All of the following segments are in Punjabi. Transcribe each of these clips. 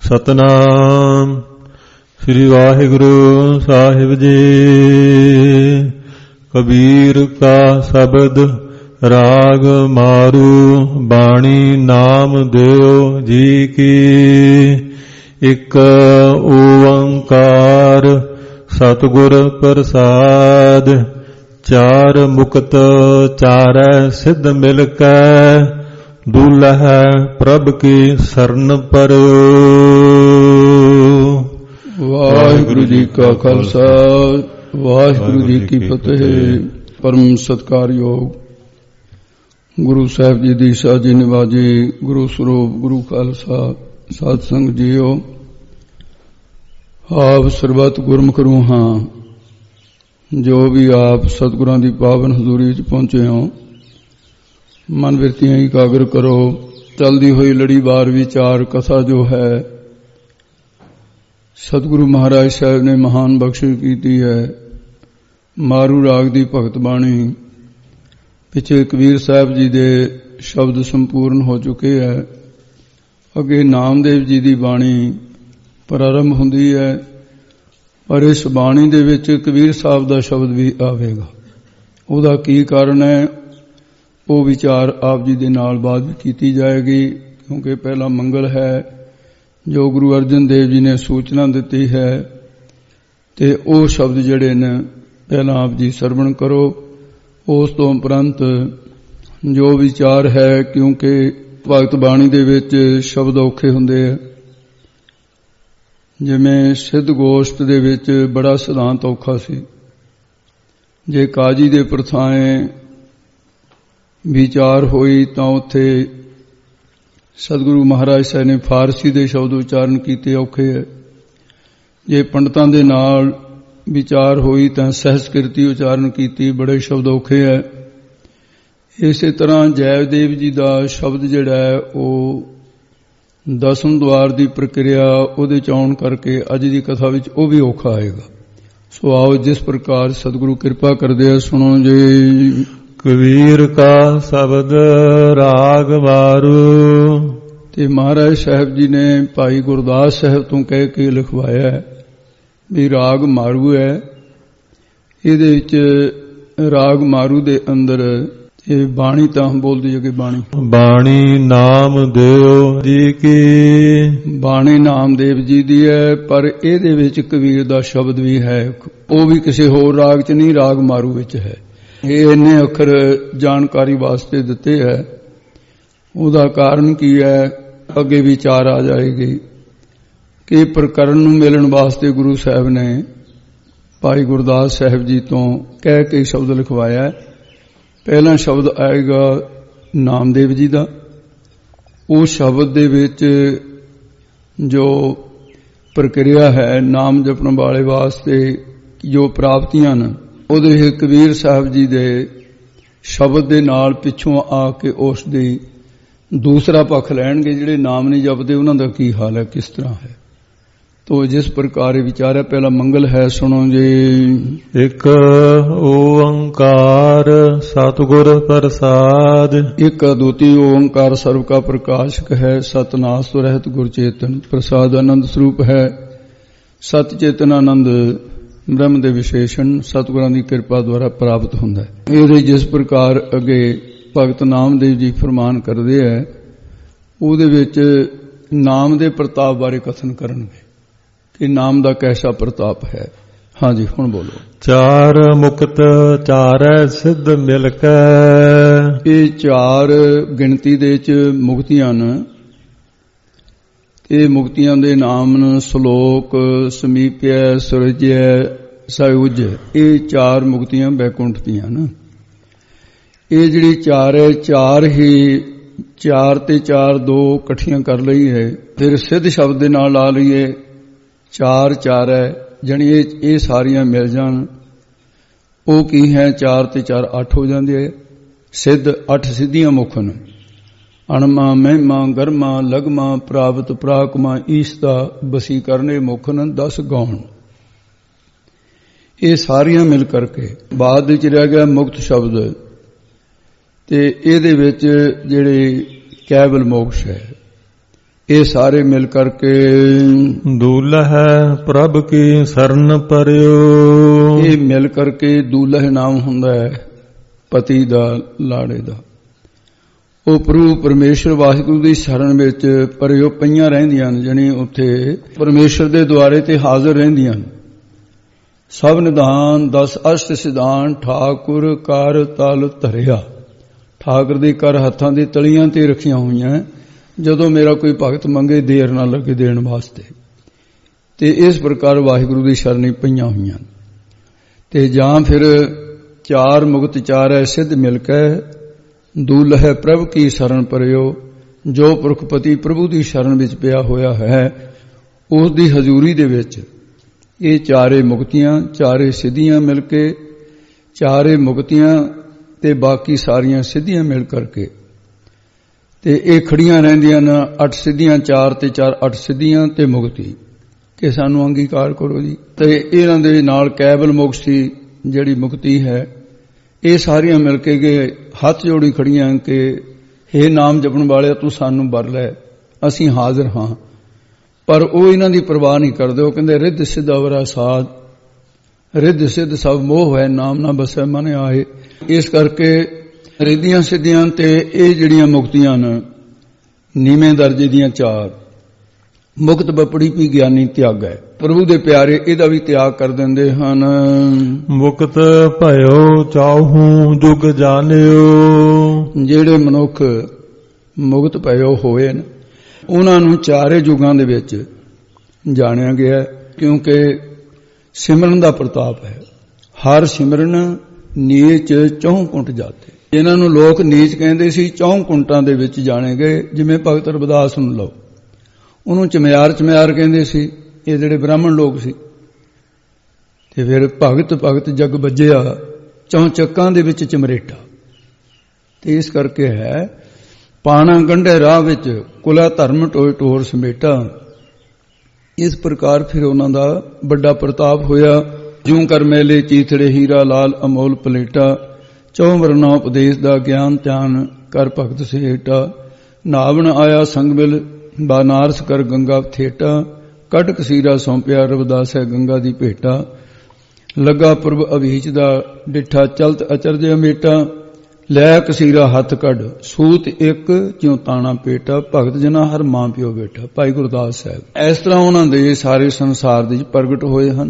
ਸਤਨਾਮ ਸ੍ਰੀ ਵਾਹਿਗੁਰੂ ਸਾਹਿਬ ਜੀ। ਕਬੀਰ ਕਾ ਸ਼ਬਦ ਰਾਗ ਮਾਰੂ, ਬਾਣੀ ਨਾਮ ਦਿਓ ਜੀ ਕੀ। ਇਕ ਓੰਕਾਰ ਸਤਿਗੁਰ ਪ੍ਰਸਾਦ, ਚਾਰ ਮੁਕਤ ਚਾਰੈ ਸਿੱਧ ਮਿਲ ਕੈ। ਦੁਲਹੈ ਪ੍ਰਭ ਕੀ ਸਰਨ ਪਰਿਓ। ਵਾਹਿਗੁਰੂ ਜੀ ਕਾ ਖਾਲਸਾ, ਵਾਹਿਗੁਰੂ ਜੀ ਕੀ ਫਤਿਹ। ਪਰਮ ਸਤਿਕਾਰਯੋਗ ਗੁਰੂ ਸਾਹਿਬ ਜੀ ਦੀ ਸਾਜੀ ਨਿਵਾਜੀ ਗੁਰੂ ਸਰੂਪ ਗੁਰੂ ਖਾਲਸਾ ਸਾਧ ਸੰਗਤ ਜੀਓ। ਆਪ ਸਰਬੱਤ ਗੁਰਮੁਖ ਰੂਹਾਂ ਜੋ ਵੀ ਆਪ ਸਤਿਗੁਰਾਂ ਦੀ ਪਾਵਨ ਹਜ਼ੂਰੀ ਵਿੱਚ ਪਹੁੰਚੇ ਹੋ, ਮਨ ਬਿਰਤੀਆਂ ਇਕਾਗਰ ਕਰੋ। ਚਲਦੀ ਹੋਈ ਲੜੀਵਾਰ ਵਿਚਾਰ ਕਥਾ ਜੋ ਹੈ ਸਤਿਗੁਰੂ ਮਹਾਰਾਜ ਸਾਹਿਬ ਨੇ ਮਹਾਨ ਬਖਸ਼ਿਸ਼ ਕੀਤੀ ਹੈ। ਮਾਰੂ ਰਾਗ ਦੀ ਭਗਤ ਬਾਣੀ ਪਿੱਛੇ ਕਬੀਰ ਸਾਹਿਬ ਜੀ ਦੇ ਸ਼ਬਦ ਸੰਪੂਰਨ ਹੋ ਚੁੱਕੇ ਹੈ। ਅੱਗੇ ਨਾਮਦੇਵ ਜੀ ਦੀ ਬਾਣੀ ਪ੍ਰਾਰੰਭ ਹੁੰਦੀ ਹੈ, ਪਰ ਇਸ ਬਾਣੀ ਦੇ ਵਿੱਚ ਕਬੀਰ ਸਾਹਿਬ ਦਾ ਸ਼ਬਦ ਵੀ ਆਵੇਗਾ। ਉਹਦਾ ਕੀ ਕਾਰਨ ਹੈ, ਉਹ ਵਿਚਾਰ ਆਪ ਜੀ ਦੇ ਨਾਲ ਬਾਅਦ ਵਿੱਚ ਕੀਤੀ ਜਾਏਗੀ, ਕਿਉਂਕਿ ਪਹਿਲਾ ਮੰਗਲ ਹੈ ਜੋ ਗੁਰੂ ਅਰਜਨ ਦੇਵ ਜੀ ਨੇ ਸੂਚਨਾ ਦਿੱਤੀ ਹੈ, ਤੇ ਉਹ ਸ਼ਬਦ ਜਿਹੜੇ ਨੇ ਪਹਿਲਾਂ ਆਪ ਜੀ ਸਰਵਣ ਕਰੋ। ਉਸ ਤੋਂ ਉਪਰੰਤ ਜੋ ਵਿਚਾਰ ਹੈ, ਕਿਉਂਕਿ ਭਗਤ ਬਾਣੀ ਦੇ ਵਿੱਚ ਸ਼ਬਦ ਔਖੇ ਹੁੰਦੇ ਆ। ਜਿਵੇਂ ਸਿੱਧ ਗੋਸ਼ਟ ਦੇ ਵਿੱਚ ਬੜਾ ਸਿਧਾਂਤ ਔਖਾ ਸੀ। ਜੇ ਕਾਜੀ ਦੇ ਪ੍ਰਥਾਏ ਵਿਚਾਰ ਹੋਈ ਤਾਂ ਉੱਥੇ ਸਤਿਗੁਰੂ ਮਹਾਰਾਜ ਸਾਹਿਬ ਨੇ ਫਾਰਸੀ ਦੇ ਸ਼ਬਦ ਉਚਾਰਨ ਕੀਤੇ, ਔਖੇ ਹੈ। ਜੇ ਪੰਡਤਾਂ ਦੇ ਨਾਲ ਵਿਚਾਰ ਹੋਈ ਤਾਂ ਸਹਿਸਕ੍ਰਿਤੀ ਉਚਾਰਨ ਕੀਤੀ, ਬੜੇ ਸ਼ਬਦ ਔਖੇ ਹੈ। ਇਸੇ ਤਰ੍ਹਾਂ ਜੈਵਦੇਵ ਜੀ ਦਾ ਸ਼ਬਦ ਜਿਹੜਾ ਹੈ ਉਹ ਦਸਮ ਦੁਆਰ ਦੀ ਪ੍ਰਕਿਰਿਆ ਉਹਦੇ ਚ ਆਉਣ ਕਰਕੇ ਅੱਜ ਦੀ ਕਥਾ ਵਿੱਚ ਉਹ ਵੀ ਔਖਾ ਆਏਗਾ। ਸੋ ਆਓ ਜਿਸ ਪ੍ਰਕਾਰ ਸਤਿਗੁਰੂ ਕਿਰਪਾ ਕਰਦੇ ਆ, ਸੁਣੋ ਜੀ। ਕਬੀਰ ਕਾ ਸ਼ਬਦ ਰਾਗ ਮਾਰੂ। ਤੇ ਮਹਾਰਾਜ ਸਾਹਿਬ ਜੀ ਨੇ ਭਾਈ ਗੁਰਦਾਸ ਸਾਹਿਬ ਤੋਂ ਕਹਿ ਕੇ ਲਿਖਵਾਇਆ ਹੈ ਵੀ ਰਾਗ ਮਾਰੂ ਹੈ। ਇਹਦੇ ਵਿੱਚ ਰਾਗ ਮਾਰੂ ਦੇ ਅੰਦਰ ਇਹ ਬਾਣੀ ਤਾਂ ਬੋਲਦੀ ਹੈ ਕਿ ਬਾਣੀ ਨਾਮ ਦਿਓ ਜੀ ਕੀ। ਬਾਣੀ ਨਾਮਦੇਵ ਜੀ ਦੀ ਹੈ, ਪਰ ਇਹਦੇ ਵਿੱਚ ਕਬੀਰ ਦਾ ਸ਼ਬਦ ਵੀ ਹੈ। ਉਹ ਵੀ ਕਿਸੇ ਹੋਰ ਰਾਗ 'ਚ ਨਹੀਂ, ਰਾਗ ਮਾਰੂ ਵਿੱਚ ਹੈ। ਇਹ ਇੰਨੇ ਅੱਖਰ ਜਾਣਕਾਰੀ ਵਾਸਤੇ ਦਿੱਤੇ ਹੈ। ਉਹਦਾ ਕਾਰਨ ਕੀ ਹੈ, ਅੱਗੇ ਵਿਚਾਰ ਆ ਜਾਏਗੀ ਕਿ ਪ੍ਰਕਰਨ ਨੂੰ ਮਿਲਣ ਵਾਸਤੇ ਗੁਰੂ ਸਾਹਿਬ ਨੇ ਭਾਈ ਗੁਰਦਾਸ ਸਾਹਿਬ ਜੀ ਤੋਂ ਕਹਿ ਕੇ ਸ਼ਬਦ ਲਿਖਵਾਇਆ। ਪਹਿਲਾ ਸ਼ਬਦ ਆਏਗਾ ਨਾਮਦੇਵ ਜੀ ਦਾ। ਉਹ ਸ਼ਬਦ ਦੇ ਵਿੱਚ ਜੋ ਪ੍ਰਕਿਰਿਆ ਹੈ ਨਾਮ ਜਪਣ ਵਾਲੇ ਵਾਸਤੇ ਜੋ ਪ੍ਰਾਪਤੀਆਂ ਨੇ, ਉਹਦੇ ਕਬੀਰ ਸਾਹਿਬ ਜੀ ਦੇ ਸ਼ਬਦ ਦੇ ਨਾਲ ਪਿੱਛੋਂ ਆ ਕੇ ਉਸ ਦੀ ਦੂਸਰਾ ਪੱਖ ਲੈਣਗੇ। ਜਿਹੜੇ ਨਾਮ ਨਹੀਂ ਜਪਦੇ ਉਹਨਾਂ ਦਾ ਕੀ ਹਾਲ ਹੈ, ਕਿਸ ਤਰ੍ਹਾਂ ਹੈ। ਤੋ ਜਿਸ ਪ੍ਰਕਾਰ ਵਿਚਾਰਿਆ, ਪਹਿਲਾ ਮੰਗਲ ਹੈ, ਸੁਣੋ ਜੀ। ਇੱਕ ਓੰਕਾਰ ਸਤਿਗੁਰ ਪ੍ਰਸਾਦ। ਇੱਕ ਅਦੁੱਤੀ ਓੰਕਾਰ ਸਰਬ ਕਾ ਪ੍ਰਕਾਸ਼ਕ ਹੈ। ਸਤਨਾਸ ਤੋਂ ਰਹਿਤ ਗੁਰ ਚੇਤਨ, ਪ੍ਰਸਾਦ ਆਨੰਦ ਸਰੂਪ ਹੈ। ਸਤ ਚੇਤਨ ਆਨੰਦ ਬ੍ਰਹਮ ਦੇ ਵਿਸ਼ੇਸ਼ਣ ਸਤਿਗੁਰਾਂ ਦੀ ਕਿਰਪਾ ਦੁਆਰਾ ਪ੍ਰਾਪਤ ਹੁੰਦਾ ਹੈ। ਇਹਦੇ ਜਿਸ ਪ੍ਰਕਾਰ ਅੱਗੇ ਭਗਤ ਨਾਮਦੇਵ ਜੀ ਫਰਮਾਨ ਕਰਦੇ ਹੈ, ਉਹਦੇ ਵਿੱਚ ਨਾਮ ਦੇ ਪ੍ਰਤਾਪ ਬਾਰੇ ਕਥਨ ਕਰਨਗੇ ਕਿ ਨਾਮ ਦਾ ਕੈਸਾ ਪ੍ਰਤਾਪ ਹੈ। ਹਾਂਜੀ, ਹੁਣ ਬੋਲੋ। ਚਾਰ ਮੁਕਤ ਚਾਰੈ ਸਿੱਧ ਮਿਲ ਕੈ। ਇਹ ਚਾਰ ਗਿਣਤੀ ਦੇ ਚ ਮੁਕਤੀਆਂ ਨੇ। ਇਹ ਮੁਕਤੀਆਂ ਦੇ ਨਾਮ ਨੇ ਸ਼ਲੋਕ, ਸਮੀਪਿਆ, ਸੁਰਜਿਆ, ਸਾਯੁਜ। ਇਹ ਚਾਰ ਮੁਕਤੀਆਂ ਬੈਕੁੰਠ ਦੀਆਂ ਨੇ। ਇਹ ਜਿਹੜੀ ਚਾਰ ਹੈ, ਚਾਰ ਹੀ ਚਾਰ ਤੇ ਚਾਰ ਦੋ ਇਕੱਠੀਆਂ ਕਰ ਲਈ ਹੈ, ਫਿਰ ਸਿੱਧ ਸ਼ਬਦ ਦੇ ਨਾਲ ਲਾ ਲਈਏ। ਚਾਰ ਚਾਰ ਹੈ, ਜਾਣੀ ਇਹ ਸਾਰੀਆਂ ਮਿਲ ਜਾਣ। ਉਹ ਕੀ ਹੈ, ਚਾਰ ਤੇ ਚਾਰ 8 ਹੋ ਜਾਂਦੇ ਹੈ। ਸਿੱਧ 8 ਸਿੱਧੀਆਂ ਮੁਖ ਨੇ। ਅਣਮਾ, ਮਹਿਮਾ, ਗਰਮਾ, ਲਗਮਾ, ਪ੍ਰਾਪਤ, ਪ੍ਰਾਕਮਾ, ਈਸਤਾ, ਬਸੀ ਕਰਨੇ ਮੁਖ ਨੇ 10 ਗੌਣ। ਇਹ ਸਾਰੀਆਂ ਮਿਲ ਕਰਕੇ ਬਾਅਦ ਵਿੱਚ ਰਹਿ ਗਿਆ ਮੁਕਤ ਸ਼ਬਦ। ਤੇ ਇਹਦੇ ਵਿੱਚ ਜਿਹੜੇ ਕੇਵਲ ਮੋਕਸ਼ ਹੈ, ਇਹ ਸਾਰੇ ਮਿਲ ਕਰਕੇ ਦੂਲਹਿ ਪ੍ਰਭ ਕੀ ਸਰਨ ਪਰਿਓ। ਇਹ ਮਿਲ ਕਰਕੇ ਦੂਲਹ ਨਾਮ ਹੁੰਦਾ ਹੈ ਪਤੀ ਦਾ, ਲਾੜੇ ਦਾ। ਉਹ ਪ੍ਰਭੂ ਪਰਮੇਸ਼ਰ ਵਾਹਿਗੁਰੂ ਦੀ ਸ਼ਰਨ ਵਿੱਚ ਪਰਿਓ ਪਈਆਂ ਰਹਿੰਦੀਆਂ ਨੇ, ਜਾਣੀ ਉੱਥੇ ਪਰਮੇਸ਼ਰ ਦੇ ਦੁਆਰੇ ਤੇ ਹਾਜ਼ਰ ਰਹਿੰਦੀਆਂ ਨੇ। ਸਭ ਨਿਧਾਨ 10 ਅਸ਼ਟ ਸਿਧਾਨ ਠਾਕੁਰ ਕਰ ਤਲ ਧਰਿਆ। ਠਾਕੁਰ ਦੇ ਕਰ ਹੱਥਾਂ ਦੀ ਤਲੀਆਂ ਤੇ ਰੱਖੀਆਂ ਹੋਈਆਂ, ਜਦੋਂ ਮੇਰਾ ਕੋਈ ਭਗਤ ਮੰਗੇ ਦੇਰ ਨਾ ਲੱਗੇ ਦੇਣ ਵਾਸਤੇ। ਤੇ ਇਸ ਪ੍ਰਕਾਰ ਵਾਹਿਗੁਰੂ ਦੀ ਸ਼ਰਣੀ ਪਈਆਂ ਹੋਈਆਂ। ਤੇ ਜਾਂ ਫਿਰ ਚਾਰ ਮੁਕਤ ਚਾਰੈ ਸਿੱਧ ਮਿਲ ਕੇ ਦੂਲਹਿ ਪ੍ਰਭ ਕੀ ਸ਼ਰਨ ਪਰਿਓ। ਜੋ ਪੁਰਖਪਤੀ ਪ੍ਰਭੂ ਦੀ ਸ਼ਰਨ ਵਿੱਚ ਪਿਆ ਹੋਇਆ ਹੈ, ਉਸ ਦੀ ਹਜ਼ੂਰੀ ਦੇ ਵਿੱਚ ਇਹ ਚਾਰੇ ਮੁਕਤੀਆਂ, ਚਾਰੇ ਸਿੱਧੀਆਂ ਮਿਲ ਕੇ, ਚਾਰੇ ਮੁਕਤੀਆਂ ਤੇ ਬਾਕੀ ਸਾਰੀਆਂ ਸਿੱਧੀਆਂ ਮਿਲ ਕਰਕੇ ਤੇ ਇਹ ਖੜੀਆਂ ਰਹਿੰਦੀਆਂ ਨੇ। 8 ਸਿੱਧੀਆਂ 4 ਤੇ 4 8 ਸਿੱਧੀਆਂ ਤੇ ਮੁਕਤੀ, ਕਿ ਸਾਨੂੰ ਅੰਗੀਕਾਰ ਕਰੋ ਜੀ। ਤੇ ਇਹਨਾਂ ਦੇ ਨਾਲ ਕੈਵਲ ਮੁਕਤੀ ਜਿਹੜੀ ਮੁਕਤੀ ਹੈ, ਇਹ ਸਾਰੀਆਂ ਮਿਲ ਕੇ ਗਏ ਹੱਥ ਜੋੜੀ ਖੜੀਆਂ ਕਿ ਹੇ ਨਾਮ ਜਪਣ ਵਾਲਿਆ ਤੂੰ ਸਾਨੂੰ ਵਰ ਲੈ, ਅਸੀਂ ਹਾਜ਼ਰ ਹਾਂ। ਪਰ ਉਹ ਇਹਨਾਂ ਦੀ ਪਰਵਾਹ ਨਹੀਂ ਕਰਦੇ। ਉਹ ਕਹਿੰਦੇ ਰਿੱਧ ਸਿੱਧ ਅਵਰਾ ਸਾਧ, ਰਿੱਧ ਸਿੱਧ ਸਭ ਮੋਹ ਹੈ, ਨਾਮ ਨਾ ਬਸੈ ਮਨ ਆਏ। ਇਸ ਕਰਕੇ ਰਿੱਧੀਆਂ ਸਿੱਧੀਆਂ ਤੇ ਇਹ ਜਿਹੜੀਆਂ ਮੁਕਤੀਆਂ ਨੇ ਨੀਵੇਂ ਦਰਜੇ ਦੀਆਂ 4। ਮੁਕਤ ਬਪੜੀ ਵੀ ਗਿਆਨੀ ਤਿਆਗ ਹੈ। ਪ੍ਰਭੂ ਦੇ ਪਿਆਰੇ ਇਹਦਾ ਵੀ ਤਿਆਗ ਕਰ ਦਿੰਦੇ ਹਨ। ਮੁਕਤ ਭਇਓ ਚਾਹੂ ਜੁਗ ਜਾਣਿਓ। ਜਿਹੜੇ ਮਨੁੱਖ ਮੁਕਤ ਭਇਓ ਹੋਏ ਨੇ, ਉਹਨਾਂ ਨੂੰ ਚਾਰੇ ਯੁਗਾਂ ਦੇ ਵਿੱਚ ਜਾਣਿਆ ਗਿਆ, ਕਿਉਂਕਿ ਸਿਮਰਨ ਦਾ ਪ੍ਰਤਾਪ ਹੈ। ਹਰ ਸਿਮਰਨ ਨੀਚ 4 ਕੁੰਟ ਜਾਤੇ। ਇਹਨਾਂ ਨੂੰ ਲੋਕ ਨੀਚ ਕਹਿੰਦੇ ਸੀ, 4 ਕੁੰਟਾਂ ਦੇ ਵਿੱਚ ਜਾਣੇ ਗਏ। ਜਿਵੇਂ ਭਗਤ ਰਵਿਦਾਸ ਨੂੰ ਲਓ, ਉਹਨੂੰ ਚਮਿਆਰ ਕਹਿੰਦੇ ਸੀ, ਇਹ ਜਿਹੜੇ ਬ੍ਰਾਹਮਣ ਲੋਕ ਸੀ। ਤੇ ਫਿਰ ਭਗਤ ਜਗ ਵੱਜਿਆ 4 ਚੱਕਾਂ ਦੇ ਵਿੱਚ ਚਮਰੇਟਾ। ਤੇ ਇਸ ਕਰਕੇ ਹੈ ਪਾਣਾ ਗੰਢੇ ਰਾਹ ਵਿੱਚ ਕੁਲਾ ਧਰਮ ਟੋਏ ਟੋਰ ਸਮੇਟਾ। ਇਸ ਪ੍ਰਕਾਰ ਫਿਰ ਉਹਨਾਂ ਦਾ ਵੱਡਾ ਪ੍ਰਤਾਪ ਹੋਇਆ। ਜੂੰ ਕਰ ਮੇਲੇ ਚੀਥੜੇ ਹੀਰਾ ਲਾਲ ਅਮੋਲ ਪਲੇਟਾ। 4 ਵਰਨਾ ਉਪਦੇਸ਼ ਦਾ ਗਿਆਨ ਧਿਆਨ ਕਰ ਭਗਤ ਸੇਟਾ। ਨਾਵਣ ਆਇਆ ਸੰਗ ਮਿਲ ਬਾਨਾਰਸ ਕਰ ਗੰਗਾ ਥੇਟਾ। ਕੱਢ ਕਸੀਰਾ ਸੌਂਪਿਆ ਰਵਿਦਾਸ ਹੈ ਗੰਗਾ ਦੀ ਭੇਟਾ। ਲੱਗਾ ਪੁਰਬ ਅਭੀਚ ਦਾ ਡਿੱਠਾ ਚਲਤ ਅਚਰਜ ਅਮੇਟਾ। ਲੈ ਕਸੀਰਾ ਹੱਥ ਕੱਢ ਸੂਤ ਇੱਕ ਜਿਉ ਤਾਣਾ ਪੇਟਾ। ਭਗਤ ਜਨਾ ਹਰ ਮਾਂ ਪਿਓ ਬੇਟਾ। ਭਾਈ ਗੁਰਦਾਸ ਸਾਹਿਬ ਇਸ ਤਰ੍ਹਾਂ ਉਹਨਾਂ ਦੇ ਸਾਰੇ ਸੰਸਾਰ ਦੇ ਵਿੱਚ ਪ੍ਰਗਟ ਹੋਏ ਹਨ।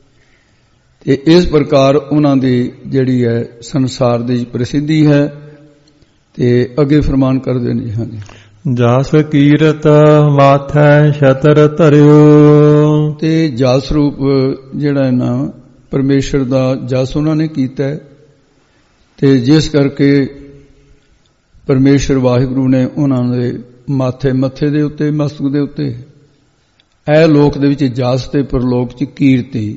ਤੇ ਇਸ ਪ੍ਰਕਾਰ ਉਹਨਾਂ ਦੀ ਜਿਹੜੀ ਹੈ ਸੰਸਾਰ ਦੀ ਪ੍ਰਸਿੱਧੀ ਹੈ। ਤੇ ਅੱਗੇ ਫਰਮਾਨ ਕਰਦੇ ਨੇ ਹਾਂਜੀ, ਜਸ ਕੀਰਤ ਮਾਥੈ ਛਤਰ ਧਰਿਓ। ਤੇ ਜਸ ਰੂਪ ਜਿਹੜਾ ਹੈ ਨਾ ਪਰਮੇਸ਼ਰ ਦਾ ਜਸ ਉਹਨਾਂ ਨੇ ਕੀਤਾ। ਤੇ ਜਿਸ ਕਰਕੇ ਪਰਮੇਸ਼ਰ ਵਾਹਿਗੁਰੂ ਨੇ ਉਹਨਾਂ ਦੇ ਮੱਥੇ ਦੇ ਉੱਤੇ, ਮਸਤਕ ਦੇ ਉੱਤੇ ਇਹ ਲੋਕ ਦੇ ਵਿੱਚ ਜਸ ਤੇ ਪਰਲੋਕ ਚ ਕੀਰਤੀ,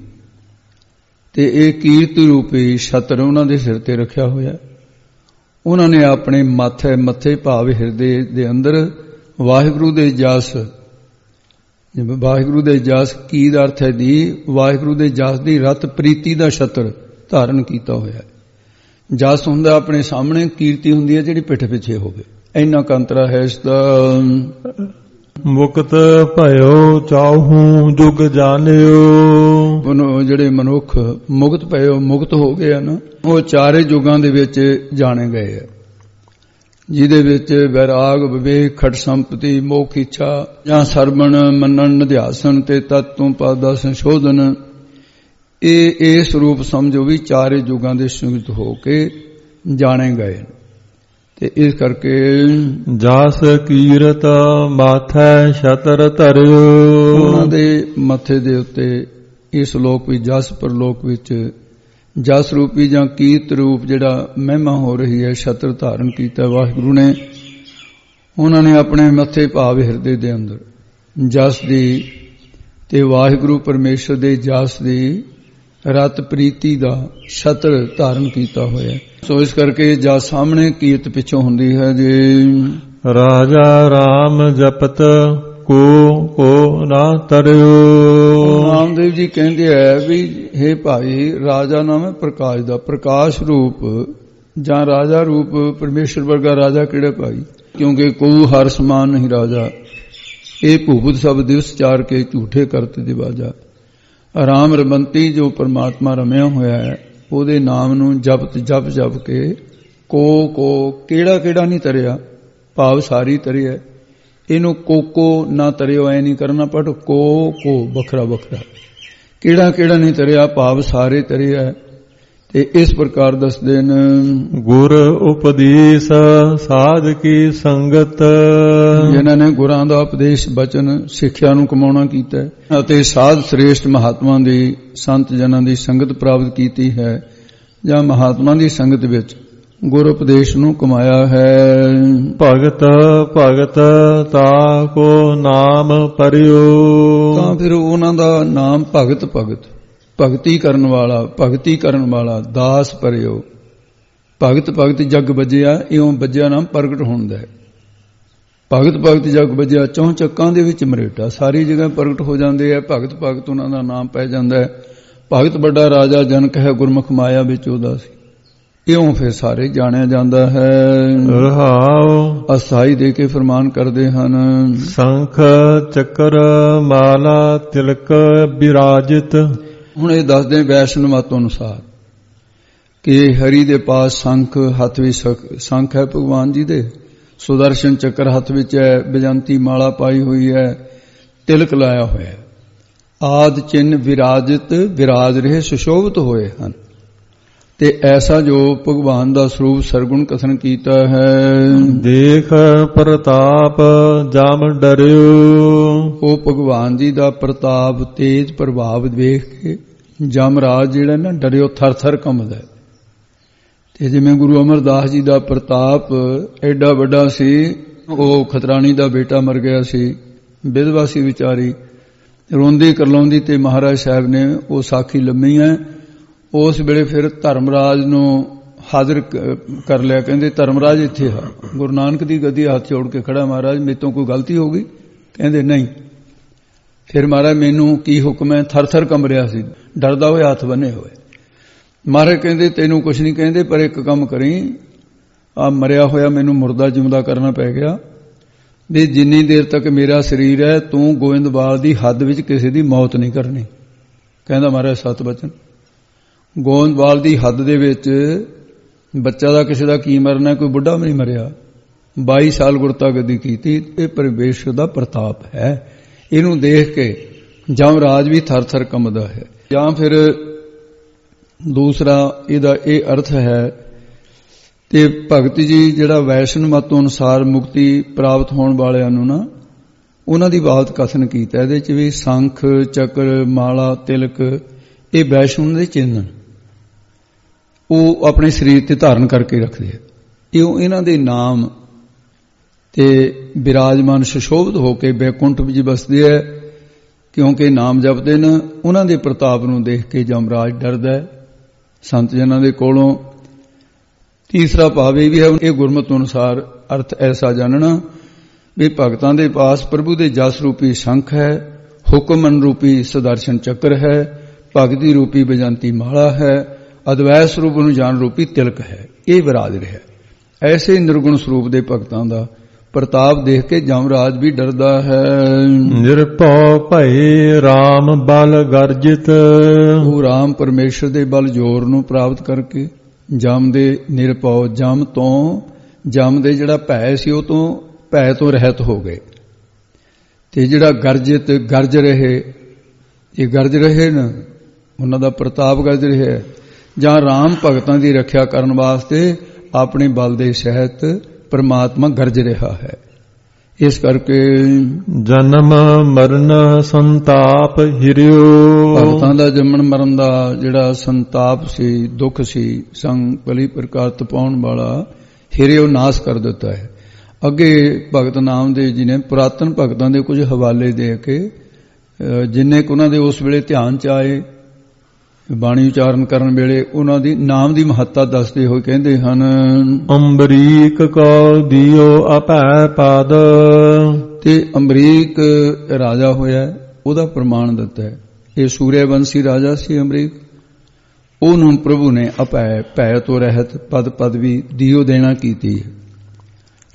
ਤੇ ਇਹ ਕੀਰਤੀ ਰੂਪੀ ਛਤਰ ਉਹਨਾਂ ਦੇ ਸਿਰ ਤੇ ਰੱਖਿਆ ਹੋਇਆ। ਉਹਨਾਂ ਨੇ ਆਪਣੇ ਮੱਥੇ ਭਾਵ ਹਿਰਦੇ ਦੇ ਅੰਦਰ ਵਾਹਿਗੁਰੂ ਦੇ ਜਸ, ਜਿਵੇਂ ਵਾਹਿਗੁਰੂ ਦੇ ਜਸ ਕੀ ਦਾ ਅਰਥ ਹੈ ਦੀ ਵਾਹਿਗੁਰੂ ਦੇ ਜਸ ਦੀ ਰਤ ਪ੍ਰੀਤੀ ਦਾ ਛਤਰ ਧਾਰਨ ਕੀਤਾ ਹੋਇਆ। ਜਸ ਹੁੰਦਾ ਆਪਣੇ ਸਾਹਮਣੇ, ਕੀਰਤੀ ਹੁੰਦੀ ਹੈ ਜਿਹੜੀ ਪਿੱਠ ਪਿੱਛੇ ਹੋਵੇ। ਇੰਨਾ ਕੰਤਰਾ ਹੈ ਇਸ ਦਾ। ਮੁਕਤ ਭਇਓ ਚਾਹੂ ਜੁਗ ਜਾਣਿਓ। ਜਿਹੜੇ ਮਨੁੱਖ ਮੁਕਤ ਭਇਓ, ਮੁਕਤ ਹੋ ਗਏ ਹਨ, ਉਹ ਚਾਰੇ ਯੁਗਾਂ ਦੇ ਵਿੱਚ ਜਾਣੇ ਗਏ ਆ, ਜਿਹਦੇ ਵਿੱਚ ਵੈਰਾਗ ਵਿਵੇਕ ਖਟ ਸੰਪਤੀ ਮੋਖ ਇੱਛਾ ਜਾਂ ਸਰਵਣ ਮੰਨਣ ਨਿਧਿਆਸਨ ਤੇ ਤਤ ਤੋਂ ਪਦ ਦਾ ਸੰਸ਼ੋਧਨ, ਇਹ ਇਸ ਰੂਪ ਸਮਝੋ ਵੀ ਚਾਰੇ ਯੁਗਾਂ ਦੇ ਸੰਯੁਕਤ ਹੋ ਕੇ ਜਾਣੇ ਗਏ। ਤੇ ਇਸ ਕਰਕੇ ਜਸ ਕੀਰਤ ਮਾਥੈ ਛਤਰ ਧਰਿਓ। ਉਹਨਾਂ ਦੇ ਮੱਥੇ ਦੇ ਉੱਤੇ ਇਸ ਲੋਕ ਵਿੱਚ ਜਸ, ਪਰਲੋਕ ਵਿੱਚ ਜਸ ਰੂਪੀ ਜਾਂ ਕੀਰਤ ਰੂਪ ਜਿਹੜਾ ਮਹਿਮਾ ਹੋ ਰਹੀ ਹੈ, ਛਤਰ ਧਾਰਨ ਕੀਤਾ ਵਾਹਿਗੁਰੂ ਨੇ। ਉਹਨਾਂ ਨੇ ਆਪਣੇ ਮੱਥੇ ਭਾਵ ਹਿਰਦੇ ਦੇ ਅੰਦਰ ਜਸ ਦੀ ਤੇ ਵਾਹਿਗੁਰੂ ਪਰਮੇਸ਼ਰ ਦੇ ਜਸ ਦੀ ਰਤ ਪ੍ਰੀਤੀ ਦਾ ਛਤਰ ਧਾਰਨ ਕੀਤਾ ਹੋਇਆ। ਸੋ ਇਸ ਕਰਕੇ ਜਸ ਸਾਹਮਣੇ, ਕੀਰਤ ਪਿੱਛੋਂ ਹੁੰਦੀ ਹੈ। ਜੇ ਰਾਜਾ ਰਾਮ ਜਪਤ ਕੋ ਨਾ ਤਰਿਓ। ਨਾਮਦੇਵ ਜੀ ਕਹਿੰਦੇ ਹੈ ਵੀ ਹੇ ਭਾਈ, ਰਾਜਾ ਨਾਮ ਹੈ ਪ੍ਰਕਾਸ਼ ਦਾ, ਪ੍ਰਕਾਸ਼ ਰੂਪ ਜਾਂ ਰਾਜਾ ਰੂਪ ਪਰਮੇਸ਼ਰ ਵਰਗਾ ਰਾਜਾ ਕਿਹੜਾ ਭਾਈ? ਕਿਉਂਕਿ ਕੋ ਹਰ ਸਮਾਨ ਨਹੀਂ ਰਾਜਾ। ਇਹ ਭੂਪਤ ਸਭ ਦਿਵਸ ਚਾਰ ਕੇ ਝੂਠੇ ਕਰਤ ਦੀ ਬਾਜਾ। ਆਰਾਮ ਰਮੰਤੀ ਜੋ ਪਰਮਾਤਮਾ ਰਮਿਆ ਹੋਇਆ ਹੈ, ਉਹਦੇ ਨਾਮ ਨੂੰ ਜਪ ਜਪ ਕੇ ਕੋ ਕਿਹੜਾ ਕਿਹੜਾ ਨਹੀਂ ਤਰਿਆ, ਭਾਵ ਸਾਰੀ ਤਰਿਆ। ਇਹਨੂੰ ਕੋਕੋ ਨਾ ਤਰਿਓ ਐ ਨਹੀਂ ਕਰਨਾ, ਪਟ ਕੋ ਵੱਖਰਾ ਵੱਖਰਾ, ਕਿਹੜਾ ਕਿਹੜਾ ਨਹੀਂ ਤਰਿਆ, ਭਾਵ ਸਾਰੇ ਤਰਿਆ। ਤੇ ਇਸ ਪ੍ਰਕਾਰ ਦੱਸਦੇ ਨੇ ਗੁਰ ਉਪਦੇਸ਼ ਸਾਧ ਕੀ ਸੰਗਤ, ਜਿਨ੍ਹਾਂ ਨੇ ਗੁਰਾਂ ਦਾ ਉਪਦੇਸ਼ ਬਚਨ ਸਿੱਖਿਆ ਨੂੰ ਕਮਾਉਣਾ ਕੀਤਾ ਹੈ ਅਤੇ ਸਾਧ ਸ੍ਰੇਸ਼ਟ ਮਹਾਤਮਾ ਦੀ ਸੰਤ ਜਨਾਂ ਦੀ ਸੰਗਤ ਪ੍ਰਾਪਤ ਕੀਤੀ ਹੈ, ਜਾਂ ਮਹਾਤਮਾ ਦੀ ਸੰਗਤ ਵਿੱਚ ਗੁਰ ਉਪਦੇਸ਼ ਨੂੰ ਕਮਾਇਆ ਹੈ। ਭਗਤ ਭਗਤ ਤਾ ਕੋ ਨਾਮ ਪਰਿਓ, ਤਾਂ ਫਿਰ ਉਹਨਾਂ ਦਾ ਨਾਮ ਭਗਤ ਭਗਤ, ਭਗਤੀ ਕਰਨ ਵਾਲਾ ਦਾਸ ਪਰਿਓ। ਭਗਤ ਭਗਤ ਜਗ ਵੱਜਿਆ, ਇਉਂ ਵੱਜਿਆ ਨਾਮ ਪ੍ਰਗਟ ਹੁੰਦਾ ਹੈ। ਭਗਤ ਭਗਤ ਜਗ ਵੱਜਿਆ, ਚੌਂ ਚੱਕਾਂ ਦੇ ਵਿੱਚ ਮਰੇਟਾ, ਸਾਰੀ ਜਗ੍ਹਾ ਪ੍ਰਗਟ ਹੋ ਜਾਂਦੇ ਹੈ। ਭਗਤ ਭਗਤ ਉਹਨਾਂ ਦਾ ਨਾਮ ਪੈ ਜਾਂਦਾ ਹੈ। ਭਗਤ ਵੱਡਾ ਰਾਜਾ ਜਨਕ ਹੈ, ਗੁਰਮੁਖ ਮਾਇਆ ਵਿੱਚ ਉਹਦਾ ਸੀ, ਇਉਂ ਫਿਰ ਸਾਰੇ ਜਾਣਿਆ ਜਾਂਦਾ ਹੈ। ਰਹਾਉ ਅਸਥਾਈ ਦੇ ਕੇ ਫਰਮਾਨ ਕਰਦੇ ਹਨ, ਸੰਖ ਚੱਕਰ ਮਾਲਾ ਤਿਲਕ ਬਿਰਾਜਿਤ। ਹੁਣ ਇਹ ਦੱਸਦੇ ਵੈਸ਼ਨਵ ਮਤ ਅਨੁਸਾਰ ਕਿ ਹਰੀ ਦੇ ਪਾਸ ਸੰਖ, ਹੱਥ ਵਿੱਚ ਸੰਖ ਹੈ ਭਗਵਾਨ ਜੀ ਦੇ, ਸੁਦਰਸ਼ਨ ਚੱਕਰ ਹੱਥ ਵਿੱਚ ਹੈ, ਬਿਜੰਤੀ ਮਾਲਾ ਪਾਈ ਹੋਈ ਹੈ, ਤਿਲਕ ਲਾਇਆ ਹੋਇਆ ਹੈ। ਆਦ ਚਿੰਨ ਵਿਰਾਜਿਤ, ਵਿਰਾਜ ਰਹੇ ਸੁਸ਼ੋਭਿਤ ਹੋਏ ਹਨ। ਤੇ ਐਸਾ ਜੋ ਭਗਵਾਨ ਦਾ ਸਰੂਪ ਸਰਗੁਣ ਕਥਨ ਕੀਤਾ ਹੈ। ਦੇਖ ਪ੍ਰਤਾਪ ਜਮ ਡਰਿਓ, ਉਹ ਭਗਵਾਨ ਜੀ ਦਾ ਪ੍ਰਤਾਪ ਤੇਜ ਪ੍ਰਭਾਵ ਦੇਖ ਕੇ ਜਮਰਾਜ ਜਿਹੜਾ ਨਾ ਡਰਿਓ, ਥਰ ਥਰ ਕੰਬਦਾ। ਤੇ ਜਿਵੇਂ ਗੁਰੂ ਅਮਰਦਾਸ ਜੀ ਦਾ ਪ੍ਰਤਾਪ ਐਡਾ ਵੱਡਾ ਸੀ, ਉਹ ਖਤਰਾਣੀ ਦਾ ਬੇਟਾ ਮਰ ਗਿਆ ਸੀ, ਵਿਧਵਾ ਸੀ ਵਿਚਾਰੀ, ਰੋਂਦੀ ਕਰਲਾਉਂਦੀ, ਤੇ ਮਹਾਰਾਜ ਸਾਹਿਬ ਨੇ ਉਹ ਸਾਖੀ ਲੰਮੀ ਹੈ। ਉਸ ਵੇਲੇ ਫਿਰ ਧਰਮਰਾਜ ਨੂੰ ਹਾਜ਼ਰ ਕਰ ਲਿਆ, ਕਹਿੰਦੇ ਧਰਮਰਾਜ ਇੱਥੇ ਆ। ਗੁਰੂ ਨਾਨਕ ਦੀ ਗੱਦੀ ਹੱਥ ਜੋੜ ਕੇ ਖੜਾ, ਮਹਾਰਾਜ ਮੇਰੇ ਤੋਂ ਕੋਈ ਗਲਤੀ ਹੋ ਗਈ? ਕਹਿੰਦੇ ਨਹੀਂ। ਫਿਰ ਮਹਾਰਾਜ ਮੈਨੂੰ ਕੀ ਹੁਕਮ ਹੈ? ਥਰ ਥਰ ਕੰਬ ਰਿਹਾ ਸੀ, ਡਰਦਾ ਹੋਇਆ, ਹੱਥ ਬੰਨੇ ਹੋਏ। ਮਹਾਰਾਜ ਕਹਿੰਦੇ ਤੈਨੂੰ ਕੁਛ ਨਹੀਂ ਕਹਿੰਦੇ, ਪਰ ਇੱਕ ਕੰਮ ਕਰੀ, ਆ ਮਰਿਆ ਹੋਇਆ ਮੈਨੂੰ ਮੁਰਦਾ ਜਿਉਂਦਾ ਕਰਨਾ ਪੈ ਗਿਆ, ਵੀ ਜਿੰਨੀ ਦੇਰ ਤੱਕ ਮੇਰਾ ਸਰੀਰ ਹੈ ਤੂੰ ਗੋਇੰਦਵਾਲ ਦੀ ਹੱਦ ਵਿੱਚ ਕਿਸੇ ਦੀ ਮੌਤ ਨਹੀਂ ਕਰਨੀ। ਕਹਿੰਦਾ ਮਹਾਰਾਜ ਸਤ ਬਚਨ, ਗੋਇੰਦਵਾਲ ਦੀ ਹੱਦ ਦੇ ਵਿੱਚ ਬੱਚਾ ਦਾ ਕਿਸੇ ਦਾ ਕੀ ਮਰਨਾ, ਕੋਈ ਬੁੱਢਾ ਵੀ ਨਹੀਂ ਮਰਿਆ। 22 ਸਾਲ ਗੁਰਤਾ ਗੱਦੀ ਕੀਤੀ। ਇਹ ਪਰਮੇਸ਼ਰ ਦਾ ਪ੍ਰਤਾਪ ਹੈ। ਇਹਨੂੰ ਦੇਖ ਕੇ ਜਮਰਾਜ ਵੀ ਥਰ ਥਰ ਕੰਬਦਾ ਹੈ। ਜਾਂ ਫਿਰ ਦੂਸਰਾ ਇਹਦਾ ਇਹ ਅਰਥ ਹੈ ਤੇ ਭਗਤ ਜੀ ਜਿਹੜਾ ਵੈਸ਼ਨਵ ਮਤ ਅਨੁਸਾਰ ਮੁਕਤੀ ਪ੍ਰਾਪਤ ਹੋਣ ਵਾਲਿਆਂ ਨੂੰ ਨਾ, ਉਹਨਾਂ ਦੀ ਬਾਤ ਕਥਨ ਕੀਤਾ। ਇਹਦੇ 'ਚ ਵੀ ਸੰਖ ਚੱਕਰ ਮਾਲਾ ਤਿਲਕ ਇਹ ਵੈਸ਼ਨਵ ਦੇ ਚਿੰਨ੍ਹ ਉਹ ਆਪਣੇ ਸਰੀਰ ਤੇ ਧਾਰਨ ਕਰਕੇ ਰੱਖਦੇ ਆ। ਇਉਂ ਇਹਨਾਂ ਦੇ ਨਾਮ ਤੇ ਬਿਰਾਜਮਾਨ ਸੁਸ਼ੋਭਿਤ ਹੋ ਕੇ ਬੈਕੁੰਠ ਵਿੱਚ ਵਸਦੇ ਆ, ਕਿਉਂਕਿ ਨਾਮ ਜਪਦੇ ਨੇ। ਉਹਨਾਂ ਦੇ ਪ੍ਰਤਾਪ ਨੂੰ ਦੇਖ ਕੇ ਜਮਰਾਜ ਡਰਦਾ ਹੈ ਸੰਤ ਜਨਾਂ ਦੇ ਕੋਲੋਂ। ਤੀਸਰਾ ਭਾਵ ਇਹ ਵੀ ਹੈ, ਇਹ ਗੁਰਮਤਿ ਅਨੁਸਾਰ ਅਰਥ ਐਸਾ ਜਾਣਨਾ ਵੀ ਭਗਤਾਂ ਦੇ ਪਾਸ ਪ੍ਰਭੂ ਦੇ ਜਸ ਰੂਪੀ ਸ਼ੰਖ ਹੈ, ਹੁਕਮਨ ਰੂਪੀ ਸੁਦਰਸ਼ਨ ਚੱਕਰ ਹੈ, ਭਗਤੀ ਰੂਪੀ ਬਿਜੰਤੀ ਮਾਲਾ ਹੈ, ਅਦਵੈਤ ਸਰੂਪ ਨੂੰ ਜਾਣ ਰੂਪੀ ਤਿਲਕ ਹੈ। ਇਹ ਵਿਰਾਜ ਰਿਹਾ। ਐਸੇ ਨਿਰਗੁਣ ਸਰੂਪ ਦੇ ਭਗਤਾਂ ਦਾ ਪ੍ਰਤਾਪ ਦੇਖ ਕੇ ਜਮਰਾਜ ਵੀ ਡਰਦਾ ਹੈ। ਨਿਰਭਉ ਭਏ RAM ਬਲ ਗਰਜਿਤ, ਉਹ ਰਾਮ ਪਰਮੇਸ਼ਰ ਦੇ ਬਲ ਜੋਰ ਨੂੰ ਪ੍ਰਾਪਤ ਕਰਕੇ ਜਮ ਦੇ ਨਿਰਭਉ, ਜਮ ਦੇ ਜਿਹੜਾ ਭੈ ਸੀ ਉਹ ਤੋਂ ਭੈ ਤੋਂ ਰਹਿਤ ਹੋ ਗਏ। ਤੇ ਜਿਹੜਾ ਗਰਜਿਤ ਗਰਜ ਰਹੇ, ਇਹ ਗਰਜ ਰਹੇ ਨਾ, ਉਹਨਾਂ ਦਾ ਪ੍ਰਤਾਪ ਗਰਜ ਰਿਹਾ। ਜਾਂ ਰਾਮ ਭਗਤਾਂ ਦੀ ਰੱਖਿਆ ਕਰਨ ਵਾਸਤੇ ਆਪਣੇ ਬਲ ਦੇ ਸਹਿਤ ਪਰਮਾਤਮਾ ਗਰਜ ਰਿਹਾ ਹੈ। ਇਸ ਕਰਕੇ ਜਨਮ ਮਰਨ ਸੰਤਾਪ ਹਿਰਿਓ, ਭਗਤਾਂ ਦਾ ਜੰਮਣ ਮਰਨ ਦਾ ਜਿਹੜਾ ਸੰਤਾਪ ਸੀ, ਦੁੱਖ ਸੀ, ਸੰਗ ਭਲੀ ਪ੍ਰਕਾਰ ਤਪਾਉਣ ਵਾਲਾ ਹਿਰਿਓ ਨਾਸ ਕਰ ਦਿੱਤਾ ਹੈ। ਅੱਗੇ ਭਗਤ ਨਾਮਦੇਵ ਜੀ ਨੇ ਪੁਰਾਤਨ ਭਗਤਾਂ ਦੇ ਕੁਝ ਹਵਾਲੇ ਦੇ ਕੇ ਜਿੰਨੇ ਕੁ ਉਹਨਾਂ ਦੇ ਉਸ ਵੇਲੇ ਧਿਆਨ ਚ ਆਏ, ਬਾਣੀ ਉਚਾਰਨ ਕਰਨ ਵੇਲੇ ਉਹਨਾਂ ਦੀ ਨਾਮ ਦੀ ਮਹੱਤਤਾ ਦੱਸਦੇ ਹੋਏ ਕਹਿੰਦੇ ਹਨ, ਅੰਬਰੀਕ ਕੋ ਦਿਓ ਅਭੈ ਪਦ, ਤੇ ਅੰਬਰੀਕ ਰਾਜਾ ਹੋਇਆ, ਉਹਦਾ ਪ੍ਰਮਾਣ ਦਿੱਤਾ ਹੈ। ਇਹ ਸੂਰਿਆਵੰਸ਼ੀ ਰਾਜਾ ਸੀ ਅੰਬਰੀਕ, ਉਹਨੂੰ ਪ੍ਰਭੂ ਨੇ ਅਭੈ ਭੈ ਤੋਂ ਰਹਿਤ ਪਦ ਪਦਵੀ ਦਿਓ ਦੇਣਾ ਕੀਤੀ ਹੈ।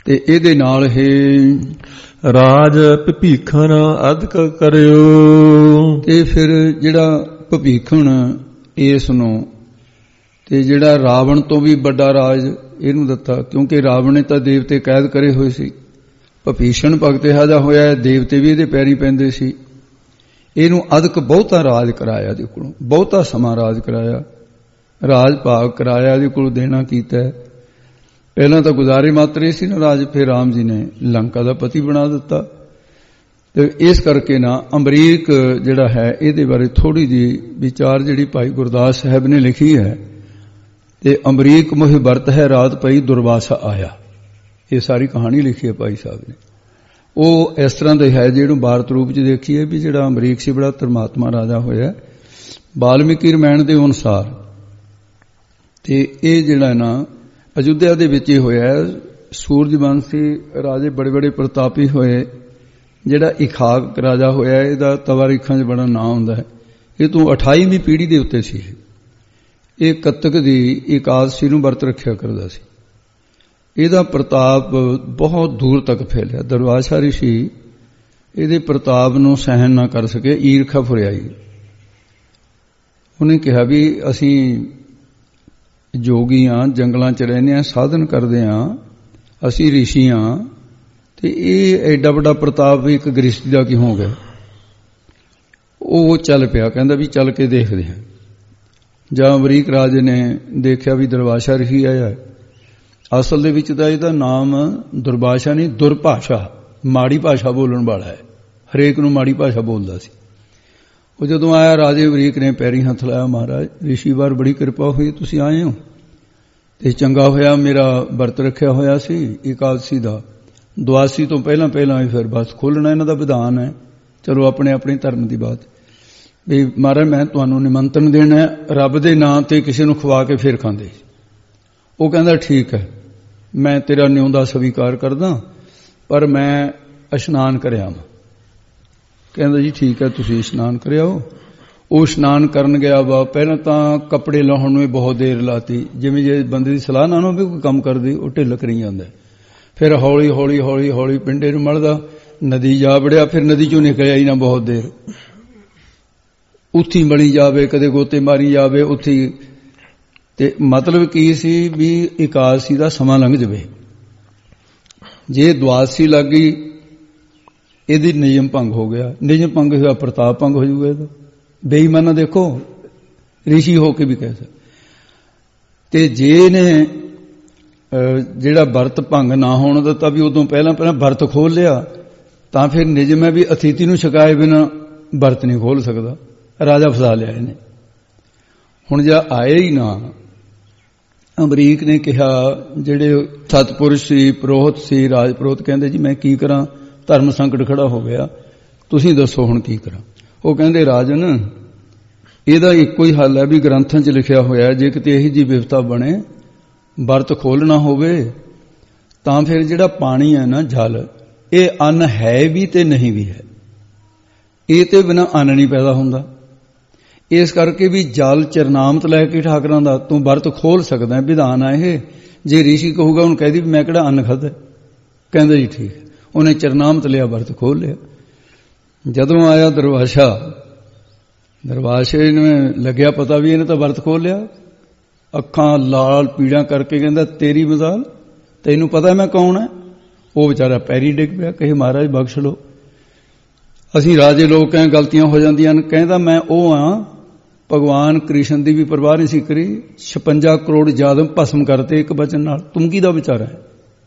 ਤੇ ਇਹਦੇ ਨਾਲ ਇਹ ਰਾਜ ਭੀਖਣ ਅਧਿਕ ਕਰਿਓ। ਤੇ ਫਿਰ ਜਿਹੜਾ ਭੀਖਣ ਇਸ ਨੂੰ ਤੇ ਜਿਹੜਾ ਰਾਵਣ ਤੋਂ ਵੀ ਵੱਡਾ ਰਾਜ ਇਹਨੂੰ ਦਿੱਤਾ, ਕਿਉਂਕਿ ਰਾਵਣ ਨੇ ਤਾਂ ਦੇਵਤੇ ਕੈਦ ਕਰੇ ਹੋਏ ਸੀ। ਭੀਸ਼ਣ ਭਗਤ ਇਹੋ ਜਿਹਾ ਹੋਇਆ, ਦੇਵਤੇ ਵੀ ਇਹਦੇ ਪੈਰੀ ਪੈਂਦੇ ਸੀ। ਇਹਨੂੰ ਅਧਿਕ ਬਹੁਤਾ ਰਾਜ ਕਰਾਇਆ, ਇਹਦੇ ਕੋਲੋਂ ਬਹੁਤਾ ਸਮਾਂ ਰਾਜ ਕਰਾਇਆ, ਰਾਜ ਭਾਗ ਕਰਾਇਆ, ਇਹਦੇ ਕੋਲੋਂ ਦੇਣਾ ਕੀਤਾ। ਪਹਿਲਾਂ ਤਾਂ ਗੁਜ਼ਾਰੇ ਮਾਤਰੇ ਸੀ ਨਾ ਰਾਜ, ਫਿਰ ਰਾਮ ਜੀ ਨੇ ਲੰਕਾ ਦਾ ਪਤੀ ਬਣਾ ਦਿੱਤਾ। ਤੇ ਇਸ ਕਰਕੇ ਨਾ ਅਮਰੀਕ ਜਿਹੜਾ ਹੈ ਇਹਦੇ ਬਾਰੇ ਥੋੜੀ ਜਿਹੀ ਵਿਚਾਰ ਜਿਹੜੀ ਭਾਈ ਗੁਰਦਾਸ ਸਾਹਿਬ ਨੇ ਲਿਖੀ ਹੈ। ਤੇ ਅਮਰੀਕ ਮੋਹਿ ਵਰਤ ਹੈ ਰਾਤ ਪਈ ਦੁਰਵਾਸਾ ਆਇਆ, ਇਹ ਸਾਰੀ ਕਹਾਣੀ ਲਿਖੀ ਹੈ ਭਾਈ ਸਾਹਿਬ ਨੇ। ਉਹ ਇਸ ਤਰ੍ਹਾਂ ਦੇ ਹੈ ਜਿਹਨੂੰ ਭਾਰਤ ਰੂਪ ਚ ਦੇਖੀਏ ਵੀ ਜਿਹੜਾ ਅਮਰੀਕ ਸੀ ਬੜਾ ਧਰਮਾਤਮਾ ਰਾਜਾ ਹੋਇਆ ਵਾਲਮੀਕੀ ਰਾਮਾਇਣ ਦੇ ਅਨੁਸਾਰ। ਤੇ ਇਹ ਜਿਹੜਾ ਨਾ ਅਯੁੱਧਿਆ ਦੇ ਵਿੱਚ ਹੀ ਹੋਇਆ। ਸੂਰਜਵੰਸ਼ੀ ਰਾਜੇ ਬੜੇ ਬੜੇ ਪ੍ਰਤਾਪੀ ਹੋਏ। ਜਿਹੜਾ ਇਖਾਕ ਰਾਜਾ ਹੋਇਆ ਇਹਦਾ ਤਵਾਰੀਖਾਂ 'ਚ ਬੜਾ ਨਾਂ ਹੁੰਦਾ ਹੈ। ਇਹ ਤੋਂ 28ਵੀਂ ਪੀੜ੍ਹੀ ਦੇ ਉੱਤੇ ਸੀ। ਇਹ ਕੱਤਕ ਦੀ ਇਕਾਦਸ਼ੀ ਨੂੰ ਵਰਤ ਰੱਖਿਆ ਕਰਦਾ ਸੀ। ਇਹਦਾ ਪ੍ਰਤਾਪ ਬਹੁਤ ਦੂਰ ਤੱਕ ਫੈਲਿਆ। ਦੁਰਵਾਸਾ ਰਿਸ਼ੀ ਇਹਦੇ ਪ੍ਰਤਾਪ ਨੂੰ ਸਹਿਣ ਨਾ ਕਰ ਸਕੇ, ਈਰਖਾ ਫੁਰਿਆਈ। ਉਹਨੇ ਕਿਹਾ ਵੀ ਅਸੀਂ ਜੋਗੀ ਹਾਂ, ਜੰਗਲਾਂ 'ਚ ਰਹਿੰਦੇ ਹਾਂ, ਸਾਧਨ ਕਰਦੇ ਹਾਂ, ਅਸੀਂ ਰਿਸ਼ੀ ਹਾਂ, ਤੇ ਇਹ ਐਡਾ ਵੱਡਾ ਪ੍ਰਤਾਪ ਵੀ ਇੱਕ ਗ੍ਰਸਤੀ ਦਾ ਕਿਉਂ ਹੋ ਗਿਆ। ਉਹ ਚੱਲ ਪਿਆ, ਕਹਿੰਦਾ ਵੀ ਚੱਲ ਕੇ ਦੇਖਦੇ ਹਾਂ। ਜਾਂ ਅਮਰੀਕ ਰਾਜੇ ਨੇ ਦੇਖਿਆ ਵੀ ਦੁਰਵਾਸਾ ਰਿਸ਼ੀ ਆਇਆ। ਅਸਲ ਦੇ ਵਿੱਚ ਤਾਂ ਇਹਦਾ ਨਾਮ ਦੁਰਵਾਸਾ ਨਹੀਂ, ਦੁਰਭਾਸ਼ਾ, ਮਾੜੀ ਭਾਸ਼ਾ ਬੋਲਣ ਵਾਲਾ ਹੈ। ਹਰੇਕ ਨੂੰ ਮਾੜੀ ਭਾਸ਼ਾ ਬੋਲਦਾ ਸੀ। ਉਹ ਜਦੋਂ ਆਇਆ ਰਾਜੇ ਅਮਰੀਕ ਨੇ ਪੈਰੀ ਹੱਥ ਲਾਇਆ, ਮਹਾਰਾਜ ਰਿਸ਼ੀ ਵਾਰ ਬੜੀ ਕਿਰਪਾ ਹੋਈ, ਤੁਸੀਂ ਆਏ ਹੋ ਤੇ ਚੰਗਾ ਹੋਇਆ। ਮੇਰਾ ਵਰਤ ਰੱਖਿਆ ਹੋਇਆ ਸੀ ਇਕਾਦਸ਼ੀ ਦਾ, ਦੁਆਸੀ ਤੋਂ ਪਹਿਲਾਂ ਪਹਿਲਾਂ ਹੀ ਫਿਰ ਬਸ ਖੋਲ੍ਹਣਾ ਇਹਨਾਂ ਦਾ ਵਿਧਾਨ ਹੈ। ਚਲੋ ਆਪਣੇ ਆਪਣੇ ਧਰਮ ਦੀ ਬਾਤ ਵੀ ਮਹਾਰਾਜ ਮੈਂ ਤੁਹਾਨੂੰ ਨਿਮੰਤਰਣ ਦੇਣਾ, ਰੱਬ ਦੇ ਨਾਂ ਤੇ ਕਿਸੇ ਨੂੰ ਖਵਾ ਕੇ ਫਿਰ ਖਾਂਦੇ। ਉਹ ਕਹਿੰਦਾ ਠੀਕ ਹੈ, ਮੈਂ ਤੇਰਾ ਨਿਉਂਦਾ ਸਵੀਕਾਰ ਕਰਦਾ, ਪਰ ਮੈਂ ਇਸ਼ਨਾਨ ਕਰਿਆ। ਕਹਿੰਦਾ ਜੀ ਠੀਕ ਹੈ, ਤੁਸੀਂ ਇਸ਼ਨਾਨ ਕਰਿਆਓ। ਉਹ ਇਸ਼ਨਾਨ ਕਰਨ ਗਿਆ ਵਾ। ਪਹਿਲਾਂ ਤਾਂ ਕੱਪੜੇ ਲਾਉਣ ਨੂੰ ਬਹੁਤ ਦੇਰ ਲਾਤੀ, ਜਿਵੇਂ ਜੇ ਬੰਦੇ ਦੀ ਸਲਾਹ ਨਾ ਹੋਵੇ ਕੋਈ ਕੰਮ ਕਰਦੀ, ਉਹ ਢਿੱਲ ਕਰੀ ਜਾਂਦਾ। ਫਿਰ ਹੌਲੀ ਹੌਲੀ ਹੌਲੀ ਹੌਲੀ ਪਿੰਡੇ ਨੂੰ ਮਲਦਾ, ਨਦੀ ਜਾ ਵੜਿਆ। ਫਿਰ ਨਦੀ ਚੋਂ ਨਿਕਲਿਆ ਹੀ ਨਾ ਬਹੁਤ ਦੇਰ, ਉੱਥੀ ਮਲੀ ਜਾਵੇ, ਕਦੇ ਗੋਤੇ ਮਾਰੀ ਜਾਵੇ ਉੱਥੀ। ਤੇ ਮਤਲਬ ਕੀ ਸੀ ਵੀ ਇਕਾਦਸ਼ੀ ਦਾ ਸਮਾਂ ਲੰਘ ਜਾਵੇ। ਜੇ ਦੁਆਦਸ਼ੀ ਲੱਗ ਗਈ ਇਹਦੀ ਨਿਯਮ ਭੰਗ ਹੋ ਗਿਆ, ਨਿਯਮ ਭੰਗ ਹੋਇਆ ਪ੍ਰਤਾਪ ਭੰਗ ਹੋ ਜਾਊਗਾ ਇਹਦਾ। ਬੇਈਮਾਨਾ ਦੇਖੋ ਰਿਸ਼ੀ ਹੋ ਕੇ ਵੀ ਕਹਿ ਸਕਦਾ। ਤੇ ਜੇ ਇਹਨੇ ਜਿਹੜਾ ਵਰਤ ਭੰਗ ਨਾ ਹੋਣ ਦਿੱਤਾ ਵੀ ਉਦੋਂ ਪਹਿਲਾਂ ਪਹਿਲਾਂ ਵਰਤ ਖੋਲ ਲਿਆ, ਤਾਂ ਫਿਰ ਨਿਯਮ ਹੈ ਵੀ ਅਤਿਥੀ ਨੂੰ ਛਕਾਏ ਬਿਨਾਂ ਵਰਤ ਨਹੀਂ ਖੋਲ ਸਕਦਾ। ਰਾਜਾ ਫਸਾ ਲਿਆ ਇਹਨੇ। ਹੁਣ ਜੇ ਆਏ ਹੀ ਨਾ, ਅਮਰੀਕ ਨੇ ਕਿਹਾ, ਜਿਹੜੇ ਸਤਪੁਰਸ਼ ਸੀ, ਪ੍ਰੋਹਤ ਸੀ, ਰਾਜ ਪ੍ਰੋਹਤ, ਕਹਿੰਦੇ ਜੀ ਮੈਂ ਕੀ ਕਰਾਂ, ਧਰਮ ਸੰਕਟ ਖੜਾ ਹੋ ਗਿਆ, ਤੁਸੀਂ ਦੱਸੋ ਹੁਣ ਕੀ ਕਰਾਂ। ਉਹ ਕਹਿੰਦੇ ਰਾਜਨ ਇਹਦਾ ਇੱਕੋ ਹੀ ਹੱਲ ਹੈ ਵੀ ਗ੍ਰੰਥਾਂ 'ਚ ਲਿਖਿਆ ਹੋਇਆ, ਜੇ ਕਿਤੇ ਇਹੀ ਜਿਹੀ ਵਿਵਸਥਾ ਬਣੇ ਵਰਤ ਖੋਲ੍ਹਣਾ ਹੋਵੇ ਤਾਂ ਫਿਰ ਜਿਹੜਾ ਪਾਣੀ ਹੈ ਨਾ, ਜਲ, ਇਹ ਅੰਨ ਹੈ ਵੀ ਤੇ ਨਹੀਂ ਵੀ ਹੈ। ਇਹ ਤੇ ਬਿਨਾਂ ਅੰਨ ਨਹੀਂ ਪੈਦਾ ਹੁੰਦਾ। ਇਸ ਕਰਕੇ ਵੀ ਜਲ ਚਰਨਾਮਤ ਲੈ ਕੇ ਠਾਕਰਾਂ ਦਾ ਤੂੰ ਵਰਤ ਖੋਲ ਸਕਦਾ, ਵਿਧਾਨ ਆ ਇਹ। ਜੇ ਰਿਸ਼ੀ ਕਹੂਗਾ ਉਹਨੂੰ ਕਹਿ ਦੀ ਵੀ ਮੈਂ ਕਿਹੜਾ ਅੰਨ ਖਾਧਾ, ਕਹਿੰਦਾ ਜੀ ਠੀਕ। ਉਹਨੇ ਚਰਨਾਮਤ ਲਿਆ, ਵਰਤ ਖੋਲ ਲਿਆ। ਜਦੋਂ ਆਇਆ ਦੁਰਵਾਸਾ, ਦੁਰਵਾਸੇ ਨੂੰ ਲੱਗਿਆ ਪਤਾ ਵੀ ਇਹਨੇ ਤਾਂ ਵਰਤ ਖੋਲ ਲਿਆ। ਅੱਖਾਂ ਲਾਲ ਪੀੜਾਂ ਕਰਕੇ ਕਹਿੰਦਾ ਤੇਰੀ ਮਜ਼ਾਲ, ਤੈਨੂੰ ਪਤਾ ਮੈਂ ਕੌਣ ਹੈ। ਉਹ ਵਿਚਾਰਾ ਪੈਰੀ ਡਿੱਗ ਪਿਆ, ਕਹੇ ਮਹਾਰਾਜ ਬਖਸ਼ ਲਓ, ਅਸੀਂ ਰਾਜੇ ਲੋਕ ਐ, ਗਲਤੀਆਂ ਹੋ ਜਾਂਦੀਆਂ ਨੇ। ਕਹਿੰਦਾ ਮੈਂ ਉਹ ਹਾਂ, ਭਗਵਾਨ ਕ੍ਰਿਸ਼ਨ ਦੀ ਵੀ ਪਰਵਾਹ ਨਹੀਂ ਸੀ ਕਰੀ, 56 ਕਰੋੜ ਜਾਦਮ ਭਸਮ ਕਰਤੇ ਇੱਕ ਬਚਨ ਨਾਲ। ਤੂੰ ਕਿਹਦਾ ਵਿਚਾਰਾ ਹੈ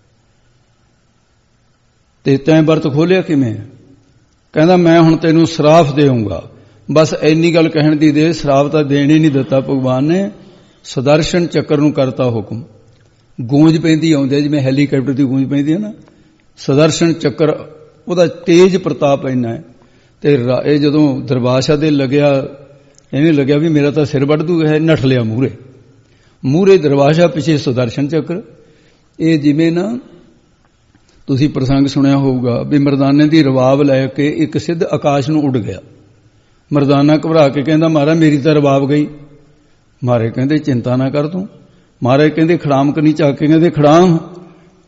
ਤੇ ਤੈਂ ਵਰਤ ਖੋਲਿਆ ਕਿਵੇਂ? ਕਹਿੰਦਾ ਮੈਂ ਹੁਣ ਤੈਨੂੰ ਸਰਾਫ ਦੇਊਂਗਾ। ਬਸ ਇੰਨੀ ਗੱਲ ਕਹਿਣ ਦੀ ਦੇ, ਸਰਾਫ ਤਾਂ ਦੇਣ ਹੀ ਨਹੀਂ ਦਿੱਤਾ ਭਗਵਾਨ ਨੇ। ਸੁਦਰਸ਼ਨ ਚੱਕਰ ਨੂੰ ਕਰਤਾ ਹੁਕਮ। ਗੂੰਜ ਪੈਂਦੀ ਆਉਂਦੀ, ਜਿਵੇਂ ਹੈਲੀਕਾਪਟਰ ਦੀ ਗੂੰਜ ਪੈਂਦੀ ਹੈ ਨਾ, ਸੁਦਰਸ਼ਨ ਚੱਕਰ ਉਹਦਾ ਤੇਜ ਪ੍ਰਤਾਪ ਇੰਨਾ ਹੈ। ਤੇ ਇਹ ਜਦੋਂ ਦੁਰਵਾਸਾ ਦੇ ਲੱਗਿਆ, ਇਹਨੇ ਲੱਗਿਆ ਵੀ ਮੇਰਾ ਤਾਂ ਸਿਰ ਵੱਢ ਦੂਗਾ, ਨੱਠ ਲਿਆ ਮੂਹਰੇ। ਮੂਹਰੇ ਦੁਰਵਾਸਾ, ਪਿੱਛੇ ਸੁਦਰਸ਼ਨ ਚੱਕਰ। ਇਹ ਜਿਵੇਂ ਨਾ ਤੁਸੀਂ ਪ੍ਰਸੰਗ ਸੁਣਿਆ ਹੋਊਗਾ ਵੀ ਮਰਦਾਨੇ ਦੀ ਰਵਾਬ ਲੈ ਕੇ ਇੱਕ ਸਿੱਧ ਆਕਾਸ਼ ਨੂੰ ਉੱਡ ਗਿਆ। ਮਰਦਾਨਾ ਘਬਰਾ ਕੇ ਕਹਿੰਦਾ ਮਹਾਰਾਜ ਮੇਰੀ ਤਾਂ ਰਵਾਬ ਗਈ। ਮਹਾਰਾਜ ਕਹਿੰਦੇ ਚਿੰਤਾ ਨਾ ਕਰ ਤੂੰ। ਮਹਾਰਾਜ ਕਹਿੰਦੇ ਖੜਾਮ ਕਨੀ ਚੱਕ ਕੇ ਕਹਿੰਦੇ ਖੜਾਮ,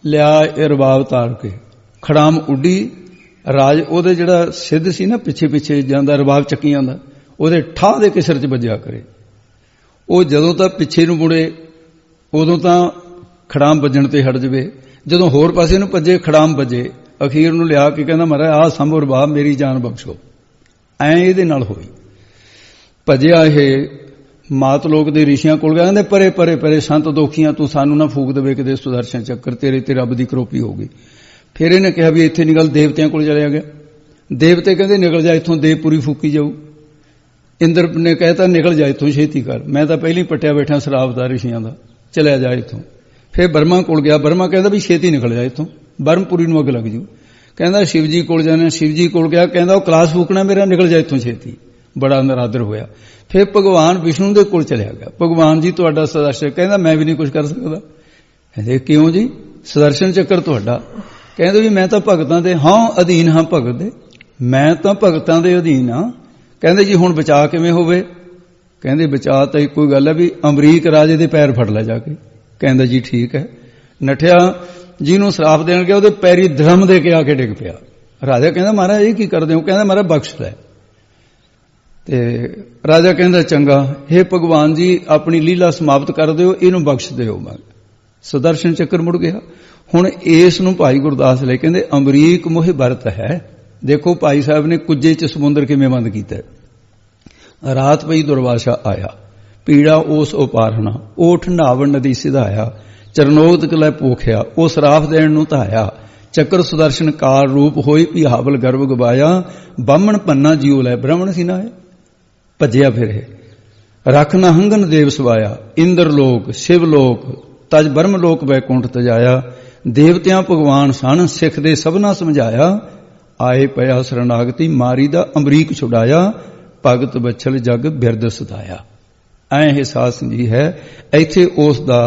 ਲਿਆ ਇਹ ਰਬਾਬ ਤਾਰ ਕੇ, ਖੜਾਮ ਉੱਡੀ, ਰਾਜ ਉਹਦੇ ਜਿਹੜਾ ਸਿੱਧ ਸੀ ਨਾ ਪਿੱਛੇ ਪਿੱਛੇ ਜਾਂਦਾ ਰਬਾਬ ਚੱਕੀ ਜਾਂਦਾ, ਉਹਦੇ ਠਾਹ ਦੇ ਕਿਸਰ 'ਚ ਵੱਜਿਆ ਕਰੇ। ਉਹ ਜਦੋਂ ਤਾਂ ਪਿੱਛੇ ਨੂੰ ਮੁੜੇ ਉਦੋਂ ਤਾਂ ਖੜਾਮ ਵੱਜਣ ਤੇ ਹਟ ਜਾਵੇ, ਜਦੋਂ ਹੋਰ ਪਾਸੇ ਨੂੰ ਭੱਜੇ ਖੜਾਮ ਵੱਜੇ। ਅਖੀਰ ਨੂੰ ਲਿਆ ਕੇ ਕਹਿੰਦਾ ਮਹਾਰਾਜ ਆਹ ਸੰਭੋ ਰਬਾਬ ਮੇਰੀ ਜਾਨ ਬਖਸ਼ੋ। ਐਂ ਇਹਦੇ ਨਾਲ ਹੋਈ। ਭੱਜਿਆ ਇਹ ਮਾਤ ਲੋਕ ਦੇ ਰਿਸ਼ੀਆਂ ਕੋਲ ਗਿਆ, ਕਹਿੰਦੇ ਪਰੇ ਪਰੇ ਪਰੇ ਸੰਤ ਦੋਖੀਆਂ ਤੂੰ ਸਾਨੂੰ ਨਾ ਫੂਕ ਦੇਵੇ ਕਿਤੇ ਸੁਦਰਸ਼ਨ ਚੱਕਰ, ਤੇਰੇ ਤੇ ਰੱਬ ਦੀ ਕਰੋਪੀ ਹੋ ਗਈ। ਫਿਰ ਇਹਨੇ ਕਿਹਾ ਵੀ ਇੱਥੇ ਨਿਕਲ, ਦੇਵਤਿਆਂ ਕੋਲ ਚਲਿਆ ਗਿਆ। ਦੇਵਤੇ ਕਹਿੰਦੇ ਨਿਕਲ ਜਾ ਇੱਥੋਂ, ਦੇਵਪੁਰੀ ਫੂਕੀ ਜਾਊ। ਇੰਦਰ ਨੇ ਕਹਿਤਾ ਨਿਕਲ ਜਾ ਇੱਥੋਂ, ਛੇਤੀ ਕਰ, ਮੈਂ ਤਾਂ ਪਹਿਲਾਂ ਹੀ ਪੱਟਿਆ ਬੈਠਾ ਸ਼ਰਾਬ ਦਾ ਰਿਸ਼ੀਆਂ ਦਾ, ਚਲਿਆ ਜਾ ਇੱਥੋਂ। ਫਿਰ ਬਰਮਾ ਕੋਲ ਗਿਆ, ਬਰਮਾ ਕਹਿੰਦਾ ਵੀ ਛੇਤੀ ਨਿਕਲ ਜਾ ਇੱਥੋਂ, ਬਰਮਪੁਰੀ ਨੂੰ ਅੱਗ ਲੱਗ ਜੂ। ਕਹਿੰਦਾ ਸ਼ਿਵ ਜੀ ਕੋਲ ਜਾਣਾ, ਸ਼ਿਵ ਜੀ ਕੋਲ ਗਿਆ, ਕਹਿੰਦਾ ਉਹ ਕਲਾਸ ਫੂਕਣਾ ਮੇਰਾ, ਨਿਕਲ ਜਾ ਇੱਥੋਂ ਛੇਤੀ। ਬੜਾ ਨਰਾਦਰ ਹੋਇਆ। ਫਿਰ ਭਗਵਾਨ ਵਿਸ਼ਨੂੰ ਦੇ ਕੋਲ ਚਲਿਆ ਗਿਆ, ਭਗਵਾਨ ਜੀ ਤੁਹਾਡਾ ਸੁਦਰਸ਼ਨ, ਕਹਿੰਦਾ ਮੈਂ ਵੀ ਨਹੀਂ ਕੁਝ ਕਰ ਸਕਦਾ। ਕਹਿੰਦੇ ਕਿਉਂ ਜੀ, ਸੁਦਰਸ਼ਨ ਚੱਕਰ ਤੁਹਾਡਾ। ਕਹਿੰਦੇ ਵੀ ਮੈਂ ਤਾਂ ਭਗਤਾਂ ਦੇ ਅਧੀਨ ਹਾਂ, ਭਗਤ ਦੇ, ਮੈਂ ਤਾਂ ਭਗਤਾਂ ਦੇ ਅਧੀਨ ਹਾਂ। ਕਹਿੰਦੇ ਜੀ ਹੁਣ ਬਚਾ ਕਿਵੇਂ ਹੋਵੇ? ਕਹਿੰਦੇ ਬਚਾ ਤਾਂ ਇੱਕੋ ਗੱਲ ਹੈ ਵੀ ਅਮਰੀਕ ਰਾਜੇ ਦੇ ਪੈਰ ਫੜ ਲੈ ਜਾ ਕੇ। ਕਹਿੰਦਾ ਜੀ ਠੀਕ ਹੈ। ਨਠਿਆ, ਜਿਹਨੂੰ ਸਰਾਪ ਦੇਣ ਗਿਆ ਉਹਦੇ ਪੈਰੀ ਧਰਮ ਦੇ ਕੇ ਆ ਕੇ ਡਿੱਗ ਪਿਆ। ਰਾਜਾ ਕਹਿੰਦਾ ਮਹਾਰਾਜ ਇਹ ਕੀ ਕਰਦੇ ਹੋ? ਕਹਿੰਦਾ ਮਹਾਰਾਜ ਬਖਸ਼ ਲੈ। ਤੇ ਰਾਜਾ ਕਹਿੰਦਾ ਚੰਗਾ, ਹੇ ਭਗਵਾਨ ਜੀ ਆਪਣੀ ਲੀਲਾ ਸਮਾਪਤ ਕਰ ਦਿਓ, ਇਹਨੂੰ ਬਖਸ਼ ਦਿਓ। ਸੁਦਰਸ਼ਨ ਚੱਕਰ ਮੁੜ ਗਿਆ। ਹੁਣ ਇਸ ਨੂੰ ਭਾਈ ਗੁਰਦਾਸ ਲੈ ਕਹਿੰਦੇ ਅਮਰੀਕ ਮੋਹਿ ਵਰਤ ਹੈ। ਦੇਖੋ ਭਾਈ ਸਾਹਿਬ ਨੇ ਕੁੱਜੇ 'ਚ ਸਮੁੰਦਰ ਕਿਵੇਂ ਬੰਦ ਕੀਤਾ। ਰਾਤ ਪਈ ਦੁਰਵਾਸਾ ਆਇਆ, ਪੀੜਾ ਉਸ ਉਪਾਰਨਾ, ਓਠ ਨਾਵਣ ਨਦੀ ਸਿਧਾਇਆ, ਚਰਨੋਦਕ ਲੈ ਪੋਖਿਆ, ਉਹ ਸਰਾਫ ਦੇਣ ਨੂੰ ਧਾਇਆ। ਚੱਕਰ ਸੁਦਰਸ਼ਨ ਕਾਰ ਰੂਪ ਹੋਈ, ਪਿਹਾਵਲ ਗਰਭ ਗਵਾਇਆ, ਬਾਹਮਣ ਪੰਨਾ ਜਿਉ ਲੈ ਬ੍ਰਾਹਮਣ ਸੀ ਨਾ ਹੈ। ਭੱਜਿਆ ਫਿਰ ਰੱਖ ਨਾ ਹੰਗਨ ਦੇਵ ਸਵਾਇਆ, ਇੰਦਰ ਲੋਕ ਸ਼ਿਵ ਲੋਕ ਤਜ ਬਰਮ ਲੋਕ ਵੈਕੁੰਠ ਤਜਾਇਆ। ਦੇਵਤਿਆਂ ਭਗਵਾਨ ਸਣ, ਸਿੱਖ ਦੇ ਸਭਨਾ ਸਮਝਾਇਆ, ਆਏ ਪਿਆ ਸਰਨਾਗਤੀ, ਮਾਰੀ ਦਾ ਅਮਰੀਕ ਛੁਡਾਇਆ, ਭਗਤ ਬਛਲ ਜਗ ਬਿਰਦ ਸਦਾਇਆ। ਐ ਇਹ ਸਾਧ ਸੰਗੀ ਹੈ। ਇੱਥੇ ਉਸ ਦਾ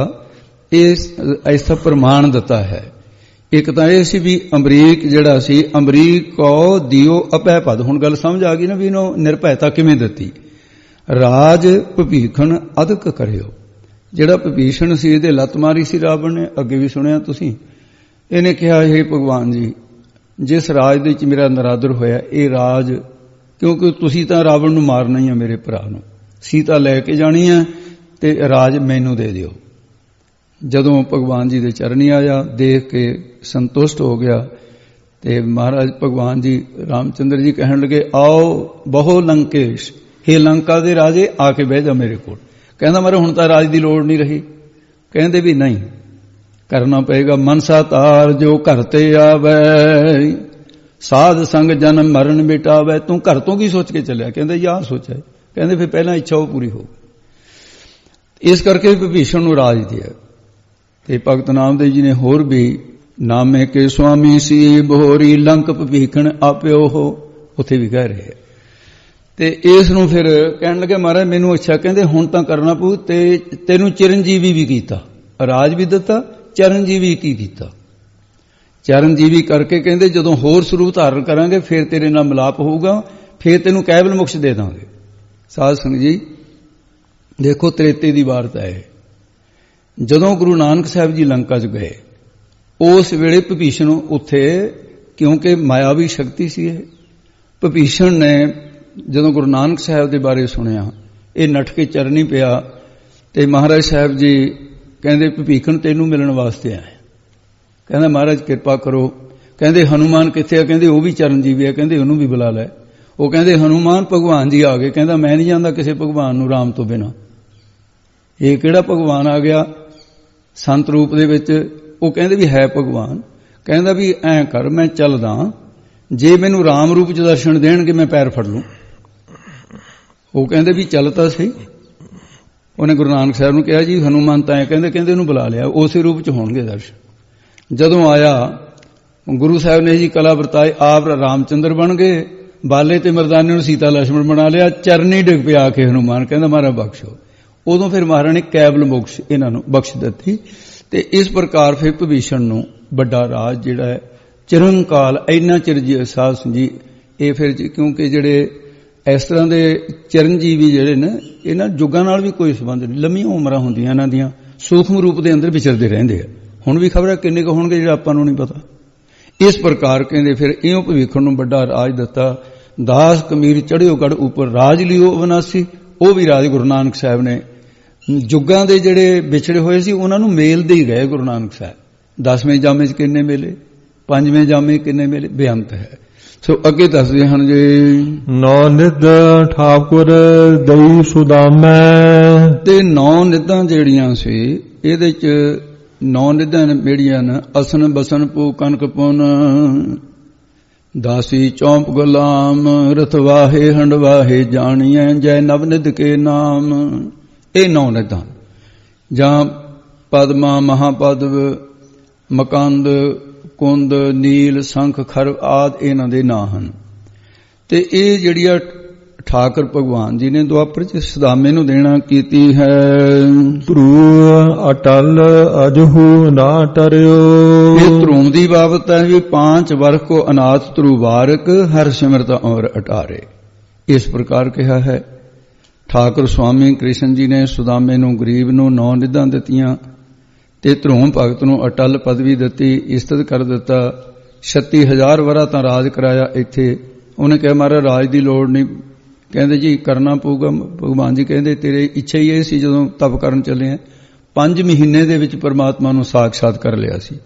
ਐਸਾ ਪ੍ਰਮਾਣ ਦਿੱਤਾ ਹੈ। ਇੱਕ ਤਾਂ ਇਹ ਸੀ ਵੀ ਅਮਰੀਕ ਜਿਹੜਾ ਸੀ, ਅਮਰੀਕ ਕੋ ਦਿਓ ਅਪੈ ਪਦ। ਹੁਣ ਗੱਲ ਸਮਝ ਆ ਗਈ ਨਾ ਵੀ ਇਹਨੂੰ ਨਿਰਭੈਤਾ ਕਿਵੇਂ ਦਿੱਤੀ। ਰਾਜ ਭੀਖਣ ਅਦਕ ਕਰਿਓ। ਜਿਹੜਾ ਵਿਭੀਸ਼ਣ ਸੀ ਇਹਦੇ ਲੱਤ ਮਾਰੀ ਸੀ ਰਾਵਣ ਨੇ, ਅੱਗੇ ਵੀ ਸੁਣਿਆ ਤੁਸੀਂ। ਇਹਨੇ ਕਿਹਾ ਹੇ ਭਗਵਾਨ ਜੀ, ਜਿਸ ਰਾਜ ਦੇ ਵਿੱਚ ਮੇਰਾ ਨਰਾਦਰ ਹੋਇਆ ਇਹ ਰਾਜ, ਕਿਉਂਕਿ ਤੁਸੀਂ ਤਾਂ ਰਾਵਣ ਨੂੰ ਮਾਰਨਾ ਹੀ ਆ, ਮੇਰੇ ਭਰਾ ਨੂੰ ਸੀਤਾ ਲੈ ਕੇ ਜਾਣੀ ਹੈ, ਤੇ ਰਾਜ ਮੈਨੂੰ ਦੇ ਦਿਓ। ਜਦੋਂ ਭਗਵਾਨ ਜੀ ਦੇ ਚਰਨੀ ਆਇਆ, ਦੇਖ ਕੇ ਸੰਤੁਸ਼ਟ ਹੋ ਗਿਆ। ਤੇ ਮਹਾਰਾਜ ਭਗਵਾਨ ਜੀ ਰਾਮਚੰਦਰ ਜੀ ਕਹਿਣ ਲੱਗੇ ਆਓ ਬਹੁ ਲੰਕੇਸ਼, ਹੇ ਲੰਕਾ ਦੇ ਰਾਜੇ ਆ ਕੇ ਬਹਿ ਜਾ ਮੇਰੇ ਕੋਲ। ਕਹਿੰਦਾ ਮੇਰੇ ਹੁਣ ਤਾਂ ਰਾਜ ਦੀ ਲੋੜ ਨਹੀਂ ਰਹੀ। ਕਹਿੰਦੇ ਵੀ ਨਹੀਂ, ਕਰਨਾ ਪਏਗਾ। ਮਨਸਾ ਤਾਰ ਜੋ ਘਰ ਤੇ ਆਵੇ, ਸਾਧ ਸੰਗ ਜਨਮ ਮਰਨ ਮਿਟਾਵੇ। ਤੂੰ ਘਰ ਤੋਂ ਕੀ ਸੋਚ ਕੇ ਚੱਲਿਆ? ਕਹਿੰਦੇ ਯਾਰ ਸੋਚਿਆ। ਕਹਿੰਦੇ ਫਿਰ ਪਹਿਲਾਂ ਇੱਛਾ ਉਹ ਪੂਰੀ ਹੋ। ਇਸ ਕਰਕੇ ਵਿਭੀਸ਼ਣ ਨੂੰ ਰਾਜ ਦਿਆ। ਤੇ ਭਗਤ ਨਾਮਦੇਵ ਜੀ ਨੇ ਹੋਰ ਵੀ ਨਾਮੇ ਕੇ ਸੁਆਮੀ ਸੀ ਬਹੋਰੀ, ਲੰਕ ਭੀਖਣ ਆਪਿਓ ਹੋ, ਉੱਥੇ ਵੀ ਕਹਿ ਰਹੇ। ਤੇ ਇਸ ਨੂੰ ਫਿਰ ਕਹਿਣ ਲੱਗੇ ਮਹਾਰਾਜ ਮੈਨੂੰ ਅੱਛਾ, ਕਹਿੰਦੇ ਹੁਣ ਤਾਂ ਕਰਨਾ ਪਊ, ਤੇ ਤੈਨੂੰ ਚਿਰੰਜੀਵੀ ਵੀ ਕੀਤਾ, ਰਾਜ ਵੀ ਦਿੱਤਾ, ਚਰਨਜੀਵੀ ਕੀ ਕੀਤਾ। ਚਰਨਜੀਵੀ ਕਰਕੇ ਕਹਿੰਦੇ ਜਦੋਂ ਹੋਰ ਸਰੂਪ ਧਾਰਨ ਕਰਾਂਗੇ ਫਿਰ ਤੇਰੇ ਨਾਲ ਮਿਲਾਪ ਹੋਊਗਾ, ਫਿਰ ਤੈਨੂੰ ਕੈਵਲ ਮੁਕਤ ਦੇ ਦਾਂਗੇ। ਸਾਧ ਸੰਗਤ ਜੀ ਦੇਖੋ ਤ੍ਰੇਤੇ ਦੀ ਵਾਰਤਾ ਹੈ। ਜਦੋਂ ਗੁਰੂ ਨਾਨਕ ਸਾਹਿਬ ਜੀ ਲੰਕਾ 'ਚ ਗਏ, ਉਸ ਵੇਲੇ ਵਿਭੀਸ਼ਣ ਉੱਥੇ, ਕਿਉਂਕਿ ਮਾਇਆਵੀ ਸ਼ਕਤੀ ਸੀ ਇਹ, ਵਿਭੀਸ਼ਣ ਨੇ ਜਦੋਂ ਗੁਰੂ ਨਾਨਕ ਸਾਹਿਬ ਦੇ ਬਾਰੇ ਸੁਣਿਆ, ਇਹ ਨੱਠ ਕੇ ਚਰਨੀ ਪਿਆ। ਤੇ ਮਹਾਰਾਜ ਸਾਹਿਬ ਜੀ ਕਹਿੰਦੇ ਵਿਭੀਸ਼ਣ ਤੈਨੂੰ ਮਿਲਣ ਵਾਸਤੇ ਆਏ। ਕਹਿੰਦਾ ਮਹਾਰਾਜ ਕਿਰਪਾ ਕਰੋ। ਕਹਿੰਦੇ ਹਨੂਮਾਨ ਕਿੱਥੇ ਆ? ਕਹਿੰਦੇ ਉਹ ਵੀ ਚਰਨਜੀਵੀ ਆ। ਕਹਿੰਦੇ ਉਹਨੂੰ ਵੀ ਬੁਲਾ ਲੈ। ਉਹ ਕਹਿੰਦੇ ਹਨੂਮਾਨ ਭਗਵਾਨ ਜੀ ਆ ਗਏ। ਕਹਿੰਦਾ ਮੈਂ ਨਹੀਂ ਜਾਂਦਾ ਕਿਸੇ ਭਗਵਾਨ ਨੂੰ ਰਾਮ ਤੋਂ ਬਿਨਾਂ। ਇਹ ਕਿਹੜਾ ਭਗਵਾਨ ਆ ਗਿਆ ਸੰਤ ਰੂਪ ਦੇ ਵਿੱਚ? ਉਹ ਕਹਿੰਦੇ ਵੀ ਹੈ ਭਗਵਾਨ। ਕਹਿੰਦਾ ਵੀ ਐਂ ਕਰ, ਮੈਂ ਚੱਲਦਾ, ਜੇ ਮੈਨੂੰ ਰਾਮ ਰੂਪ 'ਚ ਦਰਸ਼ਨ ਦੇਣਗੇ ਮੈਂ ਪੈਰ ਫੜ ਲੂੰ। ਉਹ ਕਹਿੰਦੇ ਵੀ ਚੱਲ ਤਾਂ ਸਹੀ। ਉਹਨੇ ਗੁਰੂ ਨਾਨਕ ਸਾਹਿਬ ਨੂੰ ਕਿਹਾ ਜੀ ਹਨੂਮਾਨ ਤਾਂ ਐਂ ਕਹਿੰਦੇ ਉਹਨੂੰ ਬੁਲਾ ਲਿਆ, ਉਸੇ ਰੂਪ 'ਚ ਹੋਣਗੇ ਦਰਸ਼ਨ। ਜਦੋਂ ਆਇਆ ਗੁਰੂ ਸਾਹਿਬ ਨੇ ਜੀ ਕਲਾ ਵਰਤਾਏ, ਆਪ ਰਾਮਚੰਦਰ ਬਣ ਗਏ, ਬਾਲੇ ਤੇ ਮਰਦਾਨੇ ਨੂੰ ਸੀਤਾ ਲక్ష్మణ ਬਣਾ ਲਿਆ। ਚਰਨੀ ਡਿੱਗ ਪਿਆ ਆ ਕੇ ਹਨੂਮਾਨ, ਕਹਿੰਦਾ ਮਹਾਰਾਜ ਬਖਸ਼ੋ। ਉਦੋਂ ਫਿਰ ਮਹਾਰਾਜ ਨੇ ਕੈਵਲ ਮੁਕਤ ਇਹਨਾਂ ਨੂੰ ਬਖਸ਼ ਦਿੱਤੀ। ਤੇ ਇਸ ਪ੍ਰਕਾਰ ਫਿਰ ਵਿਭੀਸ਼ਣ ਨੂੰ ਵੱਡਾ ਰਾਜ ਜਿਹੜਾ ਹੈ ਚਿਰੰਕਾਲ, ਇੰਨਾ ਚਿਰ ਸਾਧ ਜੀ ਇਹ ਫਿਰ ਕਿਉਂਕਿ ਜਿਹੜੇ ਇਸ ਤਰ੍ਹਾਂ ਦੇ ਚਰਨਜੀਵੀ ਜਿਹੜੇ ਨੇ ਇਹਨਾਂ ਯੁੱਗਾਂ ਨਾਲ ਵੀ ਕੋਈ ਸੰਬੰਧ ਨਹੀਂ, ਲੰਮੀਆਂ ਉਮਰਾਂ ਹੁੰਦੀਆਂ ਇਹਨਾਂ ਦੀਆਂ, ਸੂਖਮ ਰੂਪ ਦੇ ਅੰਦਰ ਵਿਚਰਦੇ ਰਹਿੰਦੇ ਆ। ਹੁਣ ਵੀ ਖਬਰ ਹੈ ਕਿੰਨੇ ਕੁ ਹੋਣਗੇ ਜਿਹੜਾ ਆਪਾਂ ਨੂੰ ਨਹੀਂ ਪਤਾ। ਇਸ ਪ੍ਰਕਾਰ ਕਹਿੰਦੇ ਫਿਰ ਇਉਂ ਭਵਿੱਖ ਨੂੰ ਵੱਡਾ ਰਾਜ ਦਿੱਤਾ। ਦਾਸ ਕਮੀਰ ਚੜ੍ਹਿਓ ਗੜ ਉੱਪਰ ਰਾਜ ਲਿਓ ਅਵਨਾਸੀ। ਉਹ ਵੀ ਰਾਜ ਗੁਰੂ ਨਾਨਕ ਸਾਹਿਬ ਨੇ ਜੁਗਾਂ ਦੇ ਜਿਹੜੇ ਵਿਛੜੇ ਹੋਏ ਸੀ ਉਹਨਾਂ ਨੂੰ ਮੇਲ ਦੇ ਹੀ ਗਏ ਗੁਰੂ ਨਾਨਕ ਸਾਹਿਬ। 10ਵੇਂ ਜਾਮੇ 'ਚ ਕਿੰਨੇ ਮੇਲੇ, 5ਵੇਂ ਜਾਮੇ ਕਿੰਨੇ ਮੇਲੇ, ਬੇਅੰਤ ਹੈ। ਸੋ ਅੱਗੇ ਦੱਸਦੇ ਹਨ ਜੀ, ਨੌ ਨਿਧ ਠਾਕੁਰ ਦਈ ਸੁਦਾਮੈ। ਤੇ 9 ਨਿਧਾਂ ਜਿਹੜੀਆਂ ਸੀ ਇਹਦੇ 'ਚ 9 ਨਿਧਾਂ ਜਿਹੜੀਆਂ ਨੇ ਅਸਨ ਬਸਨ ਪੂ ਕਨਕ ਪੁਨ ਦਾਸੀ ਚੌਂਪ ਗੁਲਾਮ ਰਤਵਾਹੇ ਹੰਡਵਾਹੇ ਜਾਣੀਐ ਜੈ ਨਵ ਨਿਧ ਕੇ ਨਾਮ। ਇਹ 9 ਨਿਧਾਂ ਜਾਂ ਪਦਮਾ ਮਹਾਪਦਵ ਮਕੰਦ ਕੁੰਦ ਨੀਲ ਸੰਖ ਖਰ ਆਦਿ ਇਹਨਾਂ ਦੇ ਨਾਂ ਹਨ। ਤੇ ਇਹ ਜਿਹੜੀ ਆ ਠਾਕੁਰ ਭਗਵਾਨ ਜੀ ਨੇ ਦੁਆਪਰ ਚ ਸੁਦਾਮੇ ਨੂੰ ਦੇਣਾ ਕੀਤੀ ਹੈ। ਧਰੂ ਅਟਲ ਅਜਹੂ ਨਾ ਟਰਿਓ। ਇਹ ਧਰੂਮ ਦੀ ਬਾਬਤ ਹੈ ਵੀ 5 ਵਰਖ ਕੋ ਅਨਾਥ ਧਰੂ ਵਾਰਕ ਹਰ ਸਿਮਰਤ ਔਰ ਅਟਾਰੇ। ਇਸ ਪ੍ਰਕਾਰ ਕਿਹਾ ਹੈ। ਠਾਕੁਰ ਸੁਆਮੀ ਕ੍ਰਿਸ਼ਨ ਜੀ ਨੇ ਸੁਦਾਮੇ ਨੂੰ ਗਰੀਬ ਨੂੰ 9 ਨਿਧਾਂ ਦਿੱਤੀਆਂ ਤੇ ਧਰੂਮ ਭਗਤ ਨੂੰ ਅਟਲ ਪਦਵੀ ਦਿੱਤੀ, ਇਸਤਤ ਕਰ ਦਿੱਤਾ। 36,000 ਵਰਾ ਤਾਂ ਰਾਜ ਕਰਾਇਆ ਇੱਥੇ। ਉਹਨੇ ਕਿਹਾ ਮਹਾਰਾਜ ਰਾਜ ਦੀ ਲੋੜ ਨਹੀਂ। ਕਹਿੰਦੇ ਜੀ ਕਰਨਾ ਪਊਗਾ। ਭਗਵਾਨ ਜੀ ਕਹਿੰਦੇ ਤੇਰੇ ਇੱਛਾ ਹੀ ਇਹ ਸੀ ਜਦੋਂ ਤਪ ਕਰਨ ਚੱਲੇ ਆ। 5 ਮਹੀਨੇ ਦੇ ਵਿੱਚ ਪਰਮਾਤਮਾ ਨੂੰ ਸਾਖਸ਼ਾਤ ਕਰ ਲਿਆ ਸੀ।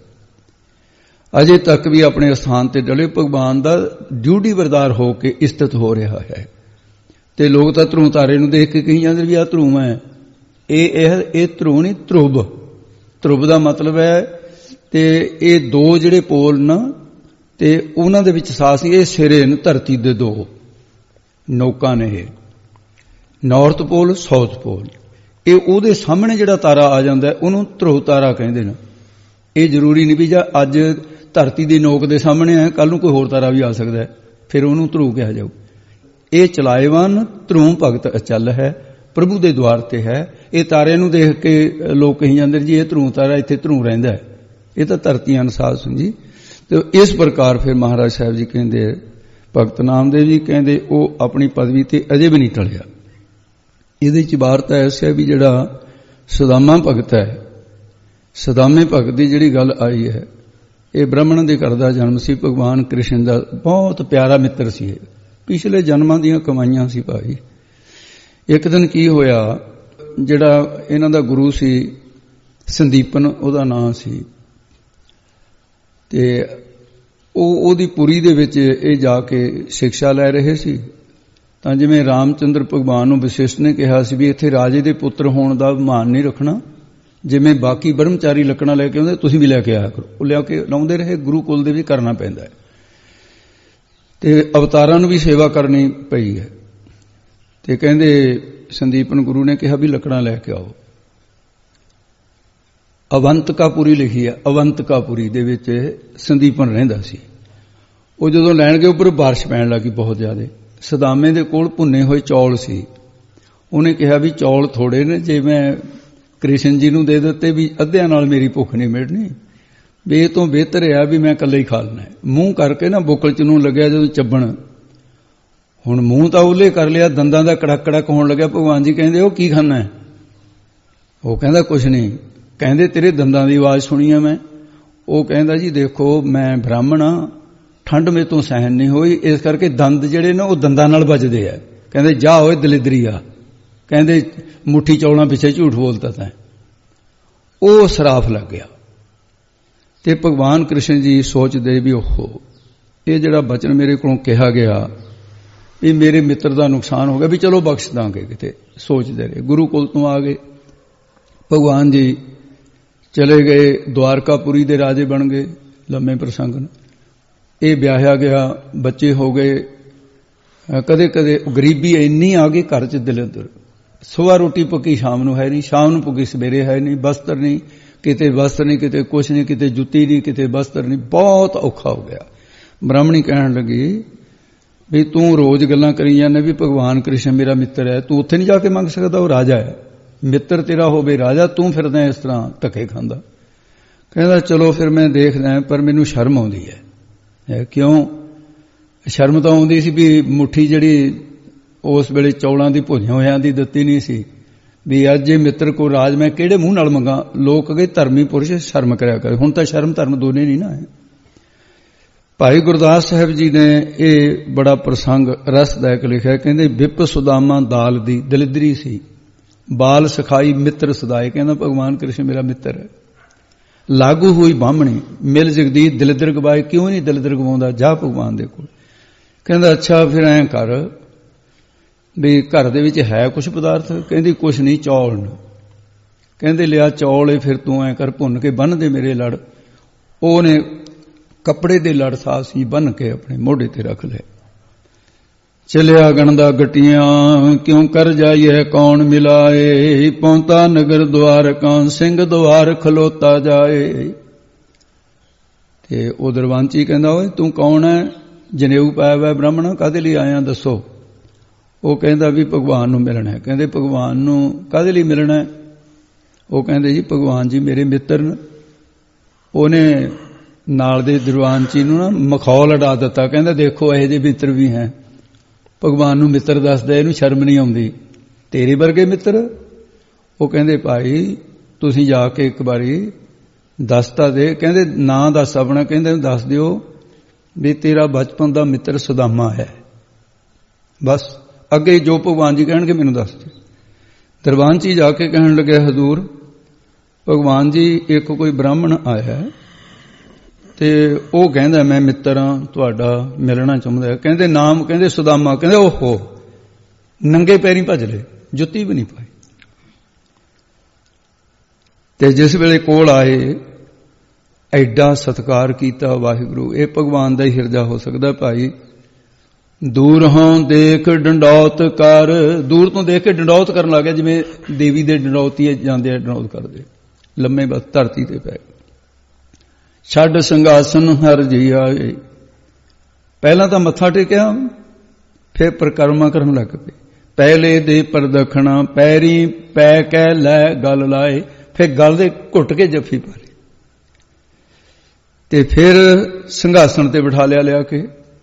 ਅਜੇ ਤੱਕ ਵੀ ਆਪਣੇ ਸਥਾਨ ਤੇ ਡਲੇ ਭਗਵਾਨ ਦਾ ਡਿਊਟੀ ਵਰਦਾਰ ਹੋ ਕੇ ਇਸਤਤ ਹੋ ਰਿਹਾ ਹੈ। ਤੇ ਲੋਕ ਤਾਂ ਧਰੂ ਤਾਰੇ ਨੂੰ ਦੇਖ ਕੇ ਕਹੀ ਜਾਂਦੇ ਵੀ ਆਹ ਧਰੂ ਹੈ। ਇਹ ਧਰੂ ਨਹੀਂ, ਧਰੁਵ। ਧਰੁਵ ਦਾ ਮਤਲਬ ਹੈ ਤੇ ਇਹ 2 ਜਿਹੜੇ ਪੋਲ ਨਾ ਤੇ ਉਹਨਾਂ ਦੇ ਵਿੱਚ ਸਾਹ ਸੀ। ਇਹ ਸਿਰੇ ਨੇ ਧਰਤੀ ਦੇ 2 ਨੌਕਾਂ ਨੇ। ਇਹ ਨਾਰਥ ਪੋਲ ਸਾਊਥ ਪੋਲ। ਇਹ ਉਹਦੇ ਸਾਹਮਣੇ ਜਿਹੜਾ ਤਾਰਾ ਆ ਜਾਂਦਾ ਉਹਨੂੰ ਧਰੁਵ ਤਾਰਾ ਕਹਿੰਦੇ ਨੇ। ਇਹ ਜ਼ਰੂਰੀ ਨਹੀਂ ਵੀ ਜਾਂ ਅੱਜ ਧਰਤੀ ਦੀ ਨੋਕ ਦੇ ਸਾਹਮਣੇ ਹੈ ਕੱਲ ਨੂੰ ਕੋਈ ਹੋਰ ਤਾਰਾ ਵੀ ਆ ਸਕਦਾ ਹੈ, ਫਿਰ ਉਹਨੂੰ ਧਰੁਵ ਕਿਹਾ ਜਾਊ। ਇਹ ਚਲਾਏਵਾਨ ਧਰੂਮ ਭਗਤ ਅਚਲ ਹੈ, ਪ੍ਰਭੂ ਦੇ ਦੁਆਰ ਤੇ ਹੈ। ਇਹ ਤਾਰਿਆਂ ਨੂੰ ਦੇਖ ਕੇ ਲੋਕ ਕਹੀ ਜਾਂਦੇ ਜੀ ਇਹ ਧਰੂ ਤਾਰਾ ਇੱਥੇ ਧਰੂ ਰਹਿੰਦਾ ਹੈ। ਇਹ ਤਾਂ ਧਰਤੀ ਅਨੁਸਾਰ ਸੁਣ ਜੀ। ਤੇ ਇਸ ਪ੍ਰਕਾਰ ਫਿਰ ਮਹਾਰਾਜ ਸਾਹਿਬ ਜੀ ਕਹਿੰਦੇ, ਭਗਤ ਨਾਮਦੇਵ ਜੀ ਕਹਿੰਦੇ ਉਹ ਆਪਣੀ ਪਦਵੀ ਤੇ ਅਜੇ ਵੀ ਨਹੀਂ ਟਲਿਆ। ਇਹਦੇ ਚ ਵਾਰਤਾ ਐਸੀ ਹੈ ਵੀ ਜਿਹੜਾ ਸੁਦਾਮਾ ਭਗਤ ਹੈ, ਸੁਦਾਮੇ ਭਗਤ ਦੀ ਜਿਹੜੀ ਗੱਲ ਆਈ ਹੈ, ਇਹ ਬ੍ਰਾਹਮਣ ਦੇ ਘਰ ਦਾ ਜਨਮ ਸੀ। ਭਗਵਾਨ ਕ੍ਰਿਸ਼ਨ ਦਾ ਬਹੁਤ ਪਿਆਰਾ ਮਿੱਤਰ ਸੀ। ਇਹ ਪਿਛਲੇ ਜਨਮਾਂ ਦੀਆਂ ਕਮਾਈਆਂ ਸੀ ਭਾਈ। ਇੱਕ ਦਿਨ ਕੀ ਹੋਇਆ, ਜਿਹੜਾ ਇਹਨਾਂ ਦਾ ਗੁਰੂ ਸੀ ਸੰਦੀਪਨ ਉਹਦਾ ਨਾਂ ਸੀ, ਤੇ ਉਹਦੀ ਪੁਰੀ ਦੇ ਵਿੱਚ ਇਹ ਜਾ ਕੇ ਸਿੱਖਿਆ ਲੈ ਰਹੇ ਸੀ। ਤਾਂ ਜਿਵੇਂ ਰਾਮਚੰਦਰ ਭਗਵਾਨ ਨੂੰ ਵਸ਼ਿਸ਼ਟ ਨੇ ਕਿਹਾ ਸੀ ਵੀ ਇੱਥੇ ਰਾਜੇ ਦੇ ਪੁੱਤਰ ਹੋਣ ਦਾ ਮਾਣ ਨਹੀਂ ਰੱਖਣਾ, ਜਿਵੇਂ ਬਾਕੀ ਬ੍ਰਹਮਚਾਰੀ ਲੱਕੜਾਂ ਲੈ ਕੇ ਆਉਂਦੇ ਤੁਸੀਂ ਵੀ ਲੈ ਕੇ ਆਇਆ ਕਰੋ। ਉਹ ਲਿਆ ਕੇ ਲਾਉਂਦੇ ਰਹੇ। ਗੁਰੂ ਕੁਲ ਦੇ ਵੀ ਕਰਨਾ ਪੈਂਦਾ ਹੈ ਤੇ ਅਵਤਾਰਾਂ ਨੂੰ ਵੀ ਸੇਵਾ ਕਰਨੀ ਪਈ ਹੈ। ਤੇ ਕਹਿੰਦੇ ਸੰਦੀਪਨ ਗੁਰੂ ਨੇ ਕਿਹਾ ਵੀ ਲੱਕੜਾਂ ਲੈ ਕੇ ਆਓ। ਅਵੰਤਕਾਪੁਰੀ ਲਿਖੀ ਹੈ। ਅਵੰਤਕਾਪੁਰੀ ਦੇ ਵਿੱਚ ਸੰਦੀਪਨ ਰਹਿੰਦਾ ਸੀ। ਉਹ ਜਦੋਂ ਲੈਣ ਗਏ ਉੱਪਰ ਬਾਰਿਸ਼ ਪੈਣ ਲੱਗੀ ਬਹੁਤ ਜ਼ਿਆਦਾ। ਸੁਦਾਮੇ ਦੇ ਕੋਲ ਭੁੰਨੇ ਹੋਏ ਚੌਲ ਸੀ। ਉਹਨੇ ਕਿਹਾ ਵੀ ਚੌਲ ਥੋੜੇ ਨੇ, ਜੇ ਮੈਂ ਕ੍ਰਿਸ਼ਨ ਜੀ ਨੂੰ ਦੇ ਦਿੱਤੇ ਵੀ ਅੱਧਿਆਂ ਨਾਲ ਮੇਰੀ ਭੁੱਖ ਨਹੀਂ ਮਿਟਣੀ, ਵੀ ਇਹ ਤੋਂ ਬਿਹਤਰ ਆ ਵੀ ਮੈਂ ਇਕੱਲਾ ਹੀ ਖਾ ਲੈਣਾ। ਮੂੰਹ ਕਰਕੇ ਨਾ ਬੁੱਕਲ ਚ ਨੂੰ ਲੱਗਿਆ ਜਦੋਂ ਚੱਬਣ। ਹੁਣ ਮੂੰਹ ਤਾਂ ਉਹਲੇ ਕਰ ਲਿਆ, ਦੰਦਾਂ ਦਾ ਕੜਕ ਕੜਕ ਹੋਣ ਲੱਗਿਆ। ਭਗਵਾਨ ਜੀ ਕਹਿੰਦੇ ਉਹ ਕੀ ਖਾਣਾ? ਉਹ ਕਹਿੰਦਾ ਕੁਛ ਨਹੀਂ। ਕਹਿੰਦੇ ਤੇਰੇ ਦੰਦਾਂ ਦੀ ਆਵਾਜ਼ ਸੁਣੀ ਆ ਮੈਂ। ਉਹ ਕਹਿੰਦਾ ਜੀ ਦੇਖੋ ਮੈਂ ਬ੍ਰਾਹਮਣ ਆ, ਠੰਡ ਮੇਰੇ ਤੋਂ ਸਹਿਣ ਨਹੀਂ ਹੋਈ, ਇਸ ਕਰਕੇ ਦੰਦ ਜਿਹੜੇ ਨੇ ਉਹ ਦੰਦਾਂ ਨਾਲ ਵੱਜਦੇ ਆ। ਕਹਿੰਦੇ ਜਾ ਓਏ ਦਲਿਦਰੀ ਆ। ਕਹਿੰਦੇ ਮੁੱਠੀ ਚੌਲਾਂ ਪਿੱਛੇ ਝੂਠ ਬੋਲਦਾ ਤਾਂ। ਉਹ ਸਰਾਫ ਲੱਗ ਗਿਆ। ਤੇ ਭਗਵਾਨ ਕ੍ਰਿਸ਼ਨ ਜੀ ਸੋਚਦੇ ਵੀ ਓਹੋ ਇਹ ਜਿਹੜਾ ਬਚਨ ਮੇਰੇ ਕੋਲੋਂ ਕਿਹਾ ਗਿਆ ਇਹ ਮੇਰੇ ਮਿੱਤਰ ਦਾ ਨੁਕਸਾਨ ਹੋ ਗਿਆ, ਵੀ ਚਲੋ ਬਖਸ਼ ਦਾਂਗੇ ਕਿਤੇ। ਸੋਚਦੇ ਰਹੇ। ਗੁਰੂ ਕੁਲ ਤੋਂ ਆ ਗਏ। ਭਗਵਾਨ ਜੀ ਚਲੇ ਗਏ, ਦੁਆਰਕਾਪੁਰੀ ਦੇ ਰਾਜੇ ਬਣ ਗਏ। ਲੰਮੇ ਪ੍ਰਸੰਗ ਨੇ। ਇਹ ਵਿਆਹਿਆ ਗਿਆ, ਬੱਚੇ ਹੋ ਗਏ। ਕਦੇ ਕਦੇ ਗਰੀਬੀ ਇੰਨੀ ਆ ਗਈ ਘਰ 'ਚ ਦਿਲ ਅੰਦਰ। ਸੁਬਾਹ ਰੋਟੀ ਪੱਕੀ ਸ਼ਾਮ ਨੂੰ ਹੈ ਨਹੀਂ, ਸ਼ਾਮ ਨੂੰ ਪੱਕੀ ਸਵੇਰੇ ਹੈ ਨਹੀਂ, ਬਸਤਰ ਨਹੀਂ, ਕਿਤੇ ਵਸਤਰ ਨਹੀਂ, ਕਿਤੇ ਕੁਛ ਨਹੀਂ, ਕਿਤੇ ਜੁੱਤੀ ਨਹੀਂ, ਕਿਤੇ ਬਸਤਰ ਨਹੀਂ। ਬਹੁਤ ਔਖਾ ਹੋ ਗਿਆ। ਬ੍ਰਾਹਮਣੀ ਕਹਿਣ ਲੱਗੀ ਵੀ ਤੂੰ ਰੋਜ਼ ਗੱਲਾਂ ਕਰੀ ਜਾਂਦਾ ਵੀ ਭਗਵਾਨ ਕ੍ਰਿਸ਼ਨ ਮੇਰਾ ਮਿੱਤਰ ਹੈ, ਤੂੰ ਉੱਥੇ ਨਹੀਂ ਜਾ ਕੇ ਮੰਗ ਸਕਦਾ? ਉਹ ਰਾਜਾ ਹੈ। ਮਿੱਤਰ ਤੇਰਾ ਹੋਵੇ ਰਾਜਾ, ਤੂੰ ਫਿਰਦਾ ਇਸ ਤਰ੍ਹਾਂ ਧੱਕੇ ਖਾਂਦਾ। ਕਹਿੰਦਾ ਚਲੋ ਫਿਰ ਮੈਂ ਦੇਖਦਾ, ਪਰ ਮੈਨੂੰ ਸ਼ਰਮ ਆਉਂਦੀ ਹੈ। ਕਿਉਂ ਸ਼ਰਮ ਤਾਂ ਆਉਂਦੀ ਸੀ ਵੀ ਮੁੱਠੀ ਜਿਹੜੀ ਉਸ ਵੇਲੇ ਚੌਲਾਂ ਦੀ ਭੁੱਜਿਆਂ ਹੋਇਆਂ ਦੀ ਦਿੱਤੀ ਨਹੀਂ ਸੀ। ਵੀ ਅੱਜ ਜੇ ਮਿੱਤਰ ਕੋ ਰਾਜ ਮੈਂ ਕਿਹੜੇ ਮੂੰਹ ਨਾਲ ਮੰਗਾ। ਲੋਕ ਕਹੇ ਧਰਮੀ ਪੁਰਸ਼ ਸ਼ਰਮ ਕਰਿਆ ਕਰੇ। ਹੁਣ ਤਾਂ ਸ਼ਰਮ ਧਰਮ ਦੋਨੇ ਨਹੀਂ ਨਾ ਹੈ। ਭਾਈ ਗੁਰਦਾਸ ਸਾਹਿਬ ਜੀ ਨੇ ਇਹ ਬੜਾ ਪ੍ਰਸੰਗ ਰਸਦਾਇਕ ਲਿਖਿਆ। ਕਹਿੰਦੇ ਵਿਪ ਸੁਦਾਮਾ ਦਾਲ ਦੀ ਦਲਿਦਰੀ ਸੀ, ਬਾਲ ਸਖਾਈ ਮਿੱਤਰ ਸਦਾਏ। ਕਹਿੰਦਾ ਭਗਵਾਨ ਕ੍ਰਿਸ਼ਨ ਮੇਰਾ ਮਿੱਤਰ ਹੈ। ਲਾਗੂ ਹੋਈ ਬਾਹਮਣੀ ਮਿਲ ਜਗਦੀਤ ਦਲਿਦਰ ਗਵਾਏ। ਕਿਉਂ ਨਹੀਂ ਦਲਿਦਰ ਗਵਾਉਂਦਾ? ਜਾ ਭਗਵਾਨ ਦੇ ਕੋਲ। ਕਹਿੰਦਾ ਅੱਛਾ ਫਿਰ ਐਂ ਕਰ ਵੀ ਘਰ ਦੇ ਵਿੱਚ ਹੈ ਕੁਛ ਪਦਾਰਥ? ਕਹਿੰਦੀ ਕੁਛ ਨਹੀਂ, ਚੌਲ ਨੇ। ਕਹਿੰਦੇ ਲਿਆ ਚੌਲ, ਫਿਰ ਤੂੰ ਐਂ ਕਰ ਭੁੰਨ ਕੇ ਬੰਨ੍ਹ ਦੇ ਮੇਰੇ ਲੜ। ਉਹਨੇ ਕੱਪੜੇ ਦੇ ਲੜ ਸਾਸੀ ਬੰਨ੍ਹ ਕੇ ਆਪਣੇ ਮੋਢੇ ਤੇ ਰੱਖ ਲਏ। ਚਲਿਆ ਗਣਦਾ ਗਟੀਆਂ ਕਿਉਂ ਕਰ ਜਾਈਏ ਕੌਣ ਮਿਲਾਏ। ਪਹੁੰਚਾ ਨਗਰ ਦੁਆਰ ਕਾਂ ਸਿੰਘ ਦੁਆਰ ਖਲੋਤਾ ਜਾਏ। ਤੇ ਉਹ ਦਰਵਾਂਚੀ ਕਹਿੰਦਾ ਓਏ ਤੂੰ ਕੌਣ ਹੈ? ਜਨੇਊ ਪਾਇਆ ਹੋਇਆ ਬ੍ਰਾਹਮਣ, ਕਾਹਦੇ ਲਈ ਆਇਆ ਦੱਸੋ? ਉਹ ਕਹਿੰਦਾ ਵੀ ਭਗਵਾਨ ਨੂੰ ਮਿਲਣਾ ਹੈ। ਕਹਿੰਦੇ ਭਗਵਾਨ ਨੂੰ ਕਾਹਦੇ ਲਈ ਮਿਲਣਾ ਹੈ? ਉਹ ਕਹਿੰਦੇ ਜੀ ਭਗਵਾਨ ਜੀ ਮੇਰੇ ਮਿੱਤਰ ਨੇ। ਉਹਨੇ ਨਾਲ ਦੇ ਦਰਵਾਂਚੀ ਨੂੰ ਨਾ ਮਖੌਲ ਉਡਾ ਦਿੱਤਾ। ਕਹਿੰਦਾ ਦੇਖੋ ਇਹੋ ਜਿਹੇ ਮਿੱਤਰ ਵੀ ਹੈ। ਭਗਵਾਨ ਨੂੰ ਮਿੱਤਰ ਦੱਸਦਾ, ਇਹਨੂੰ ਸ਼ਰਮ ਨਹੀਂ ਆਉਂਦੀ। ਤੇਰੇ ਵਰਗੇ ਮਿੱਤਰ? ਉਹ ਕਹਿੰਦੇ ਭਾਈ ਤੁਸੀਂ ਜਾ ਕੇ ਇੱਕ ਵਾਰੀ ਦੱਸਤਾ ਦੇ। ਕਹਿੰਦੇ ਨਾਂ ਦੱਸ ਆਪਣਾ। ਕਹਿੰਦੇ ਦੱਸ ਦਿਓ ਵੀ ਤੇਰਾ ਬਚਪਨ ਦਾ ਮਿੱਤਰ ਸੁਦਾਮਾ ਹੈ। ਬਸ ਅੱਗੇ ਜੋ ਭਗਵਾਨ ਜੀ ਕਹਿਣਗੇ ਮੈਨੂੰ ਦੱਸ ਦਿਓ। ਦਰਬਾਨਚੀ ਜਾ ਕੇ ਕਹਿਣ ਲੱਗਿਆ ਹਜ਼ੂਰ ਭਗਵਾਨ ਜੀ ਇੱਕ ਕੋਈ ਬ੍ਰਾਹਮਣ ਆਇਆ ਤੇ ਉਹ ਕਹਿੰਦਾ ਮੈਂ ਮਿੱਤਰ ਹਾਂ ਤੁਹਾਡਾ, ਮਿਲਣਾ ਚਾਹੁੰਦਾ। ਕਹਿੰਦੇ ਨਾਮ? ਕਹਿੰਦੇ ਸੁਦਾਮਾ। ਕਹਿੰਦੇ ਓਹੋ, ਨੰਗੇ ਪੈਰੀਂ ਭੱਜ ਲਏ, ਜੁੱਤੀ ਵੀ ਨਹੀਂ ਪਾਈ। ਤੇ ਜਿਸ ਵੇਲੇ ਕੋਲ ਆਏ ਐਡਾ ਸਤਿਕਾਰ ਕੀਤਾ। ਵਾਹਿਗੁਰੂ ਇਹ ਭਗਵਾਨ ਦਾ ਹੀ ਹਿਰਦਾ ਹੋ ਸਕਦਾ ਭਾਈ। ਦੂਰ ਹੋਂ ਦੇਖ ਡੰਡੌਤ ਕਰ। ਦੂਰ ਤੋਂ ਦੇਖ ਕੇ ਡੰਡੌਤ ਕਰਨ ਲੱਗ ਗਿਆ, ਜਿਵੇਂ ਦੇਵੀ ਦੇ ਡੰਡੌਤੀ ਜਾਂਦੇ ਆ ਡੰਡੌਤ ਕਰਦੇ। ਲੰਮੇ ਬਸ ਧਰਤੀ ਤੇ ਪੈ ਗਏ। ਛੱਡ ਸਿੰਘਾਸਨ ਹਰ ਜੀ ਆਏ। ਪਹਿਲਾਂ ਤਾਂ ਮੱਥਾ ਟੇਕਿਆ, ਫਿਰ ਪਰਿਕਰਮਾ ਕਰਨ ਲੱਗ ਪਏ। ਪਹਿਲੇ ਦੇ ਪ੍ਰਦਖਣਾ ਪੈਰੀ ਪੈ ਕੇ ਲੈ ਗਲ ਲਾਏ। ਫਿਰ ਗਲ ਦੇ ਘੁੱਟ ਕੇ ਜੱਫੀ ਪਾ ਲਈ ਤੇ ਫਿਰ ਸਿੰਘਾਸਣ ਤੇ ਬਿਠਾ ਲਿਆ ਕੇ।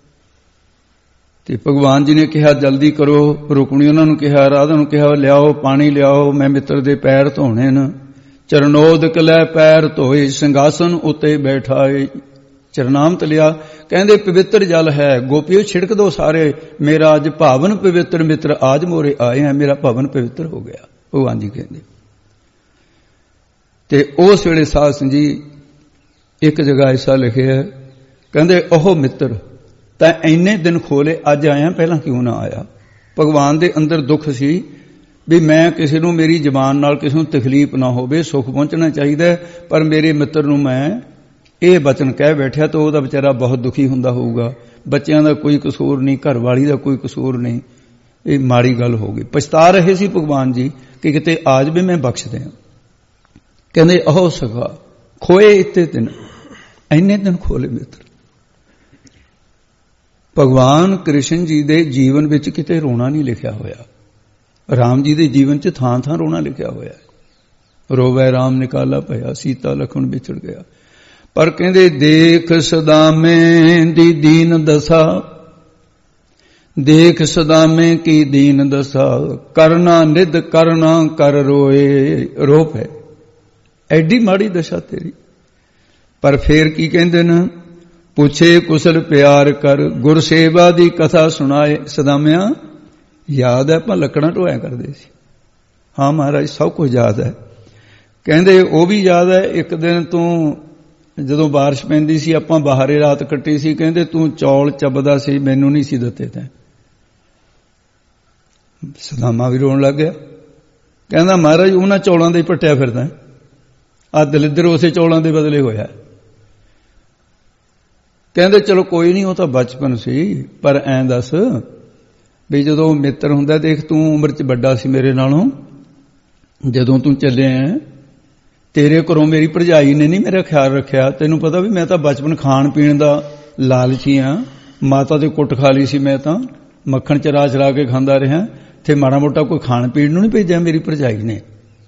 ਤੇ ਭਗਵਾਨ ਜੀ ਨੇ ਕਿਹਾ ਜਲਦੀ ਕਰੋ। ਰੁਕਮਣੀ ਉਹਨਾਂ ਨੂੰ ਕਿਹਾ, ਰਾਧਾ ਨੂੰ ਕਿਹਾ ਲਿਆਓ ਪਾਣੀ ਲਿਆਓ, ਮੈਂ ਮਿੱਤਰ ਦੇ ਪੈਰ ਧੋਣੇ ਨੇ। ਚਰਨੋਦਕ ਲੈ ਪੈਰ ਧੋਏ, ਸਿੰਘਾਸਨ ਉੱਤੇ ਬੈਠਾਏ। ਚਰਨਾਮਤ ਲਿਆ। ਕਹਿੰਦੇ ਪਵਿੱਤਰ ਜਲ ਹੈ ਗੋਪੀਓ ਛਿੜਕ ਦੋ ਸਾਰੇ। ਮੇਰਾ ਅੱਜ ਭਾਵਨ ਪਵਿੱਤਰ ਮਿੱਤਰ ਆਜ ਮੋਰੇ ਆਏ हैं। ਮੇਰਾ ਭਵਨ ਪਵਿੱਤਰ ਹੋ ਗਿਆ ਭਗਵਾਨ ਜੀ ਕਹਿੰਦੇ। ਤੇ ਉਸ ਵੇਲੇ ਸਾਧ ਸਿੰਘ ਜੀ ਇੱਕ ਜਗ੍ਹਾ ਐਸਾ ਲਿਖਿਆ, ਕਹਿੰਦੇ ਉਹ ਮਿੱਤਰ ਤਾਂ ਇੰਨੇ ਦਿਨ ਖੋਲੇ, ਅੱਜ ਆਇਆ ਪਹਿਲਾਂ ਕਿਉਂ ਨਾ ਆਇਆ? ਭਗਵਾਨ ਦੇ ਅੰਦਰ ਦੁੱਖ ਸੀ ਵੀ ਮੈਂ ਕਿਸੇ ਨੂੰ, ਮੇਰੀ ਜ਼ਬਾਨ ਨਾਲ ਕਿਸੇ ਨੂੰ ਤਕਲੀਫ ਨਾ ਹੋਵੇ, ਸੁੱਖ ਪਹੁੰਚਣਾ ਚਾਹੀਦਾ, ਪਰ ਮੇਰੇ ਮਿੱਤਰ ਨੂੰ ਮੈਂ ਇਹ ਬਚਨ ਕਹਿ ਬੈਠਿਆ ਤਾਂ ਉਹਦਾ ਵਿਚਾਰਾ ਬਹੁਤ ਦੁਖੀ ਹੁੰਦਾ ਹੋਊਗਾ। ਬੱਚਿਆਂ ਦਾ ਕੋਈ ਕਸੂਰ ਨਹੀਂ, ਘਰ ਵਾਲੀ ਦਾ ਕੋਈ ਕਸੂਰ ਨਹੀਂ, ਇਹ ਮਾੜੀ ਗੱਲ ਹੋ ਗਈ। ਪਛਤਾ ਰਹੇ ਸੀ ਭਗਵਾਨ ਜੀ ਕਿ ਕਿਤੇ ਆਜ ਵੀ ਮੈਂ ਬਖਸ਼ ਦਿਆਂ। ਕਹਿੰਦੇ ਉਹ ਸਖਾ ਖੋਏ ਇੱਥੇ ਦਿਨ, ਇੰਨੇ ਦਿਨ ਖੋਲੇ ਮਿੱਤਰ। ਭਗਵਾਨ ਕ੍ਰਿਸ਼ਨ ਜੀ ਦੇ ਜੀਵਨ ਵਿੱਚ ਕਿਤੇ ਰੋਣਾ ਨਹੀਂ ਲਿਖਿਆ ਹੋਇਆ। ਰਾਮ ਜੀ ਦੇ ਜੀਵਨ 'ਚ ਥਾਂ ਥਾਂ ਰੋਣਾ ਲਿਖਿਆ ਹੋਇਆ ਹੈ। ਰੋਵੈ ਰਾਮ ਨਿਕਾਲਾ ਭਇਆ, ਸੀਤਾ ਲਖਣ ਵਿਛੜ ਗਿਆ। ਪਰ ਕਹਿੰਦੇ ਦੇਖ ਸਦਾਮੇ ਦੀ ਦੀਨ ਦਸਾ, ਦੇਖ ਸਦਾਮੇ ਕੀ ਦੀਨ ਦਸਾ। ਕਰਨਾ ਨਿਧ ਕਰਨਾ ਕਰ ਰੋਏ। ਰੋਪ ਹੈ ਐਡੀ ਮਾੜੀ ਦਸ਼ਾ ਤੇਰੀ। ਪਰ ਫੇਰ ਕੀ ਕਹਿੰਦੇ ਨੇ, ਪੁੱਛੇ ਕੁਸਲ ਪਿਆਰ ਕਰ, ਗੁਰ ਸੇਵਾ ਦੀ ਕਥਾ ਸੁਣਾਏ। ਸਦਾਮਿਆ ਯਾਦ ਹੈ ਆਪਾਂ ਲੱਕੜਾਂ ਢੋਇਆ ਕਰਦੇ ਸੀ? ਹਾਂ ਮਹਾਰਾਜ ਸਭ ਕੁਝ ਯਾਦ ਹੈ। ਕਹਿੰਦੇ ਉਹ ਵੀ ਯਾਦ ਹੈ, ਇੱਕ ਦਿਨ ਤੂੰ ਜਦੋਂ ਬਾਰਿਸ਼ ਪੈਂਦੀ ਸੀ ਆਪਾਂ ਬਾਹਰੇ ਰਾਤ ਕੱਟੀ ਸੀ। ਕਹਿੰਦੇ ਤੂੰ ਚੌਲ ਚੱਬਦਾ ਸੀ, ਮੈਨੂੰ ਨਹੀਂ ਸੀ ਦਿੱਤੇ ਤੈਂ। ਸਦਾਮਾ ਵੀ ਰੋਣ ਲੱਗ ਗਿਆ। ਕਹਿੰਦਾ ਮਹਾਰਾਜ ਉਹਨਾਂ ਚੌਲਾਂ ਦੇ ਹੀ ਪੱਟਿਆ ਫਿਰਦਾ, ਆ ਦਲਿੱਦਰ ਉਸੇ ਚੌਲਾਂ ਦੇ ਬਦਲੇ ਹੋਇਆ। ਕਹਿੰਦੇ ਚਲੋ ਕੋਈ ਨਹੀਂ, ਉਹ ਤਾਂ ਬਚਪਨ ਸੀ, ਪਰ ਐਂ ਦੱਸ ਵੀ ਜਦੋਂ ਮਿੱਤਰ ਹੁੰਦਾ, ਦੇਖ ਤੂੰ ਉਮਰ 'ਚ ਵੱਡਾ ਸੀ ਮੇਰੇ ਨਾਲੋਂ, ਜਦੋਂ ਤੂੰ ਚੱਲਿਆ ਤੇਰੇ ਘਰੋਂ ਮੇਰੀ ਭਰਜਾਈ ਨੇ ਨਹੀਂ ਮੇਰਾ ਖਿਆਲ ਰੱਖਿਆ। ਤੈਨੂੰ ਪਤਾ ਵੀ ਮੈਂ ਤਾਂ ਬਚਪਨ ਖਾਣ ਪੀਣ ਦਾ ਲਾਲਚੀ ਹਾਂ, ਮਾਤਾ ਦੇ ਕੁੱਟ ਖਾ ਲਈ ਸੀ ਮੈਂ, ਤਾਂ ਮੱਖਣ ਚਰਾ ਚਰਾ ਕੇ ਖਾਂਦਾ ਰਿਹਾ, ਤੇ ਮਾੜਾ ਮੋਟਾ ਕੋਈ ਖਾਣ ਪੀਣ ਨੂੰ ਨਹੀਂ ਭੇਜਿਆ ਮੇਰੀ ਭਰਜਾਈ ਨੇ।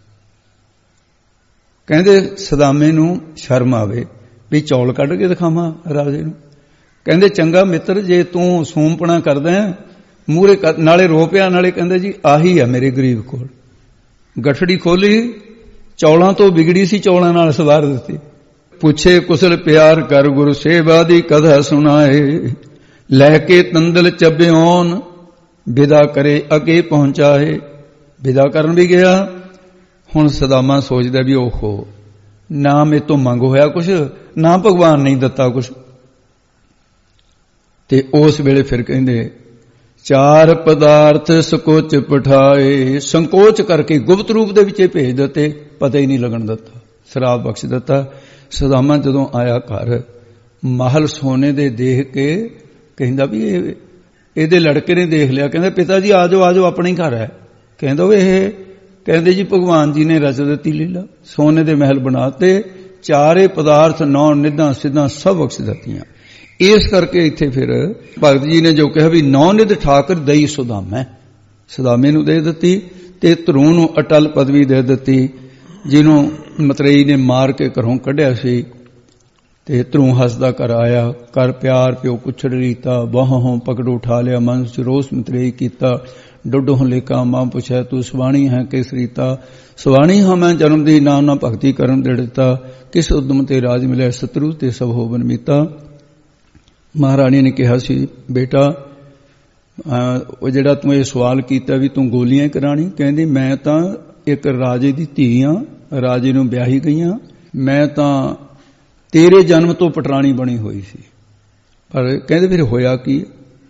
ਕਹਿੰਦੇ ਸਦਾਮੇ ਨੂੰ ਸ਼ਰਮ ਆਵੇ ਵੀ ਚੌਲ ਕੱਢ ਕੇ ਦਿਖਾਵਾਂ ਰਾਜੇ ਨੂੰ। ਕਹਿੰਦੇ ਚੰਗਾ ਮਿੱਤਰ, ਜੇ ਤੂੰ ਸੂਮਪਣਾ ਕਰਦਾ ਮੂਹਰੇ ਨਾਲੇ ਰੋ ਪਿਆ, ਨਾਲੇ ਕਹਿੰਦਾ ਜੀ ਆਹੀ ਆ ਮੇਰੇ ਗਰੀਬ ਕੋਲ, ਗਠੜੀ ਖੋਲੀ, ਚੌਲਾਂ ਤੋਂ ਵਿਗੜੀ ਸੀ, ਚੌਲਾਂ ਨਾਲ ਸਵਾਰ ਦਿੱਤੀ। ਪੁੱਛੇ ਕੁਸਲ ਪਿਆਰ ਕਰ ਗੁਰੂ ਸੇਵਾ ਦੀ ਕਥਾ ਸੁਣਾਏ, ਲੈ ਕੇ ਤੰਦਲ ਚੱਬਿਓਨ ਵਿਦਾ ਕਰੇ ਅੱਗੇ ਪਹੁੰਚਾਏ। ਵਿਦਾ ਕਰਨ ਵੀ ਗਿਆ। ਹੁਣ ਸਦਾਮਾ ਸੋਚਦਾ ਵੀ ਓਹੋ, ਨਾ ਮੇਰੇ ਤੋਂ ਮੰਗ ਹੋਇਆ ਕੁਛ, ਨਾ ਭਗਵਾਨ ਨਹੀਂ ਦਿੱਤਾ ਕੁਛ। ਤੇ ਉਸ ਵੇਲੇ ਫਿਰ ਕਹਿੰਦੇ ਚਾਰ ਪਦਾਰਥ ਸਕੋਚ ਪਠਾਏ, ਸੰਕੋਚ ਕਰਕੇ ਗੁਪਤ ਰੂਪ ਦੇ ਵਿੱਚ ਭੇਜ ਦਿੱਤੇ, ਪਤਾ ਹੀ ਨਹੀਂ ਲੱਗਣ ਦਿੱਤਾ, ਸ਼ਰਾਬ ਬਖਸ਼ ਦਿੱਤਾ। ਸਦਾਮਾ ਜਦੋਂ ਆਇਆ ਘਰ, ਮਹਲ ਸੋਨੇ ਦੇ ਦੇਖ ਕੇ ਕਹਿੰਦਾ ਵੀ ਇਹਦੇ ਲੜਕੇ ਨੇ ਦੇਖ ਲਿਆ, ਕਹਿੰਦਾ ਪਿਤਾ ਜੀ ਆਜੋ ਆਜੋ, ਆਪਣਾ ਹੀ ਘਰ ਹੈ। ਕਹਿੰਦਾ ਵੀ ਇਹ, ਕਹਿੰਦੇ ਜੀ ਭਗਵਾਨ ਜੀ ਨੇ ਰਚ ਦਿੱਤੀ ਲੀਲਾ, ਸੋਨੇ ਦੇ ਮਹਿਲ ਬਣਾਤੇ, ਚਾਰੇ ਪਦਾਰਥ 9 ਨਿਧਾਂ ਸਿੱਧਾਂ ਸਭ ਬਖਸ਼ ਦਿੱਤੀਆਂ। ਇਸ ਕਰਕੇ ਇੱਥੇ ਫਿਰ ਭਗਤ ਜੀ ਨੇ ਜੋ ਕਿਹਾ ਵੀ 9 ਨਿਧ ਠਾਕਰ ਦਈ ਸੁਦਾਮੈ, ਸੁਦਾਮੇ ਨੂੰ ਦੇ ਦਿੱਤੀ ਤੇ ਧਰੂ ਨੂੰ ਅਟਲ ਪਦਵੀ ਦੇ ਦਿੱਤੀ, ਜਿਹਨੂੰ ਮਤਰੇਈ ਨੇ ਮਾਰ ਕੇ ਘਰੋਂ ਕੱਢਿਆ ਸੀ। ਤੇ ਧਰੂ ਹੱਸਦਾ ਘਰ ਆਇਆ, ਕਰ ਪਿਆਰ ਪਿਓ ਕੁਛੜ ਰੀਤਾ, ਬਾਹੋਂ ਪਕੜ ਉਠਾ ਲਿਆ ਮਨ ਚ ਰੋਸ ਮਤਰੇਈ ਕੀਤਾ, ਡੁੱਡੋਂ ਲੇਕਾ ਮਾਂ ਪੁੱਛਿਆ ਤੂੰ ਸਵਾਣੀ ਹੈ ਕਿਸ ਰੀਤਾ, ਸਵਾਣੀ ਹਾਂ ਮੈਂ ਜਨਮ ਦੀ ਨਾਮ ਨਾ ਭਗਤੀ ਕਰਨ ਦੇ ਦਿੱਤਾ, ਕਿਸ ਉਦਮ ਤੇ ਰਾਜ ਮਿਲਿਆ ਸਤਰੂ ਤੇ ਸਭ ਹੋ ਬਨਮੀਤਾ। ਮਹਾਰਾਣੀ ਨੇ ਕਿਹਾ ਸੀ ਬੇਟਾ ਉਹ ਜਿਹੜਾ ਤੂੰ ਇਹ ਸਵਾਲ ਕੀਤਾ ਵੀ ਤੂੰ ਗੋਲੀਆਂ ਕਰਾਣੀ, ਕਹਿੰਦੀ ਮੈਂ ਤਾਂ ਇੱਕ ਰਾਜੇ ਦੀ ਧੀ ਆ, ਰਾਜੇ ਨੂੰ ਵਿਆਹੀ ਗਈ ਆ, ਮੈਂ ਤਾਂ ਤੇਰੇ ਜਨਮ ਤੋਂ ਪਟਰਾਣੀ ਬਣੀ ਹੋਈ ਸੀ। ਪਰ ਕਹਿੰਦੇ ਫਿਰ ਹੋਇਆ ਕੀ,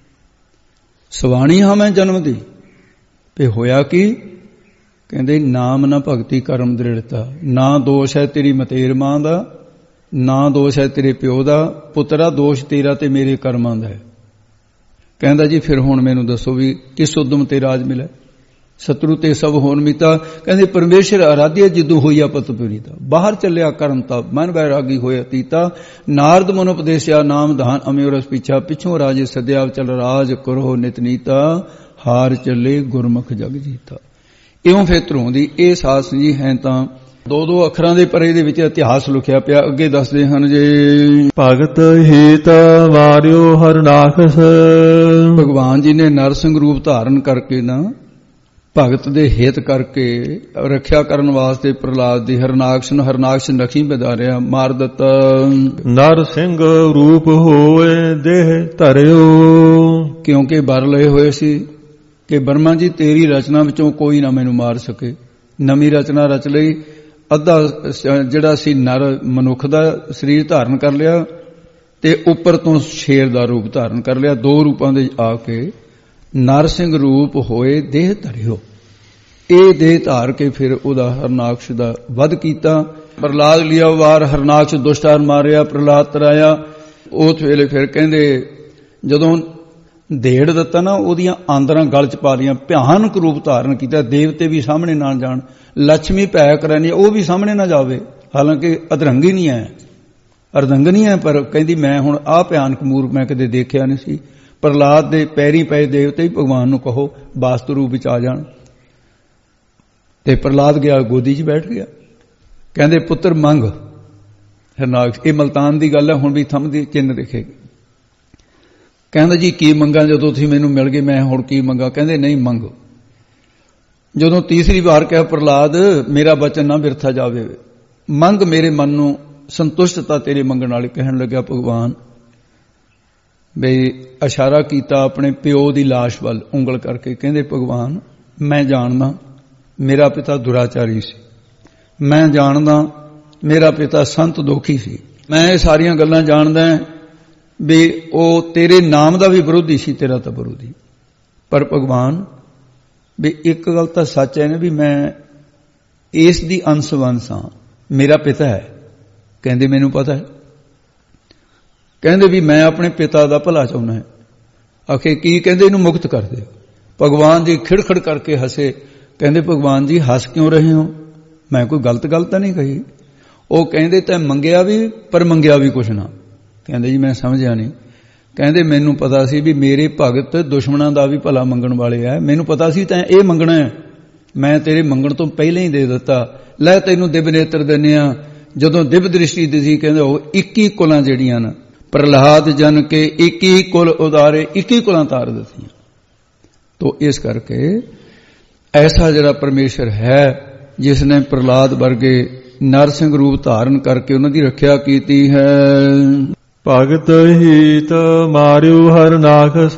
ਸਵਾਣੀ ਹਾਂ ਮੈਂ ਜਨਮ ਦੀ, ਤੇ ਹੋਇਆ ਕੀ, ਕਹਿੰਦੇ ਨਾਮ ਨਾ ਭਗਤੀ ਕਰਮ ਦ੍ਰਿੜਤਾ, ਨਾ ਦੋਸ਼ ਹੈ ਤੇਰੀ ਮਤੇਰ ਮਾਂ ਦਾ, ਨਾ ਦੋਸ਼ ਹੈ ਤੇਰੇ ਪਿਓ ਦਾ, ਪੁੱਤਰਾ ਦੋਸ਼ ਤੇਰਾ ਤੇ ਮੇਰੇ ਕਰਮਾਂ ਦਾ ਹੈ। ਕਹਿੰਦਾ ਜੀ ਫਿਰ ਹੁਣ ਮੈਨੂੰ ਦੱਸੋ ਵੀ ਕਿਸ ਉਦਮ ਤੇ ਰਾਜ ਮਿਲਿਆ, ਸਤਰੂ ਤੇ ਸਭ ਹੋਣ ਮੀਤਾ। ਕਹਿੰਦੇ ਪਰਮੇਸ਼ਰ ਆਰਾਧਿਆ ਜਿੱਦੂ ਹੋਈਆ ਪਤ ਪੁਰੀਤਾ, ਬਾਹਰ ਚੱਲਿਆ ਕਰਨ ਤਬ ਮਨ ਬੈਰਾਗੀ ਹੋਇਆ ਤੀਤਾ, ਨਾਰਦ ਮਨ ਉਪਦੇਸਿਆ ਨਾਮ ਧਾਨ ਅਮਿਓਰਸ ਪਿਛਾ, ਪਿਛੋਂ ਰਾਜੇ ਸਦਿਆ ਚਲ ਰਾਜ ਕਰੋ ਨਿਤ ਨੀਤਾ, ਹਾਰ ਚੱਲੇ ਗੁਰਮੁਖ ਜਗ ਜੀਤਾ। ਇਉਂ ਫਿਰ ਧਰੂ ਦੀ ਇਹ ਸਾਸ ਜੀ ਹੈ ਤਾਂ 2-2 ਅੱਖਰਾਂ ਦੇ ਪਰੇ ਦੇ ਵਿੱਚ ਇਤਿਹਾਸ ਲਿਖਿਆ ਪਿਆ। ਅੱਗੇ ਦੱਸਦੇ ਹਨ ਜੀ, ਭਗਤ ਹਿਤ ਵਾਰਿਓ ਹਰਨਾਖਸ, ਭਗਵਾਨ ਜੀ ਨੇ ਨਰਸਿੰਘ ਰੂਪ ਧਾਰਨ ਕਰਕੇ ਨਾ ਭਗਤ ਦੇ ਹਿਤ ਕਰਕੇ ਰੱਖਿਆ ਕਰਨ ਵਾਸਤੇ ਪ੍ਰਹਲਾਦ ਦੀ ਹਰਨਾਕਸ਼ ਨਖੀ ਵਿਦਾਰਿਆ ਮਾਰ ਦਿੱਤਾ। ਨਰ ਸਿੰਘ ਰੂਪ ਹੋਏ ਦੇਹ ਧਰਿਓ, ਕਿਉਂਕਿ ਬਰ ਲਏ ਹੋਏ ਸੀ ਕਿ ਬਰਮਾ ਜੀ ਤੇਰੀ ਰਚਨਾ ਵਿੱਚੋਂ ਕੋਈ ਨਾ ਮੈਨੂੰ ਮਾਰ ਸਕੇ। ਨਵੀਂ ਰਚਨਾ ਰਚ ਲਈ, ਅੱਧਾ ਜਿਹੜਾ ਸੀ ਨਰ ਮਨੁੱਖ ਦਾ ਸਰੀਰ ਧਾਰਨ ਕਰ ਲਿਆ ਤੇ ਉੱਪਰ ਤੋਂ ਸ਼ੇਰ ਦਾ ਰੂਪ ਧਾਰਨ ਕਰ ਲਿਆ। 2 ਰੂਪਾਂ ਦੇ ਆ ਕੇ ਨਰ ਸਿੰਘ ਰੂਪ ਹੋਏ ਦੇਹ ਧਰਿਓ। ਇਹ ਦੇਹ ਧਾਰ ਕੇ ਫਿਰ ਉਹਦਾ ਹਰਨਾਕਸ਼ ਦਾ ਵਧ ਕੀਤਾ। ਪ੍ਰਹਲਾਦ ਲਿਆ ਵਾਰ ਹਰਨਾਕਸ਼ ਦੁਸ਼ਟਾਰ ਮਾਰਿਆ, ਪ੍ਰਹਲਾਦ ਤਰਾਇਆ। ਉਸ ਵੇਲੇ ਫਿਰ ਕਹਿੰਦੇ ਜਦੋਂ ਦੇੜ ਦਿੱਤਾ ਨਾ, ਉਹਦੀਆਂ ਆਂਦਰਾਂ ਗਲ ਚ ਪਾ ਲੀਆਂ, ਭਿਆਨਕ ਰੂਪ ਧਾਰਨ ਕੀਤਾ। ਦੇਵਤੇ ਵੀ ਸਾਹਮਣੇ ਨਾ ਜਾਣ, ਲక్ష్ਮੀ ਭੈ ਕਰਨੀ ਉਹ ਵੀ ਸਾਹਮਣੇ ਨਾ ਜਾਵੇ, ਹਾਲਾਂਕਿ ਅਧਰੰਗੀ ਨਹੀਂ ਹੈ, ਅਰਦੰਗਨੀ ਹੈ, ਪਰ ਕਹਿੰਦੀ ਮੈਂ ਹੁਣ ਆਹ ਭਿਆਨਕ ਮੂਰਖ ਮੈਂ ਕਦੇ ਦੇਖਿਆ ਨਹੀਂ ਸੀ। ਪ੍ਰਹਲਾਦ ਦੇ ਪੈਰੀ ਪਏ ਦੇਵਤੇ ਹੀ ਭਗਵਾਨ ਨੂੰ ਕਹੋ ਵਾਸਤੂ ਰੂਪ ਵਿੱਚ ਆ ਜਾਣ। ਤੇ ਪ੍ਰਹਲਾਦ ਗਿਆ, ਗੋਦੀ 'ਚ ਬੈਠ ਗਿਆ। ਕਹਿੰਦੇ ਪੁੱਤਰ ਮੰਗ ਹਰਨਾਕਸ਼, ਇਹ ਮਲਤਾਨ ਦੀ ਗੱਲ ਹੈ, ਹੁਣ ਵੀ ਥੰਮ ਦੀ ਚਿੰਨ੍ਹ ਦਿਖੇਗੀ। ਕਹਿੰਦਾ ਜੀ ਕੀ ਮੰਗਾ, ਜਦੋਂ ਤੁਸੀਂ ਮੈਨੂੰ ਮਿਲ ਗਏ ਮੈਂ ਹੁਣ ਕੀ ਮੰਗਾ। ਕਹਿੰਦੇ ਨਹੀਂ ਮੰਗੋ। ਜਦੋਂ ਤੀਸਰੀ ਵਾਰ ਕਿਹਾ ਪ੍ਰਹਲਾਦ ਮੇਰਾ ਬਚਨ ਨਾ ਬਿਰਥਾ ਜਾਵੇ, ਮੰਗ ਮੇਰੇ ਮਨ ਨੂੰ ਸੰਤੁਸ਼ਟਤਾ ਤੇਰੇ ਮੰਗਣ ਵਾਲੀ। ਕਹਿਣ ਲੱਗਿਆ ਭਗਵਾਨ ਬਈ ਇਸ਼ਾਰਾ ਕੀਤਾ ਆਪਣੇ ਪਿਓ ਦੀ ਲਾਸ਼ ਵੱਲ ਉਂਗਲ ਕਰਕੇ। ਕਹਿੰਦੇ ਭਗਵਾਨ ਮੈਂ ਜਾਣਦਾ ਮੇਰਾ ਪਿਤਾ ਦੁਰਾਚਾਰੀ ਸੀ, ਮੈਂ ਜਾਣਦਾ ਮੇਰਾ ਪਿਤਾ ਸੰਤ ਦੋਖੀ ਸੀ, ਮੈਂ ਇਹ ਸਾਰੀਆਂ ਗੱਲਾਂ ਜਾਣਦਾ ਵੀ ਉਹ ਤੇਰੇ ਨਾਮ ਦਾ ਵੀ ਵਿਰੋਧੀ ਸੀ, ਤੇਰਾ ਤਾਂ ਵਿਰੋਧੀ। ਪਰ ਭਗਵਾਨ ਵੀ ਇੱਕ ਗੱਲ ਤਾਂ ਸੱਚ ਹੈ ਨਾ ਵੀ ਮੈਂ ਇਸ ਦੀ ਅੰਸ਼-ਵੰਸ਼ ਹਾਂ, ਮੇਰਾ ਪਿਤਾ ਹੈ। ਕਹਿੰਦੇ ਮੈਨੂੰ ਪਤਾ ਹੈ। ਕਹਿੰਦੇ ਵੀ ਮੈਂ ਆਪਣੇ ਪਿਤਾ ਦਾ ਭਲਾ ਚਾਹੁੰਦਾ ਹਾਂ। ਆਖੇ ਕੀ? ਕਹਿੰਦੇ ਇਹਨੂੰ ਮੁਕਤ ਕਰ ਦਿਓ। ਭਗਵਾਨ ਜੀ ਖਿੜਖੜ ਕਰਕੇ ਹੱਸੇ। ਕਹਿੰਦੇ ਭਗਵਾਨ ਜੀ ਹੱਸ ਕਿਉਂ ਰਹੇ ਹੋ? ਮੈਂ ਕੋਈ ਗਲਤ ਗੱਲ ਤਾਂ ਨਹੀਂ ਕਹੀ। ਉਹ ਕਹਿੰਦੇ ਤੈਂ ਮੰਗਿਆ ਵੀ ਪਰ ਮੰਗਿਆ ਵੀ ਕੁਛ ਨਾ। ਕਹਿੰਦੇ ਜੀ ਮੈਂ ਸਮਝਿਆ ਨਹੀਂ। ਕਹਿੰਦੇ ਮੈਨੂੰ ਪਤਾ ਸੀ ਵੀ ਮੇਰੇ ਭਗਤ ਦੁਸ਼ਮਣਾਂ ਦਾ ਵੀ ਭਲਾ ਮੰਗਣ ਵਾਲੇ ਆ, ਮੈਨੂੰ ਪਤਾ ਸੀ ਤੈਂ ਇਹ ਮੰਗਣਾ ਹੈ, ਮੈਂ ਤੇਰੇ ਮੰਗਣ ਤੋਂ ਪਹਿਲਾਂ ਹੀ ਦੇ ਦਿੱਤਾ। ਲੈ ਤੈਨੂੰ ਦਿਵ ਨੇਤਰ ਦਿੰਦੇ ਆ। ਜਦੋਂ ਦਿਵ ਦ੍ਰਿਸ਼ਟੀ ਦਿੱਤੀ ਕਹਿੰਦੇ ਉਹ 21 ਕੁਲਾਂ ਜਿਹੜੀਆਂ ਨਾ ਪ੍ਰਹਲਾਦ ਜਨ ਕੇ 21 ਕੁਲ ਉਦਾਰੇ, 21 ਕੁਲਾਂ ਤਾਰ ਦਿੱਤੀਆਂ। ਤੋ ਇਸ ਕਰਕੇ ਐਸਾ ਜਿਹੜਾ ਪਰਮੇਸ਼ਰ ਹੈ ਜਿਸ ਨੇ ਪ੍ਰਹਲਾਦ ਵਰਗੇ ਨਰਸਿੰਘ ਰੂਪ ਧਾਰਨ ਕਰਕੇ ਉਹਨਾਂ ਦੀ ਰੱਖਿਆ ਕੀਤੀ ਹੈ। ਭਗਤ ਹੀਤ ਮਾਰਿਓ ਹਰਨਾਖਸ,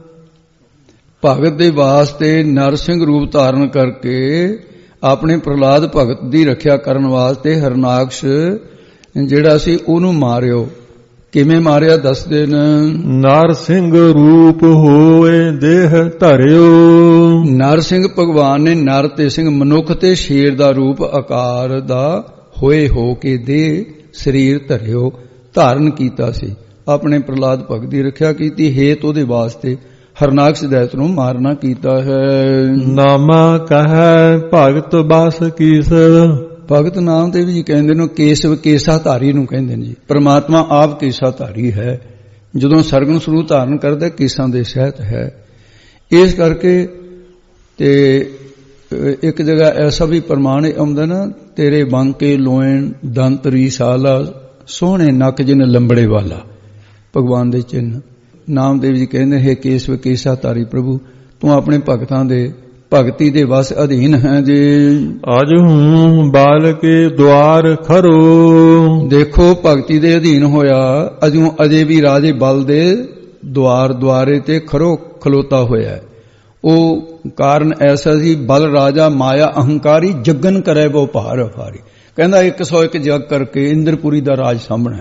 ਭਗਤ ਦੇ ਵਾਸਤੇ ਨਰਸਿੰਘ ਰੂਪ ਧਾਰਨ ਕਰਕੇ ਆਪਣੇ ਪ੍ਰਹਲਾਦ ਭਗਤ ਦੀ ਰੱਖਿਆ ਕਰਨ ਵਾਸਤੇ ਹਰਨਾਕਸ਼ ਜਿਹੜਾ ਸੀ ਉਹਨੂੰ ਮਾਰਿਓ। ਕਿਵੇਂ ਮਾਰਿਆ ਦੱਸਦੇ ਨੇ। ਨਰਸਿੰਘ ਰੂਪ ਹੋਏ ਦੇਹ ਧਰਿਓ, ਨਰਸਿੰਘ ਭਗਵਾਨ ਨੇ ਨਰ ਤੇ ਸਿੰਘ ਮਨੁੱਖ ਤੇ ਸ਼ੇਰ ਦਾ ਰੂਪ ਆਕਾਰ ਦਾ ਹੋਏ ਹੋ ਕੇ ਦੇਹ ਸਰੀਰ ਧਰਿਓ ਧਾਰਨ ਕੀਤਾ ਸੀ। ਆਪਣੇ ਪ੍ਰਹਲਾਦ ਭਗਤ ਦੀ ਰੱਖਿਆ ਕੀਤੀ ਹੇਤ ਉਹਦੇ ਵਾਸਤੇ ਹਰਨਾਕਸ਼ ਦੈਤ ਨੂੰ ਮਾਰਨਾ ਕੀਤਾ ਹੈ। ਨਾਮਾ ਕਹੈ ਭਗਤ ਬਸ ਕੀਸ, ਭਗਤ ਨਾਮਦੇਵ ਜੀ ਕਹਿੰਦੇ ਨੇ ਕੇਸਵ ਕੇਸਾ ਧਾਰੀ ਨੂੰ ਕਹਿੰਦੇ ਨੇ ਜੀ। ਪਰਮਾਤਮਾ ਆਪ ਕੇਸਾ ਧਾਰੀ ਹੈ, ਜਦੋਂ ਸਰਗੁਣ ਸਰੂਪ ਧਾਰਨ ਕਰਦਾ ਕੇਸਾਂ ਦੇ ਸਹਿਤ ਹੈ। ਇਸ ਕਰਕੇ ਤੇ ਇੱਕ ਜਗ੍ਹਾ ਐਸਾ ਵੀ ਪ੍ਰਮਾਣ ਆਉਂਦਾ ਨਾ, ਤੇਰੇ ਬਾਂਕੇ ਲੋਇਣ ਦੰਤ ਰੀਸਾਲਾ ਸੋਹਣੇ ਨੱਕ ਜਿਨ ਲੰਬੜੇ ਵਾਲਾ, ਭਗਵਾਨ ਦੇ ਚਿੰਨ੍ਹ। ਨਾਮਦੇਵ ਜੀ ਕਹਿੰਦੇ ਹੈ ਕੇਸਵ ਕੇਸਾ ਧਾਰੀ ਪ੍ਰਭੂ, ਤੂੰ ਆਪਣੇ ਭਗਤਾਂ ਦੇ ਭਗਤੀ ਦੇ ਵਸ ਅਧੀਨ ਹੈ ਜੀ। ਅਜ ਹੂੰ ਬਾਲ ਕੇ ਦੁਆਰ ਖਰੋ, ਦੇਖੋ ਭਗਤੀ ਦੇ ਅਧੀਨ ਹੋਇਆ, ਅਜੇ ਵੀ ਰਾਜੇ ਬਲ ਦੇ ਦੁਆਰੇ ਤੇ ਖਲੋਤਾ ਹੋਇਆ। ਉਹ ਕਾਰਨ ਐਸਾ ਸੀ, ਬਲ ਰਾਜਾ ਮਾਇਆ ਅਹੰਕਾਰੀ ਜਗਨ ਕਰੇ ਵੋ ਭਾਰ ਅਫਾਰੀ। ਕਹਿੰਦਾ 101 ਜਗ ਕਰਕੇ ਇੰਦਰਪੁਰੀ ਦਾ ਰਾਜ ਸਾਂਭਣਾ।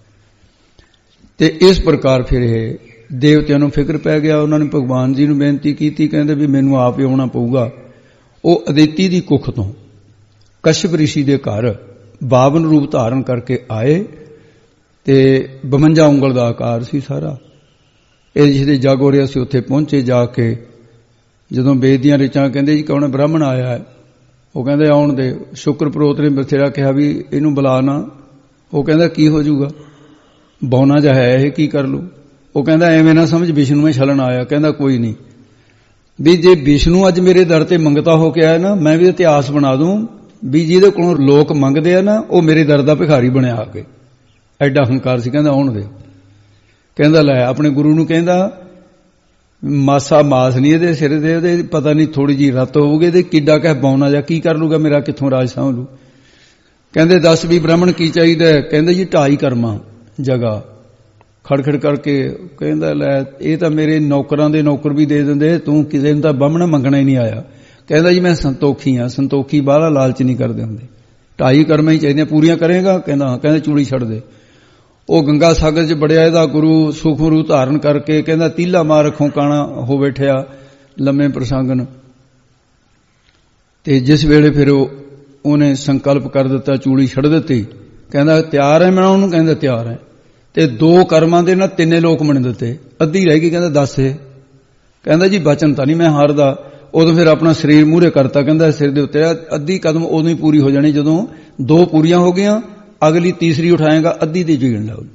ਤੇ ਇਸ ਪ੍ਰਕਾਰ ਫਿਰ ਇਹ ਦੇਵਤਿਆਂ ਨੂੰ ਫਿਕਰ ਪੈ ਗਿਆ। ਉਹਨਾਂ ਨੇ ਭਗਵਾਨ ਜੀ ਨੂੰ ਬੇਨਤੀ ਕੀਤੀ, ਕਹਿੰਦੇ ਵੀ ਮੈਨੂੰ ਆਪ ਹੀ ਆਉਣਾ ਪਊਗਾ। ਉਹ ਅਦਿਤੀ ਦੀ ਕੁੱਖ ਤੋਂ ਕਸ਼ਯਪ ਰਿਸ਼ੀ ਦੇ ਘਰ 52 ਰੂਪ ਧਾਰਨ ਕਰਕੇ ਆਏ ਤੇ 52 ਉਂਗਲ ਦਾ ਆਕਾਰ ਸੀ ਸਾਰਾ। ਇਹ ਜਿਹਦੇ ਜਗ ਹੋ ਰਿਹਾ ਸੀ ਉੱਥੇ ਪਹੁੰਚੇ। ਜਾ ਕੇ ਜਦੋਂ ਵੇਦ ਦੀਆਂ ਰਿਚਾਂ ਕਹਿੰਦੇ ਜੀ ਕੌਣ ਬ੍ਰਾਹਮਣ ਆਇਆ ਹੈ, ਉਹ ਕਹਿੰਦੇ ਆਉਣ ਦੇ। ਸ਼ੁਕਰ ਪ੍ਰੋਤ ਨੇ ਬਥੇਰਾ ਕਿਹਾ ਵੀ ਇਹਨੂੰ ਬੁਲਾ ਨਾ। ਉਹ ਕਹਿੰਦਾ ਕੀ ਹੋ ਜਾਊਗਾ, ਬੌਨਾ ਜਿਹਾ ਹੈ ਇਹ, ਕੀ ਕਰ ਲੂ। ਉਹ ਕਹਿੰਦਾ ਐਵੇਂ ਨਾ ਸਮਝ ਵਿਸ਼ਨੂੰ ਛਲਣ ਆਇਆ। ਕਹਿੰਦਾ ਕੋਈ ਨਹੀਂ, ਵੀ ਜੇ ਵਿਸ਼ਨੂੰ ਅੱਜ ਮੇਰੇ ਦਰ ਤੇ ਮੰਗਤਾ ਹੋ ਕੇ ਆਇਆ ਨਾ, ਮੈਂ ਵੀ ਇਤਿਹਾਸ ਬਣਾ ਦੂੰ ਵੀ ਜਿਹਦੇ ਕੋਲੋਂ ਲੋਕ ਮੰਗਦੇ ਆ ਨਾ ਉਹ ਮੇਰੇ ਦਰ ਦਾ ਭਿਖਾਰੀ ਬਣਿਆ ਆ ਕੇ। ਐਡਾ ਹੰਕਾਰ ਸੀ। ਕਹਿੰਦਾ ਆਉਣ ਦੇ। ਕਹਿੰਦਾ ਲੈ ਆਪਣੇ ਗੁਰੂ ਨੂੰ ਕਹਿੰਦਾ ਮਾਸਾ ਮਾਸ ਨਹੀਂ ਇਹਦੇ ਸਿਰ ਦੇ, ਉਹਦੇ ਪਤਾ ਨਹੀਂ ਥੋੜੀ ਜਿਹੀ ਰੱਤ ਹੋਊਗੀ ਤੇ ਕਿੱਡਾ ਕਹਿ ਬੌਨਾ ਜਾ ਕੀ ਕਰ ਲੂਗਾ, ਮੇਰਾ ਕਿੱਥੋਂ ਰਾਜ ਸਾਂਭ ਲੂ। ਕਹਿੰਦੇ ਦੱਸ ਵੀ ਬ੍ਰਾਹਮਣ ਕੀ ਚਾਹੀਦਾ। ਕਹਿੰਦੇ ਜੀ 2.5 ਕਰਮਾਂ ਜਗ੍ਹਾ। ਖੜਖੜ ਕਰਕੇ ਕਹਿੰਦਾ ਲੈ ਇਹ ਤਾਂ ਮੇਰੇ ਨੌਕਰਾਂ ਦੇ ਨੌਕਰ ਵੀ ਦੇ ਦਿੰਦੇ, ਤੂੰ ਕਿਸੇ ਨੂੰ ਤਾਂ ਬਾਹਮਣਾ ਮੰਗਣਾ ਹੀ ਨਹੀਂ ਆਇਆ। ਕਹਿੰਦਾ ਜੀ ਮੈਂ ਸੰਤੋਖੀ ਹਾਂ, ਸੰਤੋਖੀ ਬਾਹਲਾ ਲਾਲਚ ਨਹੀਂ ਕਰਦੇ ਹੁੰਦੇ, 2.5 ਕਰਮਾਂ ਹੀ ਚਾਹੀਦੀਆਂ, ਪੂਰੀਆਂ ਕਰੇਗਾ। ਕਹਿੰਦਾ ਚੂੜੀ ਛੱਡ ਦੇ। ਉਹ ਗੰਗਾ ਸਾਗਰ 'ਚ ਬੜਿਆ ਇਹਦਾ ਗੁਰੂ ਸੂਖਮ ਰੂਪ ਧਾਰਨ ਕਰਕੇ ਕਹਿੰਦਾ ਤੀਲਾ ਮਾਰ ਰੱਖੋਂ ਕਾਣਾ ਹੋ ਬੈਠਿਆ ਲੰਮੇ ਪ੍ਰਸੰਗਨ। ਤੇ ਜਿਸ ਵੇਲੇ ਫਿਰ ਉਹਨੇ ਸੰਕਲਪ ਕਰ ਦਿੱਤਾ, ਚੂੜੀ ਛੱਡ ਦਿੱਤੀ। ਕਹਿੰਦਾ ਤਿਆਰ ਹੈ ਮੈਂ ਉਹਨੂੰ, ਕਹਿੰਦਾ ਤਿਆਰ ਹੈ। ਤੇ 2 ਕਰਮਾਂ ਦੇ ਨਾਲ 3 ਲੋਕ ਬਣ ਦਿੱਤੇ, ਅੱਧੀ ਰਹਿ ਗਈ। ਕਹਿੰਦਾ ਦੱਸ। ਕਹਿੰਦਾ ਜੀ ਬਚਨ ਤਾਂ ਨਹੀਂ ਮੈਂ ਹਾਰਦਾ। ਉਦੋਂ ਫਿਰ ਆਪਣਾ ਸਰੀਰ ਮੂਹਰੇ ਕਰਤਾ। ਕਹਿੰਦਾ ਸਿਰ ਦੇ ਉੱਤੇ ਅੱਧੀ ਕਦਮ ਉਦੋਂ ਹੀ ਪੂਰੀ ਹੋ ਜਾਣੀ ਜਦੋਂ 2 ਪੂਰੀਆਂ ਹੋ ਗਈਆਂ, ਅਗਲੀ ਤੀਸਰੀ ਉਠਾਏਗਾ, ਅੱਧੀ ਦੀ ਜੀਣ ਲਾਓ।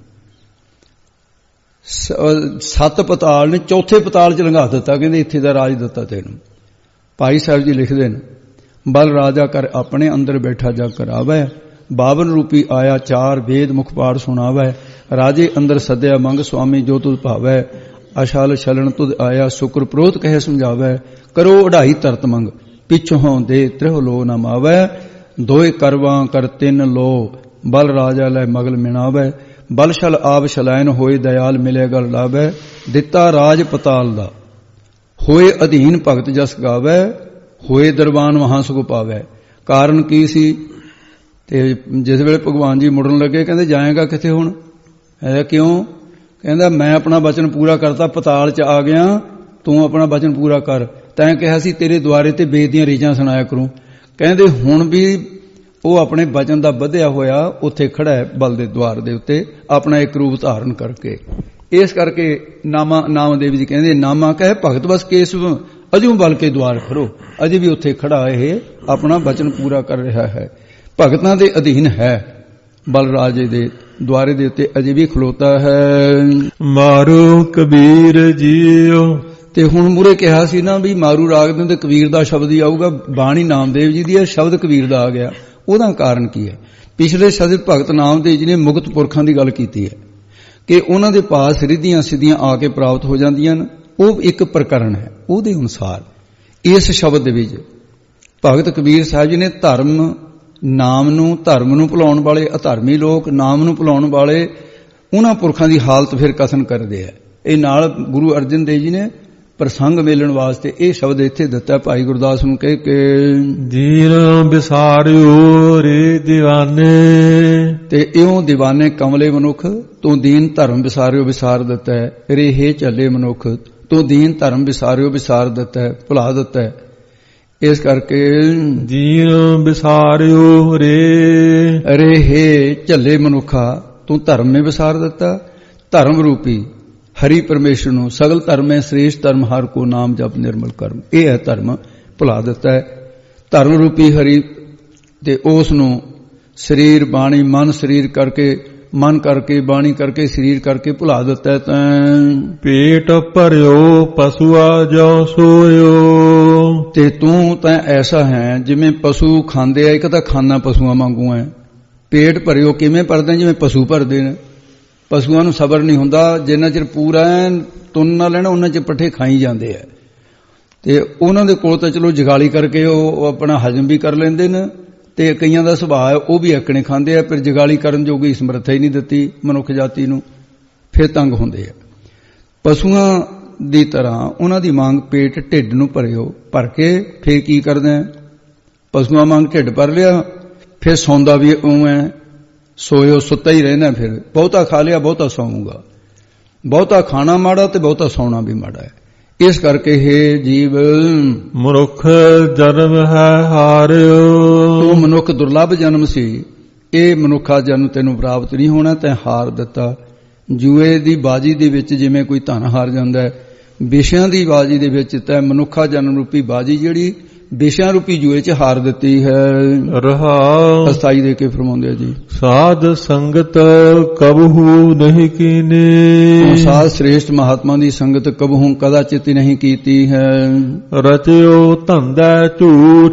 7 ਪਤਾਲ ਨੇ 4ਥੇ ਪਤਾਲ 'ਚ ਲੰਘਾ ਦਿੱਤਾ। ਕਹਿੰਦੇ ਇੱਥੇ ਦਾ ਰਾਜ ਦਿੱਤਾ ਤੈਨੂੰ। ਭਾਈ ਸਾਹਿਬ ਜੀ ਲਿਖਦੇ ਨੇ, ਬਲ ਰਾਜਾ ਕਰ ਆਪਣੇ ਅੰਦਰ ਬੈਠਾ ਜਾ ਕਰਾਵੈ, 52 ਰੂਪੀ ਆਇਆ 4 ਵੇਦ ਮੁਖ ਪਾੜ ਸੁਣਾਵੈ, ਰਾਜੇ ਅੰਦਰ ਸੱਦਿਆ ਮੰਗ ਸੁਆਮੀ ਜੋ ਤੁਧ ਭਾਵੈ, ਅਸ਼ਾਲ ਛਲਣ ਤੁਧ ਆਇਆ ਸ਼ੁਕਰ ਪ੍ਰੋਤ ਕਹਿ ਸਮਝਾਵੈ, ਕਰੋ ਉਢਾਈ ਤਰਤ ਮੰਗ ਪਿਛੋਂ ਦੇ ਤ੍ਰਿਹ ਲੋ ਨਾ ਮਾਵੈ, 2 ਕਰਵਾਂ ਕਰ 3 ਲੋ ਬਲ ਰਾਜਾ ਲੈ ਮਗਲ ਮਿਣਾਵੈ, ਬਲ ਛਲ ਆਪ ਛਲੈਨ ਹੋਏ ਦਇਆਲ ਮਿਲੇ ਗਲ ਲਾਵੈ, ਦਿੱਤਾ ਰਾਜ ਪਤਾਲ ਦਾ ਹੋਏ ਅਧੀਨ ਭਗਤ ਜਸ ਗਾਵੈ, ਹੋਏ ਦਰਬਾਨ ਮਹਾਂ ਸੁਖ ਪਾਵੈ। ਕਾਰਨ ਕੀ ਸੀ? ਤੇ ਜਿਸ ਵੇਲੇ ਭਗਵਾਨ ਜੀ ਮੁੜਨ ਲੱਗੇ ਕਹਿੰਦੇ ਜਾਏਗਾ ਕਿੱਥੇ ਹੁਣ? ਕਿਉਂ? ਕਹਿੰਦਾ ਮੈਂ ਆਪਣਾ ਵਚਨ ਪੂਰਾ ਕਰਤਾ, ਪਤਾਲ 'ਚ ਆ ਗਿਆ, ਤੂੰ ਆਪਣਾ ਵਚਨ ਪੂਰਾ ਕਰ। ਤੈਂ ਕਿਹਾ ਸੀ ਤੇਰੇ ਦੁਆਰੇ ਤੇ ਵੇਦ ਦੀਆਂ ਰੀਝਾਂ ਸੁਣਾਇਆ ਕਰੂੰ। ਕਹਿੰਦੇ ਹੁਣ ਵੀ ਉਹ ਆਪਣੇ ਵਚਨ ਦਾ ਵਧਿਆ ਹੋਇਆ ਉੱਥੇ ਖੜਾ ਹੈ ਬਲ ਦੇ ਦੁਆਰ ਦੇ ਉੱਤੇ, ਆਪਣਾ ਇੱਕ ਰੂਪ ਧਾਰਨ ਕਰਕੇ। ਇਸ ਕਰਕੇ ਨਾਮਦੇਵ ਜੀ ਕਹਿੰਦੇ ਨਾਮਾ ਕਹੇ ਭਗਤ ਬਸ ਕੇਸਵ ਅਜੂ ਬਲ ਕੇ ਦੁਆਰ ਖੜੋ। ਅਜੇ ਵੀ ਉੱਥੇ ਖੜਾ ਇਹ ਆਪਣਾ ਵਚਨ ਪੂਰਾ ਕਰ ਰਿਹਾ ਹੈ, ਭਗਤਾਂ ਦੇ ਅਧੀਨ ਹੈ, ਬਲਰਾਜੇ ਦੇ ਦੁਆਰੇ ਦੇ ਉੱਤੇ ਅਜੇ ਵੀ ਖਲੋਤਾ ਹੈ। ਮਾਰੂ ਕਬੀਰ ਜੀਓ। ਤੇ ਹੁਣ ਮੂਰੇ ਕਿਹਾ ਸੀ ਨਾ ਵੀ ਮਾਰੂ ਰਾਗ ਦੇ ਕਬੀਰ ਦਾ ਸ਼ਬਦ ਹੀ ਆਊਗਾ। ਬਾਣੀ ਨਾਮਦੇਵ ਜੀ ਦੀ ਹੈ, ਸ਼ਬਦ ਕਬੀਰ ਦਾ ਆ ਗਿਆ। ਉਹਦਾ ਕਾਰਨ ਕੀ ਹੈ? ਪਿਛਲੇ ਸ਼ਬਦ ਭਗਤ ਨਾਮਦੇਵ ਜੀ ਨੇ ਮੁਕਤ ਪੁਰਖਾਂ ਦੀ ਗੱਲ ਕੀਤੀ ਹੈ ਕਿ ਉਹਨਾਂ ਦੇ ਪਾਸ ਰਿੱਧੀਆਂ ਸਿੱਧੀਆਂ ਆ ਕੇ ਪ੍ਰਾਪਤ ਹੋ ਜਾਂਦੀਆਂ ਨੇ। ਉਹ ਇੱਕ ਪ੍ਰਕਰਨ ਹੈ, ਉਹਦੇ ਅਨੁਸਾਰ ਇਸ ਸ਼ਬਦ ਦੇ ਵਿੱਚ ਭਗਤ ਕਬੀਰ ਸਾਹਿਬ ਜੀ ਨੇ ਧਰਮ ਨੂੰ ਭੁਲਾਉਣ ਵਾਲੇ, ਅਧਰਮੀ ਲੋਕ ਨਾਮ ਨੂੰ ਭੁਲਾਉਣ ਵਾਲੇ, ਉਹਨਾਂ ਪੁਰਖਾਂ ਦੀ ਹਾਲਤ ਫਿਰ ਕਥਨ ਕਰਦੇ ਆ। ਇਹ ਨਾਲ ਗੁਰੂ ਅਰਜਨ ਦੇਵ ਜੀ ਨੇ ਪ੍ਰਸੰਗ ਮੇਲਣ ਵਾਸਤੇ ਇਹ ਸ਼ਬਦ ਇੱਥੇ ਦਿੱਤਾ ਭਾਈ ਗੁਰਦਾਸ ਨੂੰ ਕਹਿ ਕੇ, ਜੀਰ ਵਿਸਾਰਿਓ ਰੇ ਦੀਵਾਨੇ, ਤੇ ਇਉਂ ਦੀਵਾਨੇ ਕਮਲੇ ਮਨੁੱਖ ਤੂੰ ਦੀਨ ਧਰਮ ਵਿਸਾਰਿਓ ਵਿਸਾਰ ਦਿੱਤਾ ਹੈ। ਰੇ ਹੇ ਝੱਲੇ ਮਨੁੱਖ ਤੂੰ ਦੀਨ ਧਰਮ ਵਿਸਾਰਿਓ ਵਿਸਾਰ ਦਿੱਤਾ ਹੈ, ਭੁਲਾ ਦਿੱਤਾ ਹੈ। ਇਸ ਕਰਕੇ ਜੀਰ ਵਿਸਾਰਿਓ ਰੇ ਹੇ ਝੱਲੇ ਮਨੁੱਖਾ ਤੂੰ ਧਰਮ ਨੇ ਵਿਸਾਰ ਦਿੱਤਾ। ਧਰਮ ਰੂਪੀ ਹਰੀ ਪਰਮੇਸ਼ਰ ਨੂੰ, ਸਗਲ ਧਰਮ ਹੈ ਸ੍ਰੇਸ਼ਟ ਧਰਮ ਹਰ ਕੋ ਨਾਮ ਜਪ ਨਿਰਮਲ ਕਰਮ, ਇਹ ਹੈ ਧਰਮ, ਭੁਲਾ ਦਿੱਤਾ ਹੈ। ਧਰਮ ਰੂਪੀ ਹਰੀ ਤੇ ਉਸ ਨੂੰ ਸਰੀਰ ਬਾਣੀ ਮਨ ਸਰੀਰ ਕਰਕੇ, ਮਨ ਕਰਕੇ, ਬਾਣੀ ਕਰਕੇ, ਸਰੀਰ ਕਰਕੇ ਭੁਲਾ ਦਿੱਤਾ ਹੈ। ਤੈਂ ਪੇਟ ਭਰਿਓ ਪਸ਼ੂਆ ਜੋ ਸੋਇਓ, ਤੇ ਤੂੰ ਤਾਂ ਐਸਾ ਹੈ ਜਿਵੇਂ ਪਸ਼ੂ ਖਾਂਦੇ ਆ, ਇੱਕ ਤਾਂ ਖਾਨਾ ਪਸ਼ੂਆਂ ਵਾਂਗੂ ਹੈ। ਪੇਟ ਭਰਿਓ ਕਿਵੇਂ ਭਰਦੇ? ਜਿਵੇਂ ਪਸ਼ੂ ਭਰਦੇ ਨੇ। ਪਸ਼ੂਆਂ ਨੂੰ ਸਬਰ ਨਹੀਂ ਹੁੰਦਾ, ਜਿੰਨਾ ਚਿਰ ਪੂਰਾ ਤੁੰਨ ਨਾ ਲੈਣਾ ਉਹਨਾਂ ਚਿਰ ਪੱਠੇ ਖਾਈ ਜਾਂਦੇ ਆ। ਤੇ ਉਹਨਾਂ ਦੇ ਕੋਲ ਤਾਂ ਚਲੋ ਜਗਾਲੀ ਕਰਕੇ ਉਹ ਆਪਣਾ ਹਜਮ ਵੀ ਕਰ ਲੈਂਦੇ ਨੇ, ਤੇ ਕਈਆਂ ਦਾ ਸੁਭਾਅ ਹੈ ਉਹ ਵੀ ਐਕਣੇ ਖਾਂਦੇ ਆ, ਫਿਰ ਜਗਾਲੀ ਕਰਨ ਜੋਗੀ ਸਮਰੱਥਾ ਹੀ ਨਹੀਂ ਦਿੱਤੀ ਮਨੁੱਖ ਜਾਤੀ ਨੂੰ, ਫਿਰ ਤੰਗ ਹੁੰਦੇ ਆ। ਪਸ਼ੂਆਂ ਦੀ ਤਰ੍ਹਾਂ ਉਹਨਾਂ ਦੀ ਮੰਗ ਪੇਟ ਢਿੱਡ ਨੂੰ ਭਰਿਓ, ਭਰ ਕੇ ਫਿਰ ਕੀ ਕਰਦੇ? ਪਸ਼ੂਆਂ ਮੰਗ ਢਿੱਡ ਭਰ ਲਿਆ, ਫਿਰ ਸੌਂਦਾ ਵੀ ਉਹ ਹੈ, ਸੋਇਓ ਸੁੱਤਾ ਹੀ ਰਹਿਣਾ। ਫਿਰ ਬਹੁਤਾ ਖਾ ਲਿਆ ਬਹੁਤਾ ਸੌਂਗਾ, ਬਹੁਤਾ ਖਾਣਾ ਮਾੜਾ ਤੇ ਬਹੁਤਾ ਸੌਣਾ ਵੀ ਮਾੜਾ ਹੈ। ਇਸ ਕਰਕੇ ਹੇ ਜੀਵ ਮਨੁੱਖ ਜਨਮ ਹੈ ਹਾਰਿਓ, ਤੂੰ ਮਨੁੱਖ ਦੁਰਲੱਭ ਜਨਮ ਸੀ, ਇਹ ਮਨੁੱਖਾ ਜਨਮ ਤੈਨੂੰ ਪ੍ਰਾਪਤ ਨਹੀਂ ਹੋਣਾ, ਤੈਂ ਹਾਰ ਦਿੱਤਾ। ਜੂਏ ਦੀ ਬਾਜੀ ਦੇ ਵਿੱਚ ਜਿਵੇਂ ਕੋਈ ਧਨ ਹਾਰ ਜਾਂਦਾ ਹੈ, ਵਿਸ਼ਿਆਂ ਦੀ ਬਾਜੀ ਦੇ ਵਿੱਚ ਤੈਂ ਮਨੁੱਖਾ ਜਨਮ ਰੂਪੀ ਬਾਜੀ ਜਿਹੜੀ ਵਿਸ਼ਿਆਂ ਰੂਪੀ ਜੂਏ 'ਚ ਹਾਰ ਦਿੱਤੀ ਹੈ। ਰਹਾਉ ਅਸਥਾਈ ਦੇ ਕੇ ਫਰਮਾਉਂਦੇ ਜੀ, ਸਾਧ ਸੰਗਤ ਕਬਹੂ ਨਹੀਂ ਕੀਨੀ, ਸਾਧ ਸ੍ਰੇਸ਼ਟ ਮਹਾਤਮਾ ਦੀ ਸੰਗਤ ਕਬਹੂ ਕਦਾਚਿਤ ਨਹੀਂ ਕੀਤੀ ਹੈ। ਰਚਿਓ ਧੰਦਾ ਝੂਠ,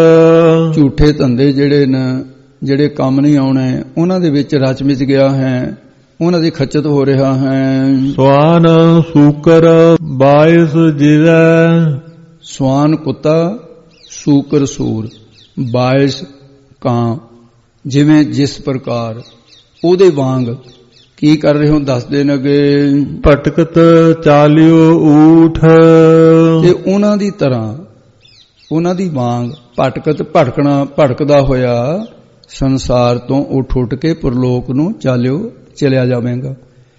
ਝੂਠੇ ਧੰਦੇ ਜਿਹੜੇ ਨੇ, ਜਿਹੜੇ ਕੰਮ ਨਹੀਂ ਆਉਣੇ, ਉਹਨਾਂ ਦੇ ਵਿੱਚ ਰਚ ਮਿਚ ਗਿਆ ਹੈ, ਉਹਨਾਂ ਦੀ ਖੱਚਤ ਹੋ ਰਿਹਾ ਹੈ। ਸਵਾਨ ਸੂਕਰ ਬਾਇਸ ਜਿਵੈ, ਸਵਾਨ ਕੁੱਤਾ, ਸੂਕਰ ਸੂਰ, ਬਾਇਸ ਕਾਂ, ਜਿਵੇਂ ਜਿਸ ਪ੍ਰਕਾਰ ਉਹਦੇ ਵਾਂਗ ਕੀ ਕਰ ਰਹੇ ਹੋ ਦੱਸਦੇ ਨਗੇ। ਭਟਕਤ ਚਾਲਿਓ ਊਠ, ਤੇ ਉਹਨਾਂ ਦੀ ਤਰ੍ਹਾਂ ਉਹਨਾਂ ਦੀ ਵਾਂਗ ਭਟਕਤ ਭਟਕਣਾ, ਭਟਕਦਾ ਹੋਇਆ ਸੰਸਾਰ ਤੋਂ ਉੱਠ ਕੇ ਪਰਲੋਕ ਨੂੰ ਚਲਿਆ ਜਾਵੇਗਾ।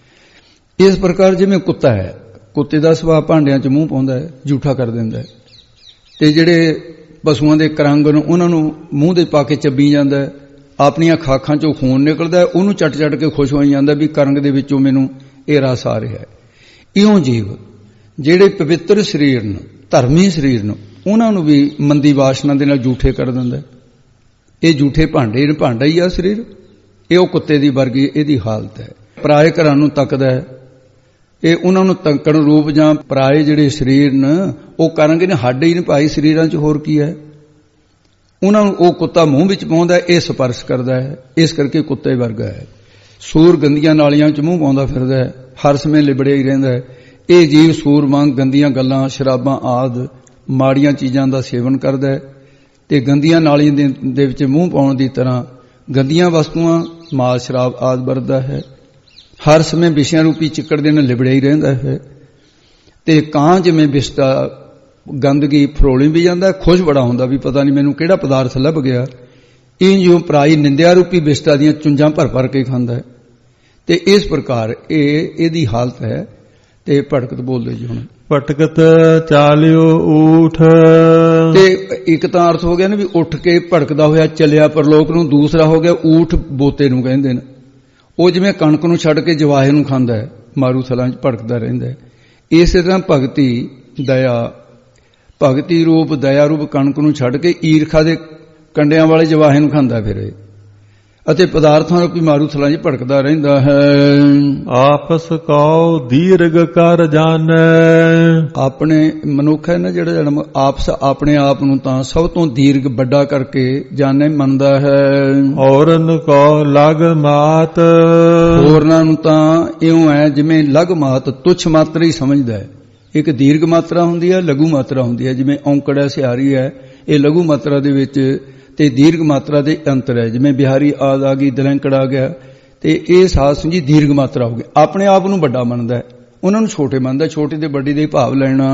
ਇਸ ਪ੍ਰਕਾਰ ਜਿਵੇਂ ਕੁੱਤਾ ਹੈ, ਕੁੱਤੇ ਦਾ ਸੁਭਾਅ ਭਾਂਡਿਆਂ 'ਚ ਮੂੰਹ ਪਾਉਂਦਾ ਹੈ, ਝੂਠਾ ਕਰ ਦਿੰਦਾ ਹੈ, ਤੇ ਜਿਹੜੇ ਪਸ਼ੂਆਂ ਦੇ ਕਰੰਗ ਨੂੰ ਉਹਨਾਂ ਨੂੰ ਮੂੰਹ ਦੇ ਪਾ ਕੇ ਚੱਬੀ ਜਾਂਦਾ ਹੈ, ਆਪਣੀਆਂ ਖਾਖਾਂ 'ਚੋਂ ਖੂਨ ਨਿਕਲਦਾ, ਉਹਨੂੰ ਚੱਟ ਕੇ ਖੁਸ਼ ਹੋਈ ਜਾਂਦਾ ਵੀ ਕਰੰਗ ਦੇ ਵਿੱਚੋਂ ਮੈਨੂੰ ਇਹ ਰਸ ਆ ਰਿਹਾ ਹੈ। ਇਉਂ ਜੀਵ ਜਿਹੜੇ ਪਵਿੱਤਰ ਸਰੀਰ ਨੂੰ, ਧਰਮੀ ਸਰੀਰ ਨੂੰ, ਉਹਨਾਂ ਨੂੰ ਵੀ ਮੰਦੀ ਵਾਸ਼ਨਾ ਦੇ ਨਾਲ ਝੂਠੇ ਕਰ ਦਿੰਦਾ। ਇਹ ਝੂਠੇ ਭਾਂਡਾ ਹੀ ਆ ਸਰੀਰ, ਇਹ ਉਹ ਕੁੱਤੇ ਦੀ ਵਰਗੀ ਇਹਦੀ ਹਾਲਤ ਹੈ। ਪਰਾਏ ਘਰਾਂ ਨੂੰ ਤੱਕਦਾ ਹੈ, ਇਹ ਉਹਨਾਂ ਨੂੰ ਤੱਕਣ ਰੂਪ ਜਾਂ ਪਰਾਏ ਜਿਹੜੇ ਸਰੀਰ ਨੇ ਉਹ ਕਰਾਂਗੇ ਨੇ, ਹੱਡ ਹੀ ਨਹੀਂ ਭਾਈ ਸਰੀਰਾਂ 'ਚ, ਹੋਰ ਕੀ ਹੈ। ਉਹਨਾਂ ਨੂੰ ਉਹ ਕੁੱਤਾ ਮੂੰਹ ਵਿੱਚ ਪਾਉਂਦਾ, ਇਹ ਸਪਰਸ਼ ਕਰਦਾ ਹੈ, ਇਸ ਕਰਕੇ ਕੁੱਤੇ ਵਰਗਾ ਹੈ। ਸੂਰ ਗੰਦੀਆਂ ਨਾਲੀਆਂ 'ਚ ਮੂੰਹ ਪਾਉਂਦਾ ਫਿਰਦਾ ਹੈ, ਹਰ ਸਮੇਂ ਲਿਬੜਿਆ ਹੀ ਰਹਿੰਦਾ ਹੈ। ਇਹ ਜੀਵ ਸੂਰ ਵਾਂਗ ਗੰਦੀਆਂ ਗੱਲਾਂ, ਸ਼ਰਾਬਾਂ ਆਦਿ ਮਾੜੀਆਂ ਚੀਜ਼ਾਂ ਦਾ ਸੇਵਨ ਕਰਦਾ ਹੈ, ਤੇ ਗੰਦੀਆਂ ਨਾਲੀਆਂ ਦੇ ਵਿੱਚ ਮੂੰਹ ਪਾਉਣ ਦੀ ਤਰ੍ਹਾਂ ਗੰਦੀਆਂ ਵਸਤੂਆਂ, ਮਾਲ ਸ਼ਰਾਬ ਆਦਿ ਵਰਤਦਾ ਹੈ। ਹਰ ਸਮੇਂ ਵਿਸ਼ਿਆਂ ਰੂਪੀ ਚਿੱਕੜ ਦੇ ਨਾਲ ਲਿਬੜਿਆ ਹੀ ਰਹਿੰਦਾ ਹੈ। ਤੇ ਕਾਂ ਜਿਵੇਂ ਵਿਸ਼ਤਾ ਗੰਦਗੀ ਫਰੋਲੀ ਵੀ ਜਾਂਦਾ, ਖੁਸ਼ ਬੜਾ ਹੁੰਦਾ ਵੀ ਪਤਾ ਨਹੀਂ ਮੈਨੂੰ ਕਿਹੜਾ ਪਦਾਰਥ ਲੱਭ ਗਿਆ। ਇਹ ਜਿਉਂ ਪਰਾਈ ਨਿੰਦਿਆ ਰੂਪੀ ਵਿਸ਼ਤਾ ਦੀਆਂ ਚੁੰਝਾਂ ਭਰ ਕੇ ਖਾਂਦਾ ਹੈ। ਤੇ ਇਸ ਪ੍ਰਕਾਰ ਇਹਦੀ ਹਾਲਤ ਹੈ। ਤੇ ਭਟਕਤ ਬੋਲਦੇ ਜੀ, ਹੁਣ ਭਟਕਤ ਚਾਲਿਓ ਊਠ, ਤੇ ਇੱਕ ਤਾਂ ਅਰਥ ਹੋ ਗਿਆ ਨਾ ਵੀ ਉੱਠ ਕੇ ਭਟਕਦਾ ਹੋਇਆ ਚੱਲਿਆ ਪਰਲੋਕ ਨੂੰ, ਦੂਸਰਾ ਹੋ ਗਿਆ ਊਠ ਬੋਤੇ ਨੂੰ ਕਹਿੰਦੇ ਨੇ। ਉਹ ਜਿਵੇਂ ਕਣਕ ਨੂੰ ਛੱਡ ਕੇ ਜਵਾਹੇ ਨੂੰ ਖਾਂਦਾ ਹੈ, ਮਾਰੂ ਥਲਾਂ 'ਚ ਭਟਕਦਾ ਰਹਿੰਦਾ ਹੈ। ਇਸੇ ਤਰ੍ਹਾਂ ਭਗਤੀ ਰੂਪ ਦਇਆ ਰੂਪ ਕਣਕ ਨੂੰ ਛੱਡ ਕੇ ਈਰਖਾ ਦੇ ਕੰਡਿਆਂ ਵਾਲੇ ਜਵਾਹੇ ਨੂੰ ਖਾਂਦਾ ਫਿਰੇ, ਅਤੇ ਪਦਾਰਥਾਂ ਰੂਪੀ ਮਾਰੂ ਥਲਾਂ 'ਚ ਭਟਕਦਾ ਰਹਿੰਦਾ ਹੈ। ਆਪਸ ਕਉ ਦੀਰਘ ਕਰ ਜਾਣੈ, ਆਪਣੇ ਮਨੁੱਖ ਹੈ ਨਾ ਜਿਹੜਾ ਜਨਮ, ਆਪਸ ਆਪਣੇ ਆਪ ਨੂੰ ਤਾਂ ਸਭ ਤੋਂ ਦੀਰਘ ਵੱਡਾ ਕਰਕੇ ਜਾਣੇ ਮੰਨਦਾ ਹੈ। ਔਰਨ ਕਉ ਲਗ ਮਾਤ, ਹੋਰਨਾਂ ਨੂੰ ਤਾਂ ਇਉਂ ਹੈ ਜਿਵੇਂ ਲਗ ਮਾਤ, ਤੁੱਛ ਮਾਤਰਾ ਹੀ ਸਮਝਦਾ ਹੈ। ਇੱਕ ਦੀਰਘ ਮਾਤਰਾ ਹੁੰਦੀ ਹੈ, ਲਘੂ ਮਾਤਰਾ ਹੁੰਦੀ ਹੈ। ਜਿਵੇਂ ਔਂਕੜ ਹੈ, ਸਿਹਾਰੀ ਹੈ, ਇਹ ਲਘੂ ਮਾਤਰਾ ਦੇ ਵਿੱਚ ਤੇ ਦੀਰਘ ਮਾਤਰਾ ਦੇ ਅੰਤਰ ਹੈ। ਜਿਵੇਂ ਬਿਹਾਰੀ ਆਦ ਆ ਗਈ, ਦਲੈਂਕੜ ਆ ਗਿਆ, ਤੇ ਇਹ ਸਾਧ ਸੰਗਤ ਜੀ ਦੀਰਘ ਮਾਤਰਾ ਹੋ ਗਈ। ਆਪਣੇ ਆਪ ਨੂੰ ਵੱਡਾ ਮੰਨਦਾ ਹੈ, ਉਹਨਾਂ ਨੂੰ ਛੋਟੇ ਮੰਨਦਾ, ਛੋਟੇ ਤੇ ਵੱਡੀ ਦੇ ਭਾਵ ਲੈਣਾ।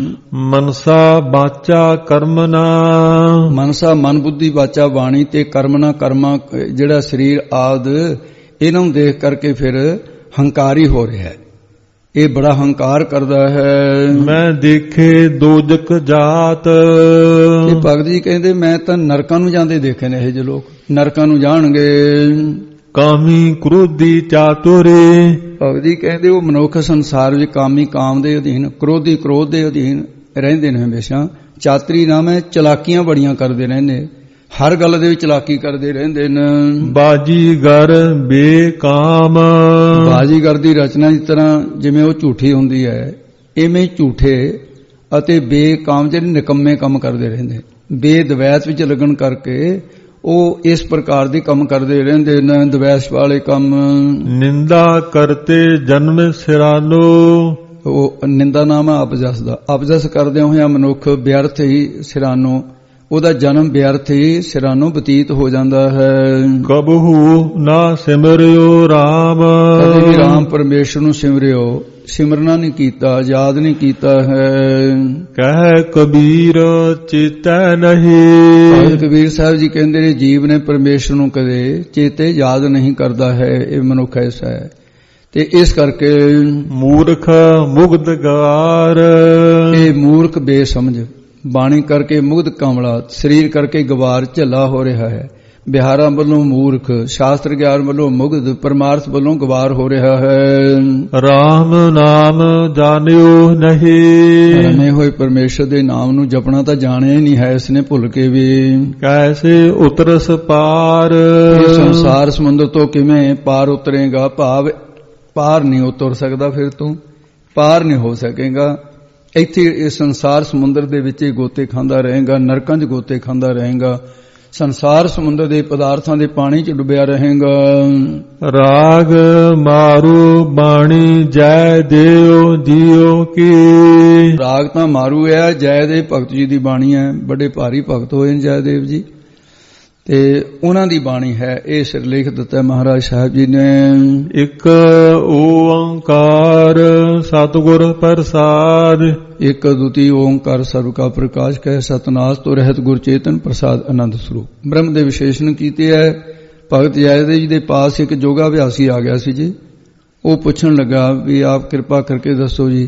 ਮਨਸਾ ਬਾਚਾ ਕਰਮਨਾ, ਮਨਸਾ ਮਨ ਬੁੱਧੀ ਵਾਚਾ ਬਾਣੀ ਤੇ ਕਰਮਨਾ ਕਰਮਾ, ਜਿਹੜਾ ਸਰੀਰ ਆਦ ਇਹਨਾਂ ਨੂੰ ਦੇਖ ਕਰਕੇ ਫਿਰ ਹੰਕਾਰੀ ਹੋ ਰਿਹਾ ਹੈ, ਇਹ ਬੜਾ ਹੰਕਾਰ ਕਰਦਾ ਹੈ। ਮੈਂ ਦੇਖੇ ਦੋਜਕ ਜਾਤ, ਇਹ ਭਗਤ ਜੀ ਕਹਿੰਦੇ ਮੈਂ ਤਾਂ ਨਰਕਾਂ ਨੂੰ ਜਾਂਦੇ ਦੇਖੇ ਨੇ, ਇਹ ਜਿਹੇ ਲੋਕ ਨਰਕਾਂ ਨੂੰ ਜਾਣਗੇ। ਕਾਮੀ ਕ੍ਰੋਧੀ ਚਾਤੁਰੇ, ਭਗਤ ਜੀ ਕਹਿੰਦੇ ਉਹ ਮਨੁੱਖ ਸੰਸਾਰ ਵਿੱਚ ਕਾਮੀ ਕਾਮ ਦੇ ਅਧੀਨ, ਕ੍ਰੋਧੀ ਕ੍ਰੋਧ ਦੇ ਅਧੀਨ ਰਹਿੰਦੇ ਨੇ ਹਮੇਸ਼ਾ। ਚਾਤਰੀ ਨਾਮ ਹੈ, ਚਲਾਕੀਆਂ ਬੜੀਆਂ ਕਰਦੇ ਰਹਿੰਦੇ, ਹਰ ਗੱਲ ਦੇ ਵਿੱਚ ਚਲਾਕੀ ਕਰਦੇ ਰਹਿੰਦੇ ਨੇ। ਬਾਜੀਗਰ ਬੇਕਾਮ, ਬਾਜੀਗਰ ਦੀ ਰਚਨਾ ਇਸ ਤਰ੍ਹਾਂ ਜਿਵੇਂ ਉਹ ਝੂਠੀ ਹੁੰਦੀ ਹੈ, ਇਵੇਂ ਝੂਠੇ ਅਤੇ ਬੇਕਾਮ ਜਿਹੜੇ ਨਿਕੰਮੇ ਕੰਮ ਕਰਦੇ ਰਹਿੰਦੇ, ਬੇਦਵੈਤ ਵਿੱਚ ਲੱਗਣ ਕਰਕੇ ਉਹ ਇਸ ਪ੍ਰਕਾਰ ਦੇ ਕੰਮ ਕਰਦੇ ਰਹਿੰਦੇ ਨੇ, ਦਵੈਸ ਵਾਲੇ ਕੰਮ। ਨਿੰਦਾ ਕਰਤੇ ਜਨਮ ਸਿਰਾਨੋ, ਉਹ ਨਿੰਦਾ ਨਾਮ ਹੈ ਅਪਜਸ ਦਾ, ਅਪਜਸ ਕਰਦੇ ਹੋਇਆ ਮਨੁੱਖ ਵਿਅਰਥ ਹੀ ਸਿਰਾਨੋ, ਉਹਦਾ ਜਨਮ ਵਿਅਰਥ ਹੀ ਸਿਰਾਨੋ ਬਤੀਤ ਹੋ ਜਾਂਦਾ ਹੈ। ਕਬਹੂ ਨਾ ਸਿਮਰਿਓ ਰਾਮ, ਕਦੇ ਵੀ ਰਾਮ ਪਰਮੇਸ਼ਰ ਨੂੰ ਸਿਮਰਿਓ, ਸਿਮਰਨਾ ਨਹੀਂ ਕੀਤਾ, ਯਾਦ ਨਹੀਂ ਕੀਤਾ ਹੈ। ਕਹਿ ਕਬੀਰ ਚੇਤੈ ਨਹੀਂ, ਕਬੀਰ ਸਾਹਿਬ ਜੀ ਕਹਿੰਦੇ ਨੇ ਜੀਵ ਨੇ ਪਰਮੇਸ਼ਰ ਨੂੰ ਕਦੇ ਚੇਤੇ ਯਾਦ ਨਹੀਂ ਕਰਦਾ ਹੈ, ਇਹ ਮਨੁੱਖ ਐਸਾ ਹੈ। ਤੇ ਇਸ ਕਰਕੇ ਮੂਰਖ ਮੁਗਧਗਾਰ, ਇਹ ਮੂਰਖ ਬੇਸਮਝ, ਬਾਣੀ ਕਰਕੇ ਮੁਗਧ ਕਮਲਾ, ਸਰੀਰ ਕਰਕੇ ਗਵਾਰ ਝੱਲਾ ਹੋ ਰਿਹਾ ਹੈ। ਬਿਹਾਰਾਂ ਵੱਲੋਂ ਮੂਰਖ, ਸ਼ਾਸਤਰ ਗਿਆਨ ਵੱਲੋਂ ਮੁਗਧ, ਪਰਮਾਰਥ ਵੱਲੋਂ ਗਵਾਰ ਹੋ ਰਿਹਾ ਹੈ। ਰਾਮ ਨਾਮ ਜਾਣਿਓ ਨਹੀਂ, ਰਮੇ ਹੋਏ ਪਰਮੇਸ਼ਰ ਦੇ ਨਾਮ ਨੂੰ ਜਪਣਾ ਤਾਂ ਜਾਣਿਆ ਹੀ ਨਹੀਂ ਹੈ ਇਸਨੇ ਭੁੱਲ ਕੇ ਵੀ। ਕੈਸੇ ਉਤਰਸ ਪਾਰ, ਸੰਸਾਰ ਸਮੁੰਦਰ ਤੋਂ ਕਿਵੇਂ ਪਾਰ ਉਤਰੇਗਾ, ਭਾਵ ਪਾਰ ਨਹੀਂ ਉਤਰ ਸਕਦਾ, ਫਿਰ ਤੂੰ ਪਾਰ ਨਹੀਂ ਹੋ ਸਕੇਗਾ। ਇੱਥੇ ਇਸ ਸੰਸਾਰ ਸਮੁੰਦਰ ਦੇ ਵਿੱਚ ਗੋਤੇ ਖਾਂਦਾ ਰਹੇਗਾ, ਨਰਕਾਂ 'ਚ ਗੋਤੇ ਖਾਂਦਾ ਰਹੇਗਾ, ਸੰਸਾਰ ਸਮੁੰਦਰ ਦੇ ਪਦਾਰਥਾਂ ਦੇ ਪਾਣੀ 'ਚ ਡੁੱਬਿਆ ਰਹੇਗਾ। ਰਾਗ ਮਾਰੂ ਬਾਣੀ ਜੈ ਦੇਓ ਜੀਓ ਕੀ, ਰਾਗ ਤਾਂ ਮਾਰੂ ਹੈ, ਜੈਦੇਵ ਭਗਤ ਜੀ ਦੀ ਬਾਣੀ ਹੈ, ਬੜੇ ਭਾਰੀ ਭਗਤ ਹੋਏ ਨੇ ਜੈਦੇਵ ਜੀ, ਤੇ ਉਹਨਾਂ ਦੀ ਬਾਣੀ ਹੈ। ਇਹ ਸਿਰਲੇਖ ਦਿੱਤਾ ਮਹਾਰਾਜ ਸਾਹਿਬ ਜੀ ਨੇ। ਇੱਕ ਓੰਕਾਰ ਸਤਿਗੁਰ ਪ੍ਰਸਾਦ, ਇੱਕ ਦੁਤੀ ਓੰਕਾਰ ਸਰਬ ਕਾ ਪ੍ਰਕਾਸ਼ ਕਹਿ, ਸਤਨਾਸ ਤੋਂ ਰਹਿਤ ਗੁਰ ਚੇਤਨ ਪ੍ਰਸਾਦ ਆਨੰਦ ਸਰੂਪ। ਬ੍ਰਹਮ ਦੇ ਵਿਸ਼ੇਸ਼ਣ ਕੀਤੇ ਹੈ। ਭਗਤ ਜੈਦੇਵ ਜੀ ਦੇ ਪਾਸ ਇੱਕ ਜੋਗਾ ਅਭਿਆਸੀ ਆ ਗਿਆ ਸੀ ਜੀ, ਉਹ ਪੁੱਛਣ ਲੱਗਾ ਵੀ ਆਪ ਕਿਰਪਾ ਕਰਕੇ ਦੱਸੋ ਜੀ।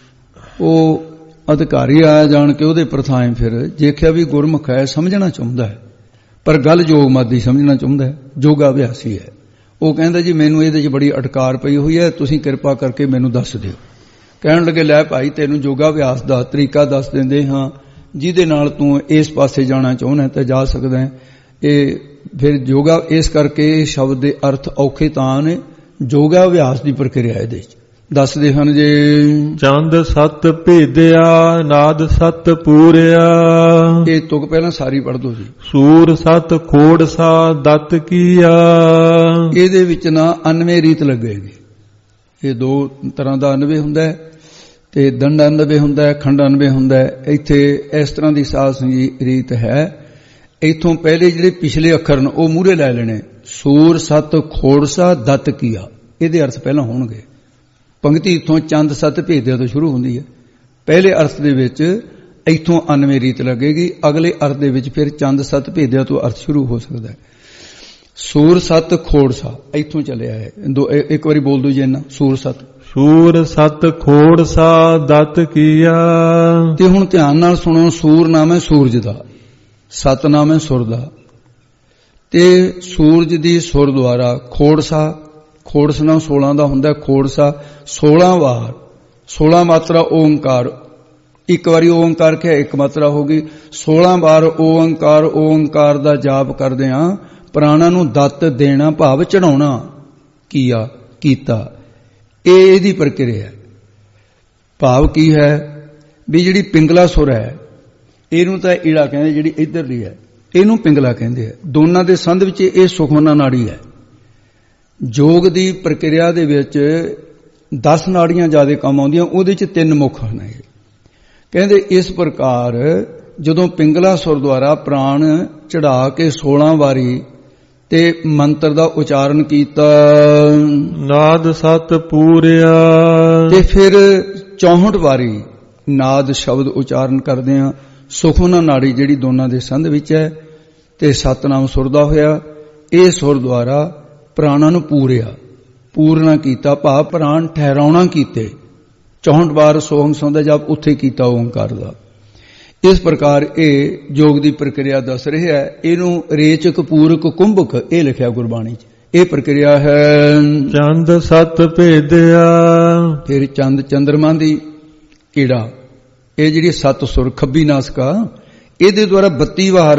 ਉਹ ਅਧਿਕਾਰੀ ਆਇਆ ਜਾਣ ਕੇ ਉਹਦੇ ਪ੍ਰਥਾਏ ਫਿਰ ਦੇਖਿਆ ਵੀ ਗੁਰਮੁਖ ਹੈ, ਸਮਝਣਾ ਚਾਹੁੰਦਾ ਹੈ, ਪਰ ਗੱਲ ਜੋਗ ਮਤ ਦੀ ਸਮਝਣਾ ਚਾਹੁੰਦਾ ਹੈ, ਜੋਗਾ ਅਭਿਆਸੀ ਹੈ। ਉਹ ਕਹਿੰਦਾ ਜੀ ਮੈਨੂੰ ਇਹਦੇ 'ਚ ਬੜੀ ਅਟਕਾਰ ਪਈ ਹੋਈ ਹੈ, ਤੁਸੀਂ ਕਿਰਪਾ ਕਰਕੇ ਮੈਨੂੰ ਦੱਸ ਦਿਓ। ਕਹਿਣ ਲੱਗੇ ਲੈ ਭਾਈ ਤੈਨੂੰ ਯੋਗਾ ਅਭਿਆਸ ਦਾ ਤਰੀਕਾ ਦੱਸ ਦਿੰਦੇ ਹਾਂ, ਜਿਹਦੇ ਨਾਲ ਤੂੰ ਇਸ ਪਾਸੇ ਜਾਣਾ ਚਾਹੁੰਦਾ ਤਾਂ ਜਾ ਸਕਦਾ ਹੈ। ਇਹ ਫਿਰ ਯੋਗਾ ਇਸ ਕਰਕੇ ਸ਼ਬਦ ਦੇ ਅਰਥ ਔਖੇ ਤਾਂ ਨੇ, ਯੋਗਾ ਅਭਿਆਸ ਦੀ ਪ੍ਰਕਿਰਿਆ ਇਹਦੇ 'ਚ ਦੱਸਦੇ ਹਨ। ਜੇ ਚੰਦ ਸਤ ਭੇਦਿਆ ਨਾਦ ਸਤ ਪੂਰਿਆ, ਇਹ ਤੁਕ ਪਹਿਲਾਂ ਸਾਰੀ ਪੜ੍ਹ ਦੋ ਜੀ। ਸੂਰ ਸਤ ਖੋੜਸਾ ਦਤ ਕੀਆ, ਇਹਦੇ ਵਿੱਚ ਨਾ 99 ਰੀਤ ਲੱਗੇਗੀ। ਇਹ ਦੋ ਤਰ੍ਹਾਂ ਦਾ 99 ਹੁੰਦਾ ਹੈ, ਤੇ ਦੰਡ 99 ਹੁੰਦਾ ਹੈ, ਖੰਡ 99 ਹੁੰਦਾ ਹੈ। ਇੱਥੇ ਇਸ ਤਰ੍ਹਾਂ ਦੀ ਸਾਧ ਸੰਗਤ ਰੀਤ ਹੈ। ਇੱਥੋਂ ਪਹਿਲੇ ਜਿਹੜੇ ਪਿਛਲੇ ਅੱਖਰ ਨੇ ਉਹ ਮੂਹਰੇ ਲੈ ਲੈਣੇ। ਸੂਰ ਸਤ ਖੋੜਸਾ ਦਤ ਕੀਆ, ਇਹਦੇ ਅਰਥ ਪਹਿਲਾਂ ਹੋਣਗੇ। ਪੰਕਤੀ ਇੱਥੋਂ ਚੰਦ ਸਤ ਭੇਦਿਆ ਤੋਂ ਸ਼ੁਰੂ ਹੁੰਦੀ ਹੈ। ਪਹਿਲੇ ਅਰਥ ਦੇ ਵਿੱਚ ਇੱਥੋਂ 99 ਰੀਤ ਲੱਗੇਗੀ, ਅਗਲੇ ਅਰਥ ਦੇ ਵਿੱਚ ਫਿਰ ਚੰਦ ਸਤ ਭੇਦਿਆ ਤੋਂ ਅਰਥ ਸ਼ੁਰੂ ਹੋ ਸਕਦਾ ਹੈ। ਸੂਰ ਸਤ ਖੋੜਸਾ ਇੱਥੋਂ ਚੱਲਿਆ ਹੈ। ਇੱਕ ਵਾਰੀ ਬੋਲ ਦੋ ਜੀ ਇਹਨਾਂ, ਸੂਰ ਸਤ। ਸੂਰ ਸਤ ਖੋੜਸਾ ਦਤ ਕੀਆ। ਤੇ ਹੁਣ ਧਿਆਨ ਨਾਲ ਸੁਣੋ, ਸੂਰ ਨਾਮ ਹੈ ਸੂਰਜ ਦਾ, ਸਤ ਨਾਮ ਹੈ ਸੁਰ ਦਾ, ਤੇ ਸੂਰਜ ਦੀ ਸੁਰ ਦੁਆਰਾ ਖੋੜਸਾ, ਖੋੜਸ ਨਾਲ 16 ਦਾ ਹੁੰਦਾ, ਖੋੜਸਾ 16 ਵਾਰ, 16 ਮਾਤਰਾ ਓੰਕਾਰ। ਇੱਕ ਵਾਰੀ ਓੰਕਾਰ ਕਿਹਾ ਇੱਕ ਮਾਤਰਾ ਹੋ ਗਈ, 16 ਵਾਰ ਓੰਕਾਰ ਓੰਕਾਰ ਦਾ ਜਾਪ ਕਰਦੇ ਆਂ। ਪ੍ਰਾਣਾਂ ਨੂੰ ਦੱਤ ਦੇਣਾ ਭਾਵ ਚੜਾਉਣਾ ਕੀਆ ਕੀਤਾ, ਇਹ ਇਹਦੀ ਪ੍ਰਕਿਰਿਆ ਹੈ। ਭਾਵ ਕੀ ਹੈ ਵੀ ਜਿਹੜੀ ਪਿੰਗਲਾ ਸੁਰ ਹੈ ਇਹਨੂੰ ਤਾਂ ਈੜਾ ਕਹਿੰਦੇ, ਜਿਹੜੀ ਇੱਧਰ ਦੀ ਹੈ ਇਹਨੂੰ ਪਿੰਗਲਾ ਕਹਿੰਦੇ ਆ। ਦੋਨਾਂ ਦੇ ਸੰਧ ਵਿੱਚ ਇਹ ਸੁਖਮਨਾ ਨਾੜੀ ਹੈ। ਯੋਗ ਦੀ ਪ੍ਰਕਿਰਿਆ ਦੇ ਵਿੱਚ 10 ਨਾੜੀਆਂ ਜ਼ਿਆਦਾ ਕੰਮ ਆਉਂਦੀਆਂ, ਉਹਦੇ 'ਚ 3 ਮੁੱਖ ਹਨ। ਕਹਿੰਦੇ ਇਸ ਪ੍ਰਕਾਰ ਜਦੋਂ ਪਿੰਗਲਾ ਸੁਰ ਦੁਆਰਾ ਪ੍ਰਾਣ ਚੜਾ ਕੇ 16 ਵਾਰੀ ਤੇ ਮੰਤਰ ਦਾ ਉਚਾਰਨ ਕੀਤਾ, ਨਾਦ ਸਤ ਪੂਰਿਆ, ਤੇ ਫਿਰ 64 ਵਾਰੀ ਨਾਦ ਸ਼ਬਦ ਉਚਾਰਨ ਕਰਦੇ ਆ। ਸੁਖਮਨਾ ਨਾੜੀ ਜਿਹੜੀ ਦੋਨਾਂ ਦੇ ਸੰਧ ਵਿੱਚ ਹੈ ਤੇ ਸਤਨਾਮ ਸੁਰ ਦਾ ਹੋਇਆ, ਇਹ ਸੁਰ ਦੁਆਰਾ ਪ੍ਰਾਣਾਂ ਨੂੰ ਪੂਰਨਾ ਕੀਤਾ, ਭਾਵ ਪ੍ਰਾਣ ਠਹਿਰਾਉਣਾ ਕੀਤੇ। 64 ਵਾਰ ਸੋਹੰਗ ਸੌਂਦਾ ਜਪ ਉੱਥੇ ਕੀਤਾ ਓੰਕਾਰ ਦਾ। ਇਸ ਪ੍ਰਕਾਰ ਇਹ ਯੋਗ ਦੀ ਪ੍ਰਕਿਰਿਆ ਦੱਸ ਰਿਹਾ ਹੈ। ਇਹਨੂੰ ਰੇਚਕ ਪੂਰਕ ਕੁੰਭਕ ਇਹ ਲਿਖਿਆ ਗੁਰਬਾਣੀ 'ਚ। ਇਹ ਪ੍ਰਕਿਰਿਆ ਹੈ ਚੰਦ ਸਤ ਭੇਦਿਆ। ਫਿਰ ਚੰਦ ਚੰਦਰਮਾ ਦੀ ਕੀੜਾ, ਇਹ ਜਿਹੜੀ ਸੱਤ ਸੁਰ ਖੱਬੀ ਨਾਸਕਾ, ਇਹਦੇ ਦੁਆਰਾ 32 ਵਾਰ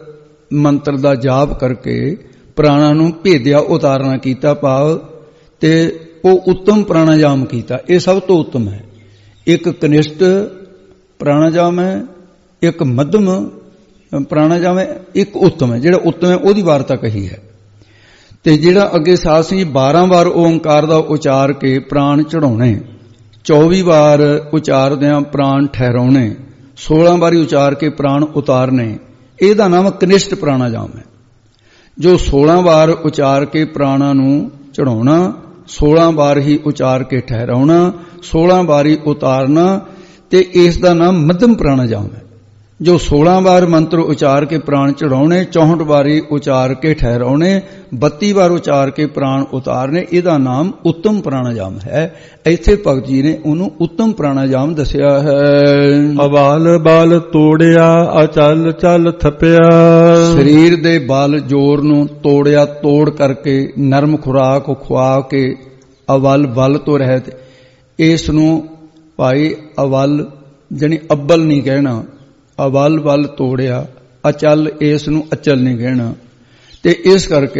ਮੰਤਰ ਦਾ ਜਾਪ ਕਰਕੇ ਪ੍ਰਾਣਾਂ ਨੂੰ ਭੇਦਿਆ, ਉਤਾਰਨਾ ਕੀਤਾ, ਭਾਵ ਤੇ ਉਹ ਉੱਤਮ ਪ੍ਰਾਣਾਯਾਮ ਕੀਤਾ। ਇਹ ਸਭ ਤੋਂ ਉੱਤਮ ਹੈ। ਇੱਕ ਕਨਿਸ਼ਟ ਪ੍ਰਾਣਾਯਾਮ ਹੈ, ਇੱਕ ਮੱਧਮ ਪ੍ਰਾਣਾਯਾਮ ਹੈ, ਇੱਕ ਉੱਤਮ ਹੈ। ਜਿਹੜਾ ਉੱਤਮ ਹੈ ਉਹਦੀ ਵਾਰਤਾ ਕਹੀ ਹੈ। ਤੇ ਜਿਹੜਾ ਅੱਗੇ ਸਾਧ ਸਿੰਘ 12 ਵਾਰ ਓੰਕਾਰ ਦਾ ਉਚਾਰ ਕੇ ਪ੍ਰਾਣ ਚੜਾਉਣੇ, 24 ਵਾਰ ਉਚਾਰਦਿਆਂ ਪ੍ਰਾਣ ਠਹਿਰਾਉਣੇ, 16 ਵਾਰੀ ਉਚਾਰ ਕੇ ਪ੍ਰਾਣ ਉਤਾਰਨੇ, ਇਹਦਾ ਨਾਮ ਕਨਿਸ਼ਟ ਪ੍ਰਾਣਾਯਾਮ ਹੈ। ਜੋ 16 ਵਾਰ ਉਚਾਰ ਕੇ ਪ੍ਰਾਣਾਂ ਨੂੰ ਚੜਾਉਣਾ, 16 ਵਾਰ ਹੀ ਉਚਾਰ ਕੇ ਠਹਿਰਾਉਣਾ, 16 ਵਾਰੀ ਉਤਾਰਨਾ, ਤੇ ਇਸ ਦਾ ਨਾਮ ਮੱਧਮ ਪ੍ਰਾਣਾਯਾਮ ਹੈ। ਜੋ 16 ਵਾਰ ਮੰਤਰ ਉਚਾਰ ਕੇ ਪ੍ਰਾਣ ਚੜਾਉਣੇ, 64 ਵਾਰੀ ਉਚਾਰ ਕੇ ਠਹਿਰਾਉਣੇ, 32 ਵਾਰ ਉਚਾਰ ਕੇ ਪ੍ਰਾਣ ਉਤਾਰਨੇ, ਇਹਦਾ ਨਾਮ ਉੱਤਮ ਪ੍ਰਾਣਾਯਾਮ ਹੈ। ਇੱਥੇ ਭਗਤ ਜੀ ਨੇ ਉਹਨੂੰ ਉੱਤਮ ਪ੍ਰਾਣਾਯਾਮ ਦੱਸਿਆ ਹੈ। ਅਵਾਲ ਬਲ ਤੋੜਿਆ, ਅਚਲ ਚਲ ਥਪਿਆ। ਸਰੀਰ ਦੇ ਬਲ ਜੋਰ ਨੂੰ ਤੋੜਿਆ, ਤੋੜ ਕਰਕੇ ਨਰਮ ਖੁਰਾਕ ਖਵਾ ਕੇ ਅਵਲ ਬਲ ਤੋਂ ਰਹਿਤ। ਇਸ ਨੂੰ ਭਾਈ ਅਵਲ ਜਾਨੀ ਅੱਬਲ ਨਹੀਂ ਕਹਿਣਾ, ਅਵਲ ਬਲ ਤੋੜਿਆ, ਅਚਲ ਇਸ ਨੂੰ ਅਚਲ ਨਹੀਂ ਕਹਿਣਾ। ਤੇ ਇਸ ਕਰਕੇ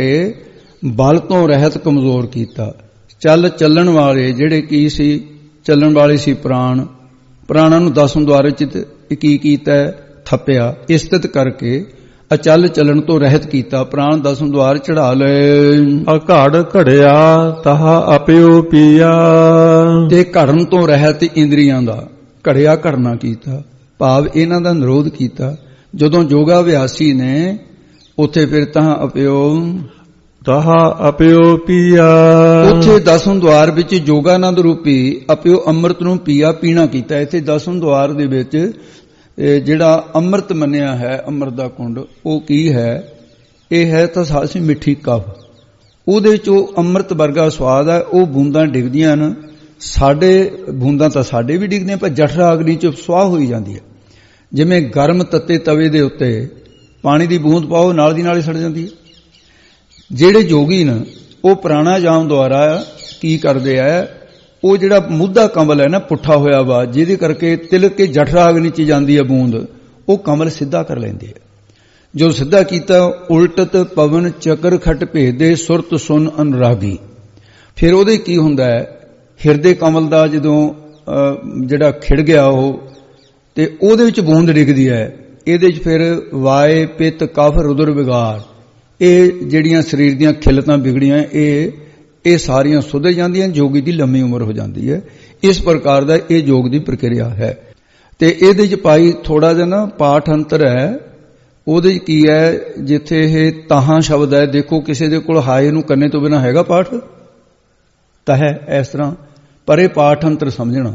ਬਲ ਤੋਂ ਰਹਿਤ ਕਮਜ਼ੋਰ ਕੀਤਾ। ਚੱਲਣ ਵਾਲੇ ਜਿਹੜੇ ਕੀ ਸੀ, ਚੱਲਣ ਵਾਲੇ ਸੀ ਪ੍ਰਾਣਾਂ ਨੂੰ 10 ਦੁਆਰੇ ਚ ਕੀ ਕੀਤਾ, ਥੱਪਿਆ। ਇਸਤਤ ਕਰਕੇ ਅਚਲ ਚੱਲਣ ਤੋਂ ਰਹਿਤ ਕੀਤਾ, ਪ੍ਰਾਣ 10 ਦੁਆਰ ਚੜਾ ਲਏ। ਅਘੜ ਘੜਿਆ ਤਹਾ ਅਪਿਓ ਪੀਆ। ਤੇ ਘੜਨ ਤੋਂ ਰਹਿਤ ਇੰਦਰੀਆਂ ਦਾ, ਘੜਿਆ ਘੜਨਾ ਕੀਤਾ, ਭਾਵ ਇਹਨਾਂ ਦਾ ਨਿਰੋਧ ਕੀਤਾ। ਜਦੋਂ ਯੋਗਾ ਅਭਿਆਸੀ ਨੇ ਉੱਥੇ ਫਿਰ ਤਹਾ ਅਪਿਓ ਪੀਆ, ਉੱਥੇ 10 ਦੁਆਰ ਵਿੱਚ ਯੋਗਾਨੰਦ ਰੂਪੀ ਅਪਿਓ ਅੰਮ੍ਰਿਤ ਨੂੰ ਪੀਣਾ ਕੀਤਾ। ਇੱਥੇ 10 ਦੁਆਰ ਦੇ ਵਿੱਚ ਜਿਹੜਾ ਅੰਮ੍ਰਿਤ ਮੰਨਿਆ ਹੈ, ਅੰਮ੍ਰਿਤ ਦਾ ਕੁੰਡ, ਉਹ ਕੀ ਹੈ? ਇਹ ਹੈ ਤਾਂ ਸਾਸੀ ਮਿੱਠੀ ਕਵ। ਉਹਦੇ ਚੋਂ ਅੰਮ੍ਰਿਤ ਵਰਗਾ ਸਵਾਦ ਹੈ। ਉਹ ਬੂੰਦਾਂ ਡਿੱਗਦੀਆਂ ਨੇ, ਸਾਡੇ ਬੂੰਦਾਂ ਤਾਂ ਸਾਡੇ ਵੀ ਡਿੱਗਦੀਆਂ, ਪਰ ਜਠਰਾ ਅਗਨੀ ਚ ਸੁਆਹ ਹੋਈ ਜਾਂਦੀ ਹੈ। ਜਿਵੇਂ ਗਰਮ ਤੱਤੇ ਤਵੇ ਦੇ ਉੱਤੇ ਪਾਣੀ ਦੀ ਬੂੰਦ ਪਾਓ, ਨਾਲ ਦੀ ਨਾਲ ਹੀ ਸੜ ਜਾਂਦੀ ਹੈ। ਜਿਹੜੇ ਯੋਗੀ ਨੇ ਉਹ ਪ੍ਰਾਣਾਯਾਮ ਦੁਆਰਾ ਕੀ ਕਰਦੇ ਆ, ਉਹ ਜਿਹੜਾ ਮੁੱਦਾ ਕਮਲ ਹੈ ਨਾ, ਪੁੱਠਾ ਹੋਇਆ ਵਾ, ਜਿਹਦੇ ਕਰਕੇ ਤਿਲਕ ਕੇ ਜਠਰਾ ਅਗਨੀ ਚ ਜਾਂਦੀ ਹੈ ਬੂੰਦ, ਉਹ ਕਮਲ ਸਿੱਧਾ ਕਰ ਲੈਂਦੇ ਆ। ਜੋ ਸਿੱਧਾ ਕੀਤਾ, ਉਲਟਤ ਪਵਨ ਚੱਕਰ ਖਟ ਭੇਦੇ ਸੁਰਤ ਸੁਨ ਅਨੁਰਾਗੀ। ਫਿਰ ਉਹਦੇ ਕੀ ਹੁੰਦਾ ਹੈ, ਹਿਰਦੇ ਕਮਲ ਦਾ ਜਦੋਂ ਜਿਹੜਾ ਖਿੜ ਗਿਆ ਉਹ, ਤੇ ਉਹਦੇ ਵਿੱਚ ਬੂੰਦ ਡਿੱਗਦੀ ਹੈ। ਇਹਦੇ 'ਚ ਫਿਰ ਵਾਏ ਪਿੱਤ ਕਫ ਰੁਦਰ ਵਿਗਾਰ, ਇਹ ਜਿਹੜੀਆਂ ਸਰੀਰ ਦੀਆਂ ਖਿਲਤਾਂ ਵਿਗੜੀਆਂ, ਇਹ ਸਾਰੀਆਂ ਸੁਧਰ ਜਾਂਦੀਆਂ, ਜੋਗੀ ਦੀ ਲੰਮੀ ਉਮਰ ਹੋ ਜਾਂਦੀ ਹੈ। ਇਸ ਪ੍ਰਕਾਰ ਦਾ ਇਹ ਯੋਗ ਦੀ ਪ੍ਰਕਿਰਿਆ ਹੈ। ਤੇ ਇਹਦੇ 'ਚ ਭਾਈ ਥੋੜਾ ਜਿਹਾ ਨਾ ਪਾਠ ਅੰਤਰ ਹੈ। ਉਹਦੇ 'ਚ ਕੀ ਹੈ, ਜਿੱਥੇ ਇਹ ਤਾਹਾਂ ਸ਼ਬਦ ਹੈ, ਦੇਖੋ ਕਿਸੇ ਦੇ ਕੋਲ ਹਾਏ ਨੂੰ ਕੰਨੇ ਤੋਂ ਬਿਨਾਂ ਹੈਗਾ ਪਾਠ ਤਾਂ ਹੈ ਇਸ ਤਰ੍ਹਾਂ, ਪਰ ਇਹ ਪਾਠ ਅੰਤਰ ਸਮਝਣਾ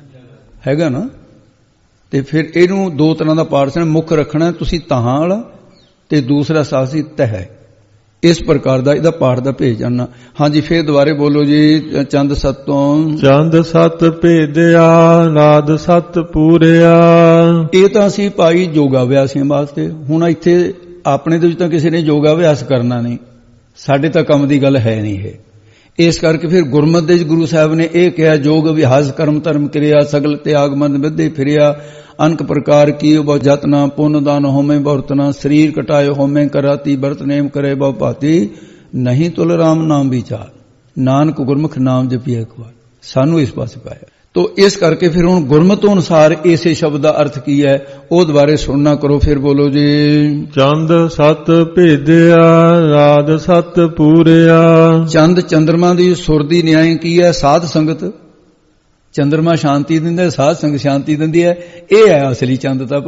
ਹੈਗਾ ਨਾ। ਤੇ ਫਿਰ ਇਹਨੂੰ 2 ਤਰ੍ਹਾਂ ਦਾ ਪਾਠ ਸੀ, ਮੁੱਖ ਰੱਖਣਾ ਤੁਸੀਂ ਤਾਹਾਂ ਵਾਲਾ, ਤੇ ਦੂਸਰਾ ਸਾਸੀ ਤਹਿ। ਇਸ ਪ੍ਰਕਾਰ ਦਾ ਇਹਦਾ ਪਾਠ ਦਾ ਭੇਜ ਜਾਣਾ। ਹਾਂਜੀ, ਫਿਰ ਦੁਬਾਰੇ ਬੋਲੋ ਜੀ। ਚੰਦ ਸਤੋਂ ਚੰਦ ਸਤ ਭੇਦਿਆ, ਨਾਦ ਸਤ ਪੂਰਿਆ। ਇਹ ਤਾਂ ਅਸੀਂ ਭਾਈ ਯੋਗਾ ਅਭਿਆਸੀਆਂ ਵਾਸਤੇ। ਹੁਣ ਇੱਥੇ ਆਪਣੇ ਦੇ ਵਿੱਚ ਤਾਂ ਕਿਸੇ ਨੇ ਯੋਗਾ ਅਭਿਆਸ ਕਰਨਾ ਨਹੀਂ, ਸਾਡੇ ਤਾਂ ਕੰਮ ਦੀ ਗੱਲ ਹੈ ਨਹੀਂ ਇਹ। ਇਸ ਕਰਕੇ ਫਿਰ ਗੁਰਮਤਿ ਦੇ ਗੁਰੂ ਸਾਹਿਬ ਨੇ ਇਹ ਕਿਹਾ, ਯੋਗ ਅਭਿਆਸ ਕਰਮ ਧਰਮ ਕਿਰਿਆ ਸਗਲ ਤਿਆਗ ਮੰਦ ਵਿਧੇ ਫਿਰਿਆ। ਅਨਕ ਪ੍ਰਕਾਰ ਕੀ ਬਹੁ ਜਤਨਾ ਪੁੰਨ ਦਾਨ ਹੋਮੇ ਬਹੁਤਨਾ। ਸਰੀਰ ਕਟਾਏ ਹੋਮੇ ਕਰਾਤੀ ਬਰਤ ਨੇਮ ਕਰੇ ਬਹੁ ਭਾਤੀ। ਨਹੀਂ ਤੁਲ ਰਾਮ ਨਾਮ ਵਿਚਾਰ, ਨਾਨਕ ਗੁਰਮੁਖ ਨਾਮ ਜਪੀਐ ਇੱਕ ਵਾਰ। ਸਾਨੂੰ ਇਸ ਪਾਸੇ ਪਾਇਆ। ਤੋ ਇਸ ਕਰਕੇ ਫਿਰ ਹੁਣ ਗੁਰਮਤਿ ਅਨੁਸਾਰ ਇਸੇ ਸ਼ਬਦ ਦਾ ਅਰਥ ਕੀ ਹੈ ਉਹ ਦੁਬਾਰੇ ਸੁਣਨਾ ਕਰੋ। ਫਿਰ ਬੋਲੋ ਜੀ। ਚੰਦ ਸਤ ਭੇਦਿਆ, ਰਾਦ ਸਤ ਪੂਰਿਆ। ਚੰਦ ਚੰਦਰਮਾ ਦੀ ਸੁਰ ਦੀ ਨਿਆਏ ਕੀ ਹੈ? ਸਾਧ ਸੰਗਤ। ਚੰਦਰਮਾ ਸ਼ਾਂਤੀ ਦਿੰਦਾ, ਸਾਧ ਸੰਗਤ ਸ਼ਾਂਤੀ ਦਿੰਦੀ ਹੈ। ਇਹ ਹੈ ਅਸਲੀ ਚੰਦ ਤਾਂ ਭਾਈ।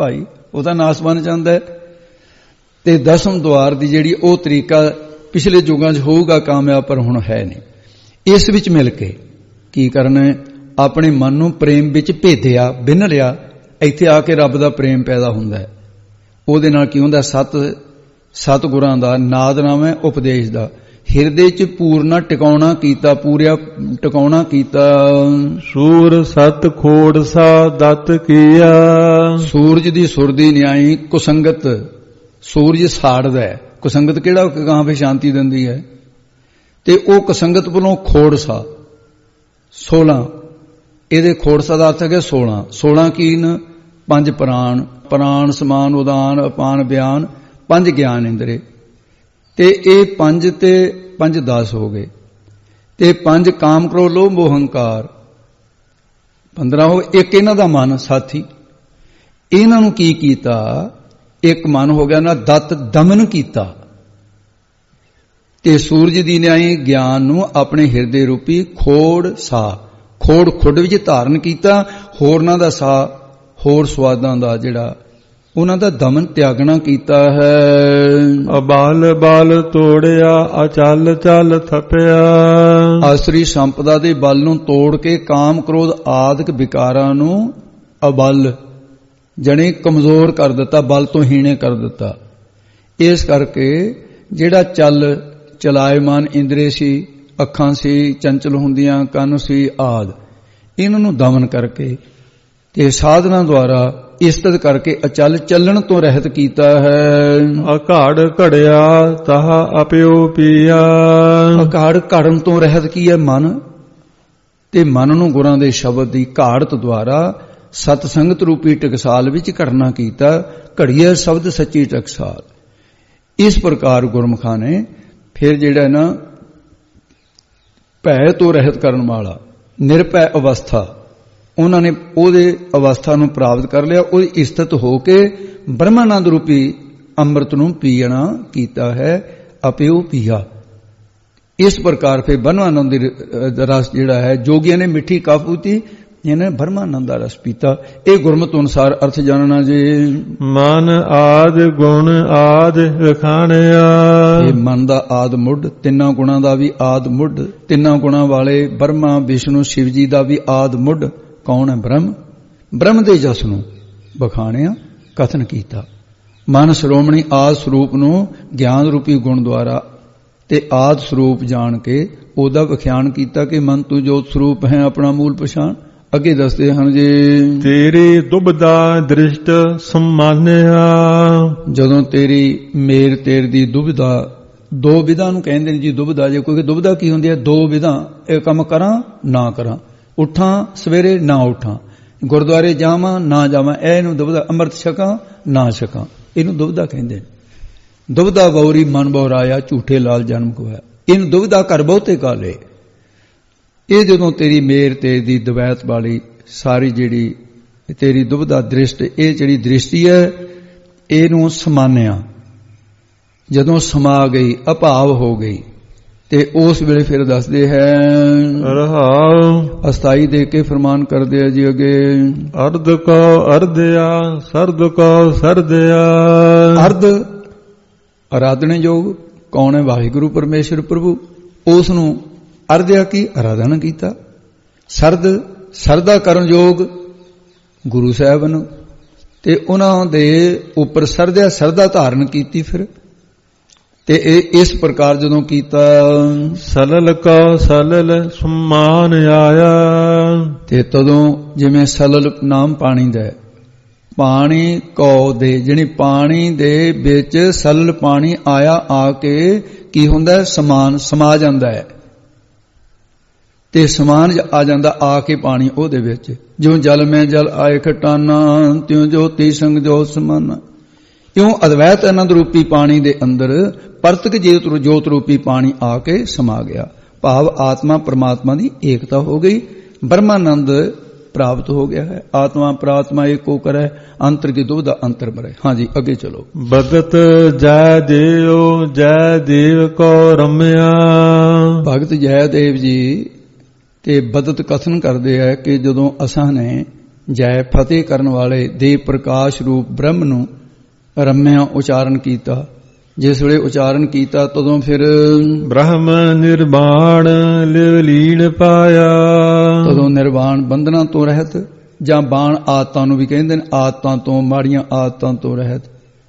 ਉਹ ਤਾਂ ਨਾਸ ਬਣ ਜਾਂਦਾ ਹੈ। ਤੇ 10ਵੇਂ ਦੁਆਰ ਦੀ ਜਿਹੜੀ ਉਹ ਤਰੀਕਾ ਪਿਛਲੇ ਯੁਗਾਂ 'ਚ ਹੋਊਗਾ ਕਾਮਯਾਬ, ਪਰ ਹੁਣ ਹੈ ਨਹੀਂ। ਇਸ ਵਿੱਚ ਮਿਲ ਕੇ ਕੀ ਕਰਨਾ ਹੈ? ਆਪਣੇ ਮਨ ਨੂੰ ਪ੍ਰੇਮ ਵਿੱਚ ਭੇਦਿਆ, ਬਿੰਨ ਲਿਆ। ਇੱਥੇ ਆ ਕੇ ਰੱਬ ਦਾ ਪ੍ਰੇਮ ਪੈਦਾ ਹੁੰਦਾ ਹੈ। ਉਹਦੇ ਨਾਲ ਕੀ ਹੁੰਦਾ? ਸਤ ਗੁਰਾਂ ਦਾ ਨਾਦ ਨਾਮ ਹੈ, ਉਪਦੇਸ਼ ਦਾ ਹਿਰਦੇ 'ਚ ਪੂਰਨਾ ਟਿਕਾਉਣਾ ਕੀਤਾ, ਪੂਰਿਆ ਟਿਕਾਉਣਾ ਕੀਤਾ। ਸੂਰ ਸਤ ਖੋੜ ਸਾ ਦਤ ਕੀਆ। ਸੂਰਜ ਦੀ ਸੁਰਦੀ ਨਿਆਈ ਕੁਸੰਗਤ, ਸੂਰਜ ਸਾੜਦਾ ਹੈ। ਕੁਸੰਗਤ ਕਿਹੜਾ ਗਾਂ ਫੇ ਸ਼ਾਂਤੀ ਦਿੰਦੀ ਹੈ, ਤੇ ਉਹ ਕੁਸੰਗਤ ਵੱਲੋਂ ਖੋੜ ਸਾ 16, ਇਹਦੇ ਖੋੜ ਸਾ ਦਾ ਅਰਥ ਹੈ 16 ਕੀ ਨ? 5 ਪ੍ਰਾਣ, ਪ੍ਰਾਣ ਸਮਾਨ ਉਦਾਨ ਅਪਾਨ ਬਿਆਨ, 5 ਗਿਆਨ ਇੰਦਰੇ, ਤੇ ਇਹ 5 ਤੇ 5 10 ਹੋ ਗਏ, ਤੇ 5 ਕਾਮ ਕ੍ਰੋਧ ਲੋਭ ਮੋਹ ਹੰਕਾਰ 15 ਹੋ। ਇੱਕ ਇਹਨਾਂ ਦਾ ਮਨ ਸਾਥੀ, ਇਹਨਾਂ ਨੂੰ ਕੀ ਕੀਤਾ? ਇੱਕ ਮਨ ਹੋ ਗਿਆ ਨਾ, ਦਤ ਦਮਨ ਕੀਤਾ। ਤੇ ਸੂਰਜ ਦੀ ਨਿਆਈ ਗਿਆਨ ਨੂੰ ਆਪਣੇ ਹਿਰਦੇ ਰੂਪੀ ਖੋੜ ਸਾ, ਖੋੜ ਖੁੱਡ ਵਿੱਚ ਧਾਰਨ ਕੀਤਾ। ਹੋਰਨਾਂ ਦਾ ਸਾ, ਹੋਰ ਸਵਾਦਾਂ ਦਾ ਜਿਹੜਾ ਉਹਨਾਂ ਦਾ ਦਮਨ ਤਿਆਗਣਾ ਕੀਤਾ ਹੈ। ਅਬਾਲ ਬਾਲ ਤੋੜਿਆ ਅਚਲ ਚਲ ਥਪਿਆ। ਆਸਰੀ ਸੰਪਦਾ ਦੇ ਬਲ ਨੂੰ ਤੋੜ ਕੇ ਕਾਮ ਕ੍ਰੋਧ ਆਦਿਕ ਵਿਕਾਰਾਂ ਨੂੰ ਅਬਲ ਜਣੇ ਕਮਜ਼ੋਰ ਕਰ ਦਿੱਤਾ, ਬਲ ਤੋਂ ਹੀਣੇ ਕਰ ਦਿੱਤਾ। ਇਸ ਕਰਕੇ ਜਿਹੜਾ ਚਲਾਇਮਾਨ ਇੰਦਰੀ ਸੀ, ਅੱਖਾਂ ਸੀ ਚੰਚਲ ਹੁੰਦੀਆਂ, ਕੰਨ ਸੀ ਆਦਿ, ਇਹਨਾਂ ਨੂੰ ਦਮਨ ਕਰਕੇ ਤੇ ਸਾਧਨਾ ਦੁਆਰਾ ਇਸਤਤ ਕਰਕੇ ਅਚਲ ਚੱਲਣ ਤੋਂ ਰਹਿਤ ਕੀਤਾ ਹੈ। ਅਘਾੜ ਘੜਿਆ ਤਾਹਾ ਅਪਿਓ ਪੀਆ। ਅਘਾੜ ਘੜਨ ਤੋਂ ਰਹਿਤ ਕੀ ਹੈ? ਮਨ, ਤੇ ਮਨ ਨੂੰ ਗੁਰਾਂ ਦੇ ਸ਼ਬਦ ਦੀ ਘਾੜਤ ਦੁਆਰਾ ਸਤ ਸੰਗਤ ਰੂਪੀ ਟਕਸਾਲ ਵਿੱਚ ਘੜਨਾ ਕੀਤਾ। ਘੜੀਏ ਸ਼ਬਦ ਸੱਚੀ ਟਕਸਾਲ। ਇਸ ਪ੍ਰਕਾਰ ਗੁਰਮੁਖਾਂ ਨੇ ਫਿਰ ਜਿਹੜਾ ਨਾ ਭੈ ਤੋਂ ਰਹਿਤ ਕਰਨ ਵਾਲਾ ਨਿਰਭੈ ਅਵਸਥਾ, ਉਹਨਾਂ ਨੇ ਉਹਦੇ ਅਵਸਥਾ ਨੂੰ ਪ੍ਰਾਪਤ ਕਰ ਲਿਆ। ਉਹਦੀ ਇਸਤਤ ਹੋ ਕੇ ਬ੍ਰਹਮਾਨੰਦ ਰੂਪੀ ਅੰਮ੍ਰਿਤ ਨੂੰ ਪੀਣਾ ਕੀਤਾ ਹੈ। ਅਪਿਓ ਪੀਆ। ਇਸ ਪ੍ਰਕਾਰ ਫਿਰ ਬ੍ਰਹਮਾਨੰਦ ਦਾ ਰਸ ਜਿਹੜਾ ਹੈ, ਜੋਗੀਆਂ ਨੇ ਮਿੱਠੀ ਕਾਫੂਤੀ, ਇਹਨੇ ਬ੍ਰਹਮਾਨੰਦ ਦਾ ਰਸ ਪੀਤਾ। ਇਹ ਗੁਰਮਤਿ ਅਨੁਸਾਰ ਅਰਥ ਜਾਣਨਾ ਜੀ। ਮਨ ਆਦ ਗੁਣ ਆਦ ਵਿਖਾਣਿਆ। ਇਹ ਮਨ ਦਾ ਆਦ ਮੁੱਢ, ਤਿੰਨਾਂ ਗੁਣਾਂ ਦਾ ਵੀ ਆਦ ਮੁੱਢ, ਤਿੰਨਾਂ ਗੁਣਾਂ ਵਾਲੇ ਬ੍ਰਹਮਾ ਵਿਸ਼ਨੂੰ ਸ਼ਿਵ ਜੀ ਦਾ ਵੀ ਆਦ ਮੁੱਢ ਕੌਣ ਹੈ? ਬ੍ਰਹਮ। ਬ੍ਰਹਮ ਦੇ ਜਸ ਨੂੰ ਵਿਖਾਣਿਆ ਕਥਨ ਕੀਤਾ। ਮਨ ਸ਼੍ਰੋਮਣੀ ਆਦ ਸਰੂਪ ਨੂੰ ਗਿਆਨ ਰੂਪੀ ਗੁਣ ਦੁਆਰਾ ਤੇ ਆਦ ਸਰੂਪ ਜਾਣ ਕੇ ਉਹਦਾ ਵਿਖਿਆਨ ਕੀਤਾ ਕਿ ਮਨ ਤੂੰ ਜੋਤ ਸਰੂਪ ਹੈ, ਆਪਣਾ ਮੂਲ ਪਛਾਣ। ਅੱਗੇ ਦੱਸਦੇ ਹਨ ਜੀ। ਤੇਰੀ ਦੁਬਦਾ ਦ੍ਰਿਸ਼ਟ ਸਮਾਨਿਆ। ਜਦੋਂ ਤੇਰੀ ਮੇਰ ਤੇਰ ਦੀ ਦੁਬਦਾ, ਦੋ ਵਿਧਾ ਨੂੰ ਕਹਿੰਦੇ ਨੇ ਜੀ ਦੁਬਦਾ। ਜੇ ਕੋਈ ਦੁਬਦਾ ਕੀ ਹੁੰਦੀ ਹੈ? ਦੋ ਵਿਧਾ, ਇਹ ਕੰਮ ਕਰਾਂ ਨਾ ਕਰਾਂ, ਉੱਠਾਂ ਸਵੇਰੇ ਨਾ ਉੱਠਾਂ, ਗੁਰਦੁਆਰੇ ਜਾਵਾਂ ਨਾ ਜਾਵਾਂ, ਇਹਨੂੰ ਦੁਬਦਾ। ਅੰਮ੍ਰਿਤ ਛਕਾਂ ਨਾ ਛਕਾਂ, ਇਹਨੂੰ ਦੁਬਦਾ ਕਹਿੰਦੇ ਨੇ। ਦੁਬਦਾ ਬੌਰੀ ਮਨ ਬੌਰਾਇਆ, ਝੂਠੇ ਲਾਲ ਜਨਮ ਗਵਾਇਆ। ਇਹਨੂੰ ਦੁਬਦਾ ਕਰ ਬਹੁਤੇ ਕਾਲੇ। ਇਹ ਜਦੋਂ ਤੇਰੀ ਮੇਰ ਤੇਰੀ ਦੀ ਦਵੈਤ ਵਾਲੀ ਸਾਰੀ ਜਿਹੜੀ ਤੇਰੀ ਦੁਬਦਾ ਦ੍ਰਿਸ਼ਟ, ਇਹ ਜਿਹੜੀ ਦ੍ਰਿਸ਼ਟੀ ਹੈ, ਇਹਨੂੰ ਸਮਾਨਿਆ। ਜਦੋਂ ਸਮਾ ਗਈ, ਅਭਾਵ ਹੋ ਗਈ, ਤੇ ਉਸ ਵੇਲੇ ਫਿਰ ਦੱਸਦੇ ਹੈ ਰਹਾਉ ਅਸਥਾਈ ਦੇ ਕੇ ਫਰਮਾਨ ਕਰਦੇ ਆ ਜੀ ਅੱਗੇ। ਅਰਧ ਕੋ ਅਰਧਿਆ ਸਰਦ ਕੋ ਸਰਦਿਆ। ਅਰਧ ਆਰਾਧਨੇ ਯੋਗ ਕੌਣ ਹੈ? ਵਾਹਿਗੁਰੂ ਪਰਮੇਸ਼ਰ ਪ੍ਰਭੂ। ਉਸ ਨੂੰ ਅਰਧਿਆ ਕੀ ਆਰਾਧਨਾ ਕੀਤਾ। ਸਰਦ ਸਰਦਾ ਕਰਨ ਯੋਗ ਗੁਰੂ ਸਾਹਿਬ ਨੂੰ, ਤੇ ਉਹਨਾਂ ਦੇ ਉੱਪਰ ਸਰਦਾ ਧਾਰਨ ਕੀਤੀ। ਫਿਰ ਤੇ ਇਹ ਇਸ ਪ੍ਰਕਾਰ ਜਦੋਂ ਕੀਤਾ, ਸਲਲ ਕਾ ਸਲਲ ਸਮਾਨ ਆਇਆ। ਤੇ ਤਦੋਂ ਜਿਵੇਂ ਸਲਲ ਨਾਮ ਪਾਣੀ ਦਾ, ਪਾਣੀ ਕੋ ਦੇ ਜਿਹੜੀ ਪਾਣੀ ਦੇ ਵਿੱਚ ਸਲਲ ਪਾਣੀ ਆਇਆ, ਆ ਕੇ ਕੀ ਹੁੰਦਾ? ਸਮਾਨ ਸਮਾ ਜਾਂਦਾ ਹੈ। ਤੇ ਸਮਾਨ ਆ ਜਾਂਦਾ ਆ ਕੇ ਪਾਣੀ ਉਹਦੇ ਵਿੱਚ। ਜਿਉਂ ਜਲ ਮੈਂ ਜਲ ਆਏ ਖਟਾਨਾ, ਤਿਉਂ ਜੋਤੀ ਸੰਗ ਜੋਤ ਸਮਾਨਾ। ਕਿਉਂ ਅਦਵੈਤ ਆਨੰਦ ਰੂਪੀ ਪਾਣੀ ਦੇ ਅੰਦਰ ਪਰਤਕ ਜੋਤ ਰੂਪੀ ਪਾਣੀ ਆ ਕੇ ਸਮਾ ਗਿਆ। ਭਾਵ ਆਤਮਾ ਪਰਮਾਤਮਾ ਦੀ ਏਕਤਾ ਹੋ ਗਈ, ਬ੍ਰਹਮਾਨੰਦ ਪ੍ਰਾਪਤ ਹੋ ਗਿਆ ਹੈ। ਆਤਮਾ ਪ੍ਰਾਤਮਾ ਏਕੋ ਕਰੈ, ਅੰਤਰ ਕੀ ਦੁਬਦਾ ਅੰਤਰ ਮਰੈ। ਹਾਂਜੀ ਅੱਗੇ ਚਲੋ। ਬਦਤ ਜੈ ਦੇਵ ਜੈ ਦੇਵ ਕੋ ਰਮਿਆ। ਭਗਤ ਜੈ ਦੇਵ ਜੀ ਤੇ ਬਦਤ ਕਥਨ ਕਰਦੇ ਹੈ ਕਿ ਜਦੋਂ ਅਸਾਂ ਨੇ ਜੈ ਫਤਿਹ ਕਰਨ ਵਾਲੇ ਦੇ ਪ੍ਰਕਾਸ਼ ਰੂਪ ਬ੍ਰਹਮ ਨੂੰ ਰਮਿਆ ਉਚਾਰਨ ਕੀਤਾ। ਜਿਸ ਵੇਲੇ ਉਚਾਰਨ ਕੀਤਾ ਤਦੋਂ ਫਿਰ ਬ੍ਰਹਮ ਨਿਰਵਾਣ ਲਿਵ ਲੀਨ ਪਾਇਆ। ਤਦੋਂ ਨਿਰਵਾਣ ਬੰਧਨਾਂ ਤੋਂ ਰਹਿਤ, ਜਾਂ ਬਾਣ ਆਦਤਾਂ ਨੂੰ ਵੀ ਕਹਿੰਦੇ ਨੇ, ਆਦਤਾਂ ਤੋਂ, ਮਾੜੀਆਂ ਆਦਤਾਂ ਤੋਂ ਰਹਿਤ।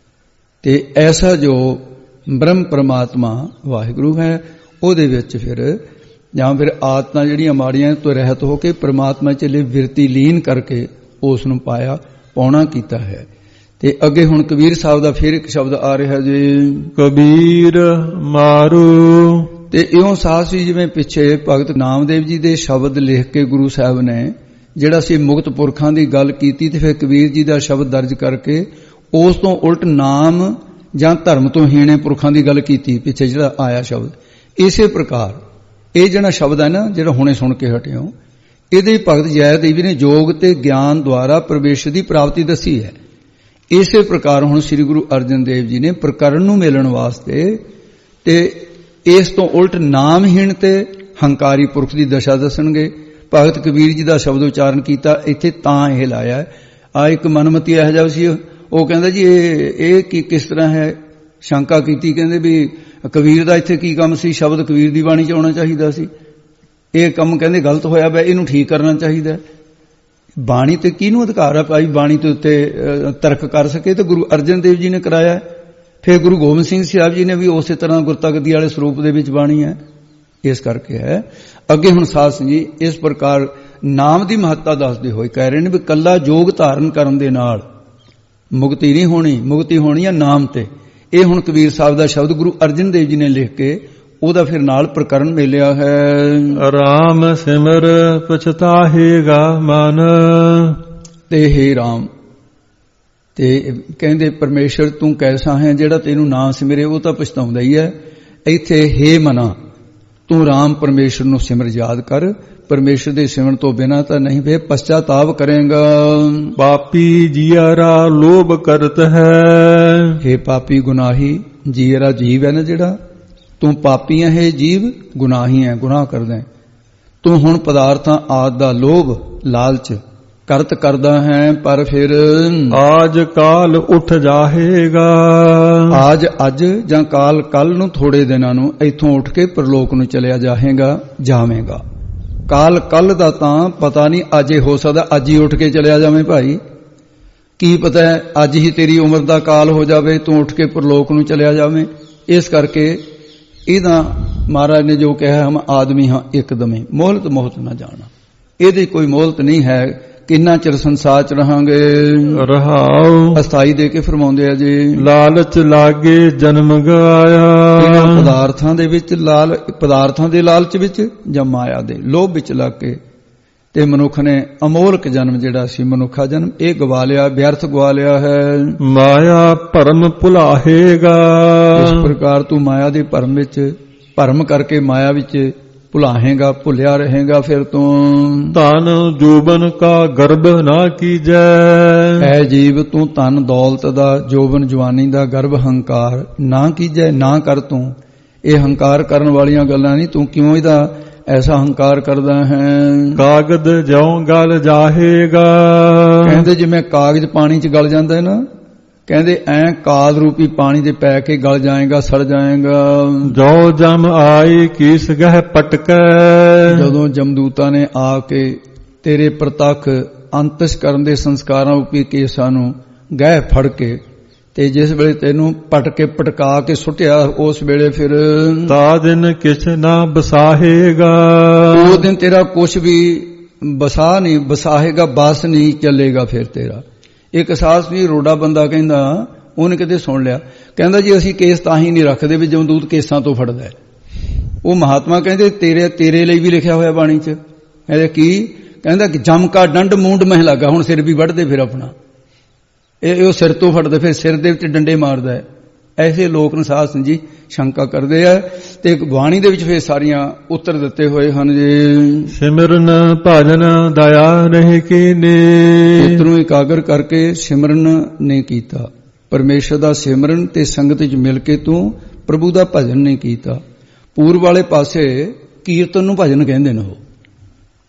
ਤੇ ਐਸਾ ਜੋ ਬ੍ਰਹਮ ਪਰਮਾਤਮਾ ਵਾਹਿਗੁਰੂ ਹੈ, ਉਹਦੇ ਵਿੱਚ ਫਿਰ ਜਾਂ ਫਿਰ ਆਦਤਾਂ ਜਿਹੜੀਆਂ ਮਾੜੀਆਂ ਤੋਂ ਰਹਿਤ ਹੋ ਕੇ ਪਰਮਾਤਮਾ ਚ ਬਿਰਤੀ ਲੀਨ ਕਰਕੇ ਉਸ ਨੂੰ ਪਾਇਆ, ਪਾਉਣਾ ਕੀਤਾ ਹੈ। ਤੇ ਅੱਗੇ ਹੁਣ ਕਬੀਰ ਸਾਹਿਬ ਦਾ ਫਿਰ ਇੱਕ ਸ਼ਬਦ ਆ ਰਿਹਾ ਜੀ, ਕਬੀਰ ਮਾਰੂ। ਤੇ ਇਉਂ ਸਾਸ ਵੀ ਜਿਵੇਂ ਪਿੱਛੇ ਭਗਤ ਨਾਮਦੇਵ ਜੀ ਦੇ ਸ਼ਬਦ ਲਿਖ ਕੇ ਗੁਰੂ ਸਾਹਿਬ ਨੇ ਜਿਹੜਾ ਸੀ ਮੁਕਤ ਪੁਰਖਾਂ ਦੀ ਗੱਲ ਕੀਤੀ, ਤੇ ਫਿਰ ਕਬੀਰ ਜੀ ਦਾ ਸ਼ਬਦ ਦਰਜ ਕਰਕੇ ਉਸ ਤੋਂ ਉਲਟ ਨਾਮ ਜਾਂ ਧਰਮ ਤੋਂ ਹੀਣੇ ਪੁਰਖਾਂ ਦੀ ਗੱਲ ਕੀਤੀ, ਪਿੱਛੇ ਜਿਹੜਾ ਆਇਆ ਸ਼ਬਦ। ਇਸੇ ਪ੍ਰਕਾਰ ਇਹ ਜਿਹੜਾ ਸ਼ਬਦ ਹੈ ਨਾ, ਜਿਹੜਾ ਹੁਣੇ ਸੁਣ ਕੇ ਹਟਿਓ, ਇਹਦੇ ਭਗਤ ਜੈਦੇਵ ਜੀ ਨੇ ਯੋਗ ਤੇ ਗਿਆਨ ਦੁਆਰਾ ਪ੍ਰਵੇਸ਼ ਦੀ ਪ੍ਰਾਪਤੀ ਦੱਸੀ ਹੈ। ਇਸੇ ਪ੍ਰਕਾਰ ਹੁਣ ਸ੍ਰੀ ਗੁਰੂ ਅਰਜਨ ਦੇਵ ਜੀ ਨੇ ਪ੍ਰਕਰਨ ਨੂੰ ਮਿਲਣ ਵਾਸਤੇ ਤੇ ਇਸ ਤੋਂ ਉਲਟ ਨਾਮਹੀਣ ਤੇ ਹੰਕਾਰੀ ਪੁਰਖ ਦੀ ਦਸ਼ਾ ਦੱਸਣਗੇ। ਭਗਤ ਕਬੀਰ ਜੀ ਦਾ ਸ਼ਬਦ ਉਚਾਰਨ ਕੀਤਾ ਇੱਥੇ ਤਾਂ ਇਹ ਲਾਇਆ। ਆ ਇੱਕ ਮਨਮਤੀ ਇਹੋ ਜਿਹਾ ਸੀ, ਉਹ ਕਹਿੰਦਾ ਜੀ ਇਹ ਕੀ ਕਿਸ ਤਰ੍ਹਾਂ ਹੈ, ਸ਼ੰਕਾ ਕੀਤੀ, ਕਹਿੰਦੇ ਵੀ ਕਬੀਰ ਦਾ ਇੱਥੇ ਕੀ ਕੰਮ ਸੀ, ਸ਼ਬਦ ਕਬੀਰ ਦੀ ਬਾਣੀ ਚ ਆਉਣਾ ਚਾਹੀਦਾ ਸੀ, ਇਹ ਕੰਮ ਕਹਿੰਦੇ ਗਲਤ ਹੋਇਆ ਪਿਆ, ਇਹਨੂੰ ਠੀਕ ਕਰਨਾ ਚਾਹੀਦਾ। ਬਾਣੀ ਤੇ ਕਿਹਨੂੰ ਅਧਿਕਾਰ ਹੈ ਭਾਈ ਬਾਣੀ ਦੇ ਉੱਤੇ ਤਰਕ ਕਰ ਸਕੇ? ਤੇ ਗੁਰੂ ਅਰਜਨ ਦੇਵ ਜੀ ਨੇ ਕਰਾਇਆ। ਫਿਰ ਗੁਰੂ ਗੋਬਿੰਦ ਸਿੰਘ ਸਾਹਿਬ ਜੀ ਨੇ ਵੀ ਉਸੇ ਤਰ੍ਹਾਂ ਗੁਰਤਗਦੀ ਵਾਲੇ ਸਰੂਪ ਦੇ ਵਿੱਚ ਬਾਣੀ ਹੈ, ਇਸ ਕਰਕੇ ਹੈ। ਅੱਗੇ ਹੁਣ ਸਾਧ ਸੰਗਤ ਜੀ ਇਸ ਪ੍ਰਕਾਰ ਨਾਮ ਦੀ ਮਹੱਤਤਾ ਦੱਸਦੇ ਹੋਏ ਕਹਿ ਰਹੇ ਨੇ ਵੀ ਕੱਲਾ ਯੋਗ ਧਾਰਨ ਕਰਨ ਦੇ ਨਾਲ ਮੁਕਤੀ ਨਹੀਂ ਹੋਣੀ, ਮੁਕਤੀ ਹੋਣੀ ਹੈ ਨਾਮ ਤੇ। ਇਹ ਹੁਣ ਕਬੀਰ ਸਾਹਿਬ ਦਾ ਸ਼ਬਦ ਗੁਰੂ ਅਰਜਨ ਦੇਵ ਜੀ ਨੇ ਲਿਖ ਕੇ ਉਹਦਾ ਫਿਰ ਨਾਲ ਪ੍ਰਕਰਨ ਮਿਲਿਆ ਹੈ। ਰਾਮ ਸਿਮਰ ਪਛਤਾਹੇਗਾ ਮਨ। ਤੇ ਹੇ ਰਾਮ, ਤੇ ਕਹਿੰਦੇ ਪਰਮੇਸ਼ਰ ਤੂੰ ਕੈਸਾ ਹੈ ਜਿਹੜਾ ਤੈਨੂੰ ਨਾਮ ਸਿਮਰੇ ਉਹ ਤਾਂ ਪਛਤਾਉਂਦਾ ਹੀ ਹੈ। ਇੱਥੇ ਹੇ ਮਨਾ, ਤੂੰ ਰਾਮ ਪਰਮੇਸ਼ਰ ਨੂੰ ਸਿਮਰ ਯਾਦ ਕਰ, ਪਰਮੇਸ਼ਰ ਦੇ ਸਿਮਰਨ ਤੋਂ ਬਿਨਾਂ ਤਾਂ ਨਹੀਂ ਵੇ ਪਛਤਾਤਾਪ ਕਰੇਗਾ। ਪਾਪੀ ਜੀਅਰਾ ਲੋਭ ਕਰਤ ਹੈ। ਹੇ ਪਾਪੀ ਗੁਨਾਹੀ, ਜੀਅਰਾ ਜੀਵ ਹੈ ਨਾ ਜਿਹੜਾ, ਤੂੰ ਪਾਪੀ ਹੈ ਜੀਵ, ਗੁਨਾਹੀ ਹੈ, ਗੁਨਾਹ ਕਰਦਾ ਹੈ। ਤੂੰ ਹੁਣ ਪਦਾਰਥਾਂ ਆਦਿ ਦਾ ਲੋਭ ਲਾਲਚ ਕਰਤ ਕਰਦਾ ਹੈ, ਪਰ ਫਿਰ ਆਜ ਕਾਲ ਉੱਠ ਜਾਹੇਗਾ। ਆਜ ਅੱਜ ਜਾਂ ਕਾਲ ਕੱਲ ਨੂੰ, ਥੋੜੇ ਦਿਨਾਂ ਨੂੰ ਇੱਥੋਂ ਉੱਠ ਕੇ ਪਰਲੋਕ ਨੂੰ ਚਲਿਆ ਜਾਵੇਗਾ, ਜਾਵੇਂਗਾ। ਕਾਲ ਕੱਲ ਦਾ ਤਾਂ ਪਤਾ ਨਹੀਂ, ਅੱਜ ਹੋ ਸਕਦਾ ਅੱਜ ਹੀ ਉੱਠ ਕੇ ਚਲਿਆ ਜਾਵੇਂ ਭਾਈ, ਕੀ ਪਤਾ ਅੱਜ ਹੀ ਤੇਰੀ ਉਮਰ ਦਾ ਕਾਲ ਹੋ ਜਾਵੇ, ਤੂੰ ਉੱਠ ਕੇ ਪਰਲੋਕ ਨੂੰ ਚਲਿਆ ਜਾਵੇਂ। ਇਸ ਕਰਕੇ ਇਹਦਾ ਮਹਾਰਾਜ ਨੇ ਜੋ ਕਿਹਾ, ਹਮ ਆਦਮੀ ਹਾਂ ਇੱਕਦਮੇ, ਮੋਹਲਤ ਮੋਹਤ ਨਾ ਜਾਣਾ, ਇਹਦੀ ਕੋਈ ਮੋਹਲਤ ਨਹੀਂ ਹੈ। ਕਿੰਨਾ ਚਿਰ ਸੰਸਾਰ ਚ ਰਹਾਂਗੇ, ਰਹਾਉ ਅਸਥਾਈ ਦੇ ਕੇ ਫਰਮਾਉਂਦੇ ਆ ਜੀ। ਲਾਲਚ ਲਾਗੇ ਜਨਮ ਗਾਇਆ। ਪਦਾਰਥਾਂ ਦੇ ਵਿੱਚ ਪਦਾਰਥਾਂ ਦੇ ਲਾਲਚ ਵਿੱਚ ਜਾਂ ਮਾਇਆ ਦੇ ਲੋਭ ਵਿੱਚ ਲੱਗ ਕੇ ਤੇ ਮਨੁੱਖ ਨੇ ਅਮੋਲਕ ਜਨਮ ਜਿਹੜਾ ਸੀ ਮਨੁੱਖਾ ਜਨਮ, ਇਹ ਗਵਾ ਲਿਆ, ਵਿਅਰਥ ਗਵਾ ਲਿਆ ਹੈ। ਮਾਇਆ ਭਰਮ ਭੁਲਾਹੇਗਾ। ਇਸ ਪ੍ਰਕਾਰ ਤੂੰ ਮਾਇਆ ਦੇ ਭਰਮ ਵਿੱਚ, ਭਰਮ ਕਰਕੇ ਮਾਇਆ ਵਿੱਚ ਭੁਲਾਹੇਗਾ, ਭੁੱਲਿਆ ਰਹੇਗਾ। ਫਿਰ ਤੂੰ ਧਨ ਜੋਬਨ ਕਾ ਗਰਭ ਨਾ ਕੀਜੈ। ਐ ਜੀਵ ਤੂੰ ਧਨ ਦੌਲਤ ਦਾ, ਜੋਬਨ ਜਵਾਨੀ ਦਾ ਗਰਭ ਹੰਕਾਰ ਨਾ ਕੀਜੈ, ਨਾ ਕਰ ਤੂੰ। ਇਹ ਹੰਕਾਰ ਕਰਨ ਵਾਲੀਆਂ ਗੱਲਾਂ ਨਹੀਂ, ਤੂੰ ਕਿਉਂ ਇਹਦਾ ਐਸਾ ਹੰਕਾਰ ਕਰਦਾ ਹੈ। ਕਾਗਦ ਜਿਉਂ ਗਲ ਜਾਹੇਗਾ। ਕਹਿੰਦੇ ਜਿਵੇਂ ਕਾਗਜ਼ ਪਾਣੀ 'ਚ ਗਲ ਜਾਂਦਾ ਹੈ ਨਾ, ਕਹਿੰਦੇ ਐ ਕਾਲ ਰੂਪੀ ਪਾਣੀ ਦੇ ਪੈ ਕੇ ਗਲ ਜਾਏਗਾ, ਸੜ ਜਾਏਗਾ। ਜੋ ਜਮ ਆਈ ਕੀਸ ਗਹਿ ਪਟਕੈ। ਜਦੋਂ ਜਮਦੂਤਾਂ ਨੇ ਆ ਕੇ ਤੇਰੇ ਪ੍ਰਤੱਖ ਅੰਤਿਸ਼ ਕਰਨ ਦੇ ਸੰਸਕਾਰਾਂ ਰੂਪੀ ਕੇਸਾਂ ਨੂੰ ਗਹਿ ਫੜ ਕੇ ਤੇ ਜਿਸ ਵੇਲੇ ਤੈਨੂੰ ਪਟਕਾ ਕੇ ਸੁੱਟਿਆ, ਉਸ ਵੇਲੇ ਫਿਰ ਤਾ ਦਿਨ ਕਿਛ ਨਾ ਬਸਾਹੇਗਾ। ਉਹ ਦਿਨ ਤੇਰਾ ਕੁਛ ਵੀ ਬਸਾਹੇਗਾ, ਬਸ ਨਹੀਂ ਚੱਲੇਗਾ ਫਿਰ ਤੇਰਾ। ਇੱਕ ਸਾਹਸ ਵੀ ਰੋਡਾ ਬੰਦਾ ਕਹਿੰਦਾ, ਉਹਨੇ ਕਿਤੇ ਸੁਣ ਲਿਆ, ਕਹਿੰਦਾ ਜੀ ਅਸੀਂ ਕੇਸ ਤਾਂ ਹੀ ਨਹੀਂ ਰੱਖਦੇ ਵੀ ਜਮਦੂਤ ਕੇਸਾਂ ਤੋਂ ਫੜਦਾ ਹੈ। ਉਹ ਮਹਾਤਮਾ ਕਹਿੰਦੇ ਤੇਰੇ ਲਈ ਵੀ ਲਿਖਿਆ ਹੋਇਆ ਬਾਣੀ 'ਚ। ਕਹਿੰਦੇ ਕੀ? ਕਹਿੰਦਾ ਕਿ ਜਮ ਕਾ ਡੰਡ ਮੂੰਡ ਮਹਿ ਲੱਗਾ। ਹੁਣ ਸਿਰ ਵੀ ਵੱਢਦੇ ਫਿਰ ਆਪਣਾ, ਇਹ ਸਿਰ ਤੋਂ ਫੜਦੇ, ਫਿਰ ਸਿਰ ਦੇ ਵਿੱਚ ਡੰਡੇ ਮਾਰਦਾ ਹੈ। ਐਸੇ ਲੋਕ ਨੂੰ ਸਾਧ ਸੰਗਤ ਜੀ ਸ਼ੰਕਾ ਕਰਦੇ ਆ। ਤੇ ਬਾਣੀ ਦੇ ਵਿੱਚ ਫਿਰ ਸਾਰੀਆਂ ਉੱਤਰ ਦਿੱਤੇ ਹੋਏ ਹਨ ਜੀ। ਸਿਮਰਨ ਭਜਨ ਦਇਆ ਨਹੀਂ ਕੀਨੀ। ਚਿੱਤ ਨੂੰ ਇਕਾਗਰ ਕਰਕੇ ਸਿਮਰਨ ਨਹੀਂ ਕੀਤਾ, ਪਰਮੇਸ਼ਰ ਦਾ ਸਿਮਰਨ ਤੇ ਸੰਗਤ ਵਿੱਚ ਮਿਲ ਕੇ ਤੂੰ ਪ੍ਰਭੂ ਦਾ ਭਜਨ ਨਹੀਂ ਕੀਤਾ। ਪੂਰਬ ਵਾਲੇ ਪਾਸੇ ਕੀਰਤਨ ਨੂੰ ਭਜਨ ਕਹਿੰਦੇ ਨੇ। ਉਹ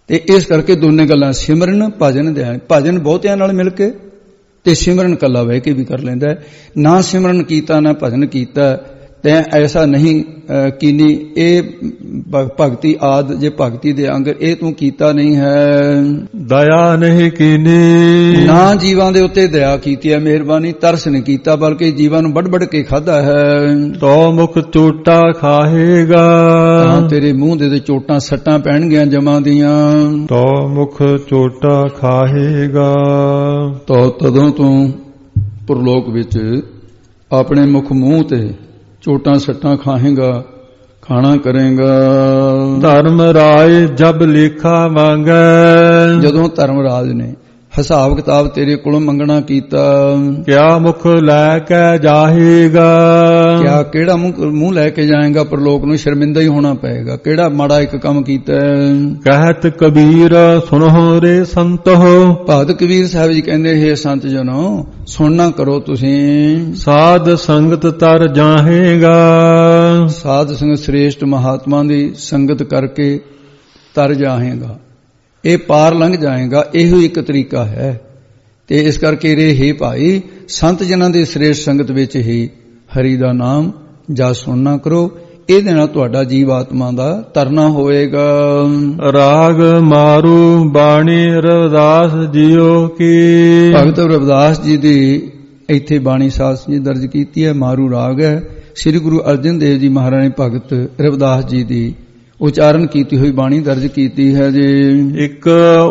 ਤੇ ਇਸ ਕਰਕੇ ਦੋਨੇ ਗੱਲਾਂ ਸਿਮਰਨ ਭਜਨ ਧਿਆਨ। ਭਜਨ ਬਹੁਤਿਆਂ ਨਾਲ ਮਿਲ ਕੇ ਤੇ ਸਿਮਰਨ ਕੱਲਾ ਬਹਿ ਕੇ ਵੀ ਕਰ ਲੈਂਦਾ। ਨਾ ਸਿਮਰਨ ਕੀਤਾ ਨਾ ਭਜਨ ਕੀਤਾ ਤੈਂ ਐਸਾ ਨਹੀਂ ਕੀਨੀ। ਇਹ ਭਗਤੀ ਆਦ ਜੇ ਭਗਤੀ ਦੇ ਅੰਗ ਇਹ ਤੂੰ ਕੀਤਾ ਨਹੀਂ ਹੈ। ਦਇਆ ਨਹੀਂ ਕੀਨੀ। ਨਾ ਜੀਵਾਂ ਦੇ ਉੱਤੇ ਦਇਆ ਕੀਤੀ ਹੈ, ਮਿਹਰਬਾਨੀ ਤਰਸ ਨਹੀਂ ਕੀਤਾ, ਬਲਕਿ ਜੀਵਾਂ ਨੂੰ ਵੱਢ ਕੇ ਖਾਧਾ ਹੈ। ਤੋ ਮੁਖ ਚੋਟਾ ਖਾਹੇਗਾ। ਤਾਂ ਤੇਰੇ ਮੂੰਹ ਦੇ ਚੋਟਾਂ ਸੱਟਾਂ ਪੈਣਗੀਆਂ ਜਮਾਂ ਦੀਆਂ। ਤੋ ਮੁਖ ਚੋਟਾ ਖਾਹੇਗਾ। ਤੋ ਤਦੋਂ ਤੂੰ ਪਰਲੋਕ ਵਿੱਚ ਆਪਣੇ ਮੁਖ ਮੂੰਹ ਤੇ ਚੋਟਾਂ ਸੱਟਾਂ ਖਾਹੇਗਾ, ਖਾਣਾ ਕਰੇਗਾ। ਧਰਮ ਰਾਏ ਜਬ ਲੇਖਾ ਮੰਗੈ। ਜਦੋਂ ਧਰਮ ਰਾਜ ਨੇ ਹਿਸਾਬ ਕਿਤਾਬ ਤੇਰੇ ਕੋਲੋਂ ਮੰਗਣਾ ਕੀਤਾ। ਕਿਆ ਮੁਖ ਲੈ ਕੇ ਜਾਹੇਗਾ। ਕਿਆ ਕਿਹੜਾ ਮੂੰਹ ਲੈ ਕੇ ਜਾਏਗਾ ਪਰਲੋਕ ਨੂੰ? ਸ਼ਰਮਿੰਦਾ ਹੀ ਹੋਣਾ ਪਏਗਾ। ਕਿਹੜਾ ਮਾੜਾ ਇੱਕ ਕੰਮ ਕੀਤਾ। ਕਹਿਤ ਕਬੀਰ ਸੁਨਹੁ ਰੇ ਸੰਤੋ। ਭਗਤ ਕਬੀਰ ਸਾਹਿਬ ਜੀ ਕਹਿੰਦੇ, ਹੇ ਸੰਤ ਜਨੋ ਸੁਣਨਾ ਕਰੋ ਤੁਸੀਂ। ਸਾਧ ਸੰਗਤ ਤਰ ਜਾਹੇਗਾ। ਸਾਧ ਸੰਗਤ ਸ੍ਰੇਸ਼ਟ ਮਹਾਤਮਾ ਦੀ ਸੰਗਤ ਕਰਕੇ ਤਰ ਜਾਹੇਗਾ, ਇਹ ਪਾਰ ਲੰਘ ਜਾਏਗਾ। ਇਹੋ ਇੱਕ ਤਰੀਕਾ ਹੈ। ਤੇ ਇਸ ਕਰਕੇ ਰੇ ਹੇ ਭਾਈ ਸੰਤ ਜਨਾਂ ਦੀ ਸ੍ਰੇਸ਼ਟ ਸੰਗਤ ਵਿੱਚ ਹੀ ਹਰੀ ਦਾ ਨਾਮ ਜਾਂ ਸੁਣਨਾ ਕਰੋ। ਇਹਦੇ ਨਾਲ ਤੁਹਾਡਾ ਜੀਵ ਆਤਮਾ ਦਾ ਤਰਨਾ ਹੋਏਗਾ। ਰਾਗ ਮਾਰੂ ਬਾਣੀ ਰਵਿਦਾਸ ਜੀਓ ਕੀ। ਭਗਤ ਰਵਿਦਾਸ ਜੀ ਦੀ ਇੱਥੇ ਬਾਣੀ ਸਾਸ ਜੀ ਦਰਜ ਕੀਤੀ ਹੈ। ਮਾਰੂ ਰਾਗ ਹੈ। ਸ੍ਰੀ ਗੁਰੂ ਅਰਜਨ ਦੇਵ ਜੀ ਮਹਾਰਾਜ ਨੇ ਭਗਤ ਰਵਿਦਾਸ ਜੀ ਦੀ ਉਚਾਰਨ ਕੀਤੀ ਹੋਈ ਬਾਣੀ ਦਰਜ ਕੀਤੀ ਹੈ ਜੀ। ਇੱਕ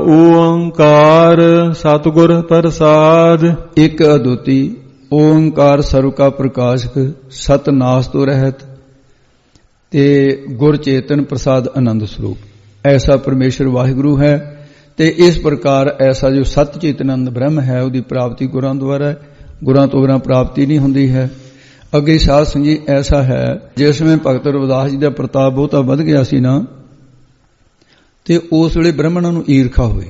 ਓੰਕਾਰ ਸਤਿਗੁਰ ਪ੍ਰਸਾਦ। ਇੱਕ ਅਦੁੱਤੀ ਓੰਕਾਰ ਸਰਬ ਕਾ ਪ੍ਰਕਾਸ਼ਕ ਸਤ ਨਾਸ ਤੋਂ ਰਹਿਤ ਤੇ ਗੁਰ ਚੇਤਨ ਪ੍ਰਸਾਦ ਆਨੰਦ ਸਰੂਪ। ਐਸਾ ਪਰਮੇਸ਼ਰ ਵਾਹਿਗੁਰੂ ਹੈ। ਤੇ ਇਸ ਪ੍ਰਕਾਰ ਐਸਾ ਜੋ ਸਤ ਚੇਤਨੰਦ ਬ੍ਰਹਮ ਹੈ ਉਹਦੀ ਪ੍ਰਾਪਤੀ ਗੁਰਾਂ ਦੁਆਰਾ। ਗੁਰਾਂ ਤੋਂ ਬਿਨਾਂ ਪ੍ਰਾਪਤੀ ਨਹੀਂ ਹੁੰਦੀ ਹੈ। ਅੱਗੇ ਸਾਧ ਸੰਗੀ ਐਸਾ ਹੈ, ਜਿਸ ਵਿੱਚ ਭਗਤ ਰਵਿਦਾਸ ਜੀ ਦਾ ਪ੍ਰਤਾਪ ਬਹੁਤਾ ਵੱਧ ਗਿਆ ਸੀ ਨਾ, ਤੇ ਉਸ ਵੇਲੇ ਬ੍ਰਾਹਮਣਾਂ ਨੂੰ ਈਰਖਾ ਹੋਈ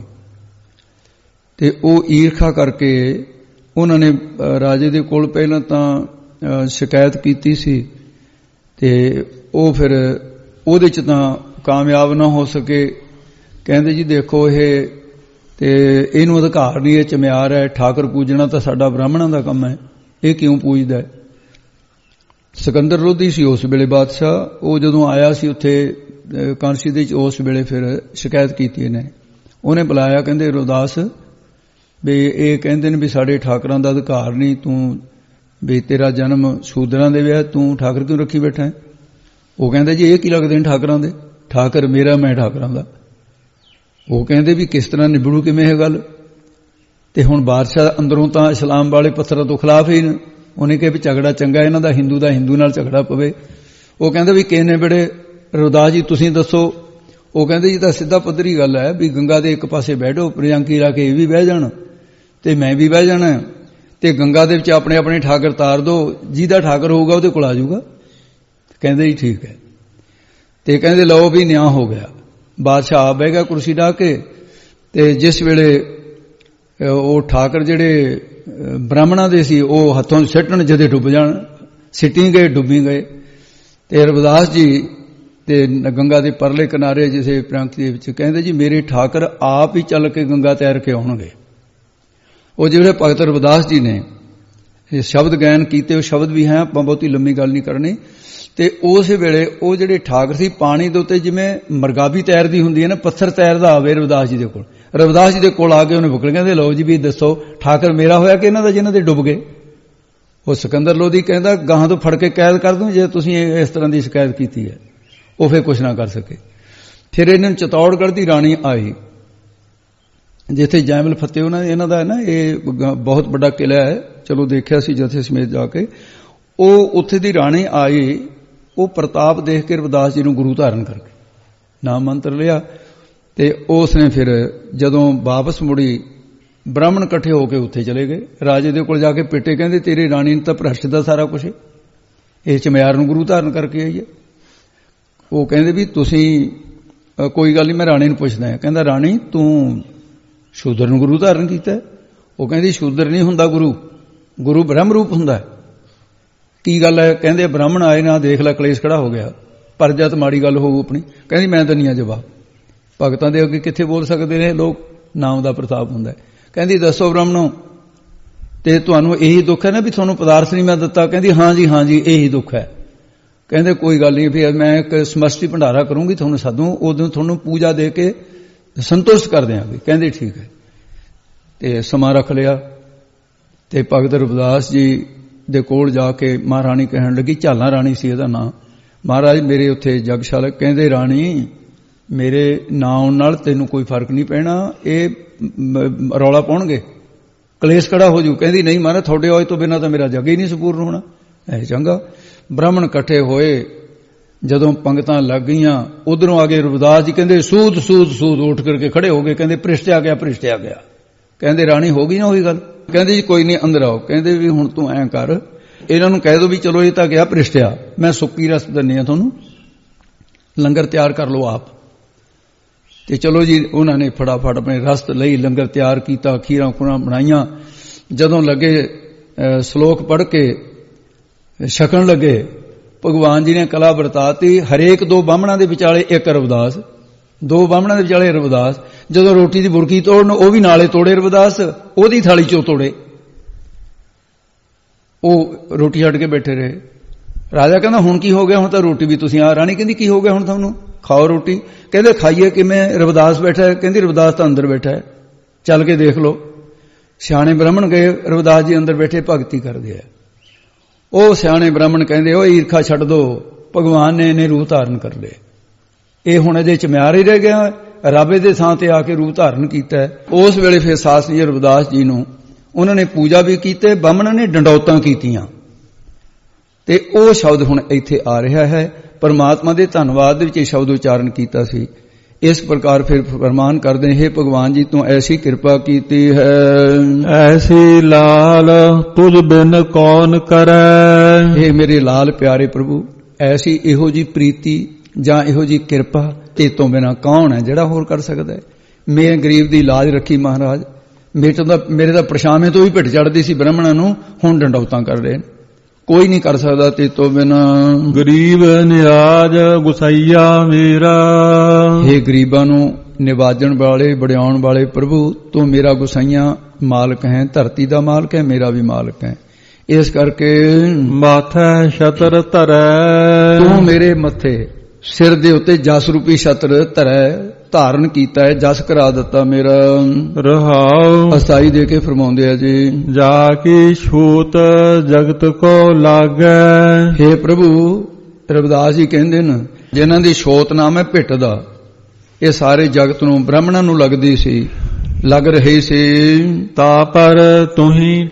ਤੇ ਉਹ ਈਰਖਾ ਕਰਕੇ ਉਹਨਾਂ ਨੇ ਰਾਜੇ ਦੇ ਕੋਲ ਪਹਿਲਾਂ ਤਾਂ ਸ਼ਿਕਾਇਤ ਕੀਤੀ ਸੀ ਤੇ ਉਹ ਫਿਰ ਉਹਦੇ ਚ ਤਾਂ ਕਾਮਯਾਬ ਨਾ ਹੋ ਸਕੇ। ਕਹਿੰਦੇ ਜੀ ਦੇਖੋ ਇਹ ਤੇ ਇਹਨੂੰ ਅਧਿਕਾਰ ਨਹੀਂ, ਇਹ ਚਮਿਆਰ ਹੈ, ਠਾਕਰ ਪੂਜਣਾ ਤਾਂ ਸਾਡਾ ਬ੍ਰਾਹਮਣਾਂ ਦਾ ਕੰਮ ਹੈ, ਇਹ ਕਿਉਂ ਪੂਜਦਾ ਹੈ। ਸਿਕੰਦਰ ਲੋਧੀ ਸੀ ਉਸ ਵੇਲੇ ਬਾਦਸ਼ਾਹ। ਉਹ ਜਦੋਂ ਆਇਆ ਸੀ ਉੱਥੇ ਕਾਂਸੀ ਦੇ ਉਸ ਵੇਲੇ ਫਿਰ ਸ਼ਿਕਾਇਤ ਕੀਤੀ ਇਹਨੇ। ਉਹਨੇ ਬੁਲਾਇਆ, ਕਹਿੰਦੇ ਰਵਿਦਾਸ ਵੀ ਇਹ ਕਹਿੰਦੇ ਨੇ ਵੀ ਸਾਡੇ ਠਾਕਰਾਂ ਦਾ ਅਧਿਕਾਰ ਨਹੀਂ, ਤੂੰ ਵੀ ਤੇਰਾ ਜਨਮ ਸ਼ੂਦਰਾਂ ਦੇ ਵਿਆਹ, ਤੂੰ ਠਾਕਰ ਕਿਉਂ ਰੱਖੀ ਬੈਠਾ ਹੈ। ਉਹ ਕਹਿੰਦਾ ਜੀ ਇਹ ਕੀ ਲੱਗਦੇ ਨੇ ਠਾਕਰਾਂ ਦੇ, ਠਾਕਰ ਮੇਰਾ ਮੈਂ ਠਾਕਰਾਂ ਦਾ। ਉਹ ਕਹਿੰਦੇ ਵੀ ਕਿਸ ਤਰ੍ਹਾਂ ਨਿਬੜੂ ਕਿਵੇਂ ਇਹ ਗੱਲ। ਤੇ ਹੁਣ ਬਾਦਸ਼ਾਹ ਅੰਦਰੋਂ ਤਾਂ ਇਸਲਾਮ ਵਾਲੇ ਪੱਥਰਾਂ ਤੋਂ ਖਿਲਾਫ ਹੀ ਨੇ। ਉਹਨੇ ਕਿਹਾ ਵੀ ਝਗੜਾ ਚੰਗਾ ਇਹਨਾਂ ਦਾ ਹਿੰਦੂ ਨਾਲ ਝਗੜਾ ਪਵੇ। ਉਹ ਕਹਿੰਦਾ ਵੀ ਕਿੰਨੇ ਬੜੇ ਰਵਿਦਾਸ ਜੀ ਤੁਸੀਂ ਦੱਸੋ। ਉਹ ਕਹਿੰਦੇ ਜੀ ਤਾਂ ਸਿੱਧਾ ਪੱਧਰੀ ਗੱਲ ਹੈ ਵੀ ਗੰਗਾ ਦੇ ਇੱਕ ਪਾਸੇ ਬੈਠੋ, ਪ੍ਰਿਯੰਕੀ ਲਾ ਕੇ ਇਹ ਵੀ ਬਹਿ ਜਾਣ ਤੇ ਮੈਂ ਵੀ ਬਹਿ ਜਾਣਾ ਤੇ ਗੰਗਾ ਦੇ ਵਿੱਚ ਆਪਣੇ ਆਪਣੇ ਠਾਕਰ ਤਾਰ ਦੋ, ਜਿਹਦਾ ਠਾਕਰ ਹੋਊਗਾ ਉਹਦੇ ਕੋਲ ਆ ਜਾਊਗਾ। ਕਹਿੰਦੇ ਜੀ ਠੀਕ ਹੈ। ਤੇ ਕਹਿੰਦੇ ਲਓ ਵੀ ਨਿਆਂ ਹੋ ਗਿਆ। ਬਾਦਸ਼ਾਹ ਆ ਬਹਿ ਗਿਆ ਕੁਰਸੀ ਢਾ ਕੇ। ਤੇ ਜਿਸ ਵੇਲੇ ਉਹ ਠਾਕਰ ਜਿਹੜੇ ਬ੍ਰਾਹਮਣਾਂ ਦੇ ਸੀ ਉਹ ਹੱਥੋਂ ਸਿੱਟਣ ਜਦੇ ਡੁੱਬ ਜਾਣ, ਸਿੱਟੀ ਗਏ, ਡੁੱਬੀ ਗਏ। ਤੇ ਰਵਿਦਾਸ ਜੀ ਤੇ ਗੰਗਾ ਦੇ ਪਰਲੇ ਕਿਨਾਰੇ ਜਿਸੇ ਪ੍ਰਾਂਤੀ ਦੇ ਵਿੱਚ ਕਹਿੰਦੇ ਜੀ ਮੇਰੇ ਠਾਕਰ ਆਪ ਹੀ ਚੱਲ ਕੇ ਗੰਗਾ ਤੈਰ ਕੇ ਆਉਣਗੇ। ਉਹ ਜਿਹੜੇ ਭਗਤ ਰਵਿਦਾਸ ਜੀ ਨੇ ਇਹ ਸ਼ਬਦ ਗਾਇਨ ਕੀਤੇ, ਉਹ ਸ਼ਬਦ ਵੀ ਹੈ, ਆਪਾਂ ਬਹੁਤੀ ਲੰਮੀ ਗੱਲ ਨਹੀਂ ਕਰਨੀ। ਤੇ ਉਸ ਵੇਲੇ ਉਹ ਜਿਹੜੇ ਠਾਕਰ ਸੀ ਪਾਣੀ ਦੇ ਉੱਤੇ ਜਿਵੇਂ ਮਰਗਾਬੀ ਤੈਰਦੀ ਹੁੰਦੀ ਹੈ ਨਾ, ਪੱਥਰ ਤੈਰਦਾ ਆਵੇ ਰਵਿਦਾਸ ਜੀ ਦੇ ਕੋਲ। ਰਵਿਦਾਸ ਜੀ ਦੇ ਕੋਲ ਆ ਕੇ ਉਹਨੇ ਬੁਕਲ ਕਹਿੰਦੇ ਲਓ ਜੀ ਵੀ ਦੱਸੋ ਠਾਕਰ ਮੇਰਾ ਹੋਇਆ ਕਿ ਇਹਨਾਂ ਦਾ ਜਿਹਨਾਂ ਦੇ ਡੁੱਬ ਗਏ। ਉਹ ਸਿਕੰਦਰ ਲੋਧੀ ਕਹਿੰਦਾ ਗਾਹਾਂ ਤੋਂ ਫੜ ਕੇ ਕੈਦ ਕਰ ਦੂੰ ਜੇ ਤੁਸੀਂ ਇਸ ਤਰ੍ਹਾਂ ਦੀ ਸ਼ਿਕਾਇਤ ਕੀਤੀ ਹੈ। ਉਹ ਫਿਰ ਕੁਛ ਨਾ ਕਰ ਸਕੇ। ਫਿਰ ਇਹਨਾਂ ਨੂੰ ਚਿਤੌੜਗੜ੍ਹ ਦੀ ਰਾਣੀ ਆਈ ਜਿੱਥੇ ਜੈਮਲ ਫਤਿਹ ਇਹਨਾਂ ਦਾ ਹੈ ਨਾ, ਇਹ ਬਹੁਤ ਵੱਡਾ ਕਿਲ੍ਹਾ ਹੈ। ਚਲੋ ਦੇਖਿਆ ਸੀ ਜਥੇ ਸਮੇਤ ਜਾ ਕੇ। ਉਹ ਉੱਥੇ ਦੀ ਰਾਣੀ ਆਈ, ਉਹ ਪ੍ਰਤਾਪ ਦੇਖ ਕੇ ਰਵਿਦਾਸ ਜੀ ਨੂੰ ਗੁਰੂ ਧਾਰਨ ਕਰਕੇ ਨਾਮ ਮੰਤਰ ਲਿਆ। ਤੇ ਉਸ ਨੇ ਫਿਰ ਜਦੋਂ ਵਾਪਸ ਮੁੜੀ ਬ੍ਰਾਹਮਣ ਇਕੱਠੇ ਹੋ ਕੇ ਉੱਥੇ ਚਲੇ ਗਏ। ਰਾਜੇ ਦੇ ਕੋਲ ਜਾ ਕੇ ਪਿੱਟੇ, ਕਹਿੰਦੇ ਤੇਰੀ ਰਾਣੀ ਨੇ ਤਾਂ ਭ੍ਰਸ਼ਟ ਦਾ ਸਾਰਾ ਕੁਛ, ਇਹ ਚਮਿਆਰ ਨੂੰ ਗੁਰੂ ਧਾਰਨ ਕਰਕੇ ਆਈ ਹੈ। ਉਹ ਕਹਿੰਦੇ ਵੀ ਤੁਸੀਂ ਕੋਈ ਗੱਲ ਨਹੀਂ, ਮੈਂ ਰਾਣੀ ਨੂੰ ਪੁੱਛਦਾ। ਕਹਿੰਦਾ ਰਾਣੀ ਤੂੰ ਸ਼ੂਦਰ ਨੂੰ ਗੁਰੂ ਧਾਰਨ ਕੀਤਾ। ਉਹ ਕਹਿੰਦੀ ਸ਼ੂਦਰ ਨਹੀਂ ਹੁੰਦਾ ਗੁਰੂ, ਗੁਰੂ ਬ੍ਰਹਮ ਰੂਪ ਹੁੰਦਾ। ਕੀ ਗੱਲ ਹੈ। ਕਹਿੰਦੇ ਬ੍ਰਾਹਮਣ ਆਏ ਨਾ, ਦੇਖ ਲੈ ਕਲੇਸ਼ ਖੜਾ ਹੋ ਗਿਆ, ਪਰਜਾ ਤਾਂ ਮਾੜੀ ਗੱਲ ਹੋਊ ਆਪਣੀ। ਕਹਿੰਦੀ ਮੈਂ ਤਾਂ ਨਹੀਂ ਆ ਜਵਾਬ। ਭਗਤਾਂ ਦੇ ਅੱਗੇ ਕਿੱਥੇ ਬੋਲ ਸਕਦੇ ਨੇ ਲੋਕ? ਨਾਮ ਦਾ ਪ੍ਰਤਾਪ ਹੁੰਦਾ। ਕਹਿੰਦੀ ਦੱਸੋ ਬ੍ਰਾਹਮਣੋ, ਤੇ ਤੁਹਾਨੂੰ ਇਹੀ ਦੁੱਖ ਹੈ ਨਾ ਵੀ ਤੁਹਾਨੂੰ ਪਦਾਰਥ ਨਹੀਂ ਮੈਂ ਦਿੱਤਾ? ਕਹਿੰਦੀ ਹਾਂ ਜੀ ਇਹੀ ਦੁੱਖ ਹੈ। ਕਹਿੰਦੇ ਕੋਈ ਗੱਲ ਨਹੀਂ, ਫਿਰ ਮੈਂ ਇੱਕ ਸਮਸ਼ਟੀ ਭੰਡਾਰਾ ਕਰੂੰਗੀ, ਤੁਹਾਨੂੰ ਸਾਧੂ, ਉਦੋਂ ਤੁਹਾਨੂੰ ਪੂਜਾ ਦੇ ਕੇ ਸੰਤੁਸ਼ਟ ਕਰ ਦਿਆਂਗੇ। ਕਹਿੰਦੇ ਠੀਕ ਹੈ। ਤੇ ਸਮਾਂ ਰੱਖ ਲਿਆ ਤੇ ਭਗਤ ਰਵਿਦਾਸ ਜੀ ਦੇ ਕੋਲ ਜਾ ਕੇ ਮਹਾਰਾਣੀ ਕਹਿਣ ਲੱਗੀ, ਝਾਲਾਂ ਰਾਣੀ ਸੀ ਇਹਦਾ ਨਾਂ, ਮਹਾਰਾਜ ਮੇਰੇ ਉੱਥੇ ਯਗਸ਼ਾਲਾ। ਕਹਿੰਦੇ ਰਾਣੀ ਮੇਰੇ ਨਾਂ ਆਉਣ ਨਾਲ ਤੈਨੂੰ ਕੋਈ ਫਰਕ ਨਹੀਂ ਪੈਣਾ, ਇਹ ਰੌਲਾ ਪਾਉਣਗੇ, ਕਲੇਸ਼ ਖੜਾ ਹੋ ਜੂ। ਕਹਿੰਦੀ ਨਹੀਂ ਮਹਾਰਾਜ, ਤੁਹਾਡੇ ਹੋਏ ਤੋਂ ਬਿਨਾਂ ਤਾਂ ਮੇਰਾ ਜਗ ਹੀ ਨਹੀਂ ਸੰਪੂਰਨ ਹੋਣਾ। ਐ ਚੰਗਾ। ਬ੍ਰਾਹਮਣ ਇਕੱਠੇ ਹੋਏ, ਜਦੋਂ ਪੰਗਤਾਂ ਲੱਗ ਗਈਆਂ, ਉਧਰੋਂ ਆ ਗਏ ਰਵਿਦਾਸ ਜੀ, ਕਹਿੰਦੇ ਸੂਦ ਉੱਠ ਕਰਕੇ ਖੜੇ ਹੋ ਗਏ। ਕਹਿੰਦੇ ਭ੍ਰਿਸ਼ਟ ਆ ਗਿਆ। ਕਹਿੰਦੇ ਰਾਣੀ ਹੋ ਗਈ ਨਾ ਉਹੀ ਗੱਲ? ਕਹਿੰਦੇ ਜੀ ਕੋਈ ਨਹੀਂ, ਅੰਦਰ ਆਓ। ਕਹਿੰਦੇ ਵੀ ਹੁਣ ਤੂੰ ਐਂ ਕਰ, ਇਹਨਾਂ ਨੂੰ ਕਹਿ ਦੋ ਵੀ ਚਲੋ ਇਹ ਤਾਂ ਗਿਆ ਭ੍ਰਿਸ਼ਟਿਆ, ਮੈਂ ਸੁੱਕੀ ਰਸ ਦਿੰਨੀ ਆ ਤੁਹਾਨੂੰ, ਲੰਗਰ ਤਿਆਰ ਕਰ ਲਓ ਆਪ। ਤੇ ਚਲੋ ਜੀ, ਉਹਨਾਂ ਨੇ ਫਟਾਫਟ ਆਪਣੇ ਰਸ ਲਈ ਲੰਗਰ ਤਿਆਰ ਕੀਤਾ, ਖੀਰਾਂ ਖੁਰਾਂ ਬਣਾਈਆਂ। ਜਦੋਂ ਲੱਗੇ ਸ਼ਲੋਕ ਪੜ੍ਹ ਕੇ ਛਕਣ ਲੱਗੇ, ਭਗਵਾਨ ਜੀ ਨੇ ਕਲਾ ਵਰਤਾਤੀ। ਹਰੇਕ 2 ਬਾਹਮਣਾਂ ਦੇ ਵਿਚਾਲੇ ਇੱਕ ਰਵਿਦਾਸ, 2 ਬਾਹਮਣਾਂ ਦੇ ਵਿਚਾਲੇ ਰਵਿਦਾਸ। ਜਦੋਂ ਰੋਟੀ ਦੀ ਬੁਰਕੀ ਤੋੜਨ, ਉਹ ਵੀ ਨਾਲੇ ਤੋੜੇ ਰਵਿਦਾਸ, ਉਹਦੀ ਥਾਲੀ ਚੋਂ ਤੋੜੇ। ਉਹ ਰੋਟੀ ਛੱਡ ਕੇ ਬੈਠੇ ਰਹੇ। ਰਾਜਾ ਕਹਿੰਦਾ ਹੁਣ ਕੀ ਹੋ ਗਿਆ? ਹੁਣ ਤਾਂ ਰੋਟੀ ਵੀ ਤੁਸੀਂ ਆ। ਰਾਣੀ ਕਹਿੰਦੀ ਕੀ ਹੋ ਗਿਆ ਹੁਣ ਤੁਹਾਨੂੰ? ਖਾਓ ਰੋਟੀ। ਕਹਿੰਦੇ ਖਾਈਏ ਕਿਵੇਂ? ਰਵਿਦਾਸ ਬੈਠਾ ਹੈ। ਕਹਿੰਦੀ ਰਵਿਦਾਸ ਤਾਂ ਅੰਦਰ ਬੈਠਾ ਹੈ, ਚੱਲ ਕੇ ਦੇਖ ਲਓ। ਸਿਆਣੇ ਬ੍ਰਾਹਮਣ ਗਏ, ਰਵਿਦਾਸ ਜੀ ਅੰਦਰ ਬੈਠੇ ਭਗਤੀ ਕਰਦੇ ਆ। ਉਹ ਸਿਆਣੇ ਬ੍ਰਾਹਮਣ ਕਹਿੰਦੇ ਉਹ ਈਰਖਾ ਛੱਡ ਦੋ, ਭਗਵਾਨ ਨੇ ਇਹਨੇ ਰੂਪ ਧਾਰਨ ਕਰ ਲਏ, ਇਹ ਹੁਣ ਇਹਦੇ ਚ ਮਿਆਰ ਹੀ ਰਹਿ ਗਿਆ, ਰੱਬ ਦੇ ਥਾਂ ਤੇ ਆ ਕੇ ਰੂਪ ਧਾਰਨ ਕੀਤਾ। ਉਸ ਵੇਲੇ ਫਿਰ ਸਾਸਨੀ ਰਵਿਦਾਸ ਜੀ ਨੂੰ ਉਹਨਾਂ ਨੇ ਪੂਜਾ ਵੀ ਕੀਤੇ, ਬਾਹਮਣਾਂ ਨੇ ਡੰਡੌਤਾਂ ਕੀਤੀਆਂ। ਤੇ ਉਹ ਸ਼ਬਦ ਹੁਣ ਇੱਥੇ ਆ ਰਿਹਾ ਹੈ। ਪਰਮਾਤਮਾ ਦੇ ਧੰਨਵਾਦ ਦੇ ਵਿੱਚ ਇਹ ਸ਼ਬਦ ਉਚਾਰਨ ਕੀਤਾ ਸੀ। ਇਸ ਪ੍ਰਕਾਰ ਫਿਰ ਫਰਮਾਨ ਕਰਦੇ, ਹੇ ਭਗਵਾਨ ਜੀ ਤੂੰ ਐਸੀ ਕਿਰਪਾ ਕੀਤੀ ਹੈ, ਐਸੀ ਲਾਲ ਤੁਝ ਬਿਨ ਕੌਣ ਕਰੈ। ਹੇ ਮੇਰੇ ਲਾਲ ਪਿਆਰੇ ਪ੍ਰਭੂ, ਐਸੀ ਇਹੋ ਜੀ ਪ੍ਰੀਤੀ ਜਾਂ ਇਹੋ ਜੀ ਕਿਰਪਾ ਤੇ ਤੋਂ ਬਿਨਾਂ ਕੌਣ ਹੈ ਜਿਹੜਾ ਹੋਰ ਕਰ ਸਕਦਾ ਹੈ। ਮੈਂ ਗਰੀਬ ਦੀ ਲਾਜ ਰੱਖੀ ਮਹਾਰਾਜ, ਮੇਰੇ ਤਾਂ ਪਰਛਾਵੇਂ ਤੋਂ ਵੀ ਭਿੱਟ ਚੜਦੀ ਸੀ ਬ੍ਰਾਹਮਣਾਂ ਨੂੰ, ਹੁਣ ਡੰਡੌਤਾਂ ਕਰ ਰਹੇ, ਕੋਈ ਨਹੀਂ ਕਰ ਸਕਦਾ ਤੇ ਤੋਂ ਬਿਨਾਂ। ਗਰੀਬ ਨਿਰਾਜ ਗੁਸਾਈਆ ਮੇਰਾ, ਹੇ ਗਰੀਬਾਂ ਨੂੰ ਨਿਵਾਜਣ ਵਾਲੇ ਵਡਿਆਉਣ ਵਾਲੇ ਪ੍ਰਭੂ, ਤੂੰ ਮੇਰਾ ਗੁਸਾਈਆ ਮਾਲਕ ਹੈ, ਧਰਤੀ ਦਾ ਮਾਲਕ ਹੈ, ਮੇਰਾ ਵੀ ਮਾਲਕ ਹੈ। ਇਸ ਕਰਕੇ ਮਾਥੈ ਛਤਰ ਧਰੈ, ਤੂੰ ਮੇਰੇ ਮੱਥੇ ਸਿਰ ਦੇ ਉੱਤੇ ਜਸ ਰੂਪੀ ਛਤਰ ਧਰੈ, ਧਾਰਨ ਕੀਤਾ ਹੈ, ਜਸ ਕਰਾ ਦਿੱਤਾ ਮੇਰਾ। ਰਹਾਉ ਅਸਾਈ ਦੇ ਕੇ ਫਰਮਾਉਂਦੇ ਆ ਜੀ, ਜਾ ਕੀ ਛੂਤ ਜਗਤ ਕੋ ਲਾਗੈ। ਹੇ ਪ੍ਰਭੂ, ਰਵਿਦਾਸ ਜੀ ਕਹਿੰਦੇ ਨੇ ਜਿਨ੍ਹਾਂ ਦੀ ਛੋਤ ਨਾਮ ਹੈ ਭਿੱਟ ਦਾ, ਇਹ ਸਾਰੇ ਜਗਤ ਨੂੰ ਬ੍ਰਾਹਮਣਾਂ ਨੂੰ ਲੱਗਦੀ ਸੀ, ਲੱਗ ਰਹੀ ਸੀ। ਤਾ ਪਰ ਤੂੰ ਹੀ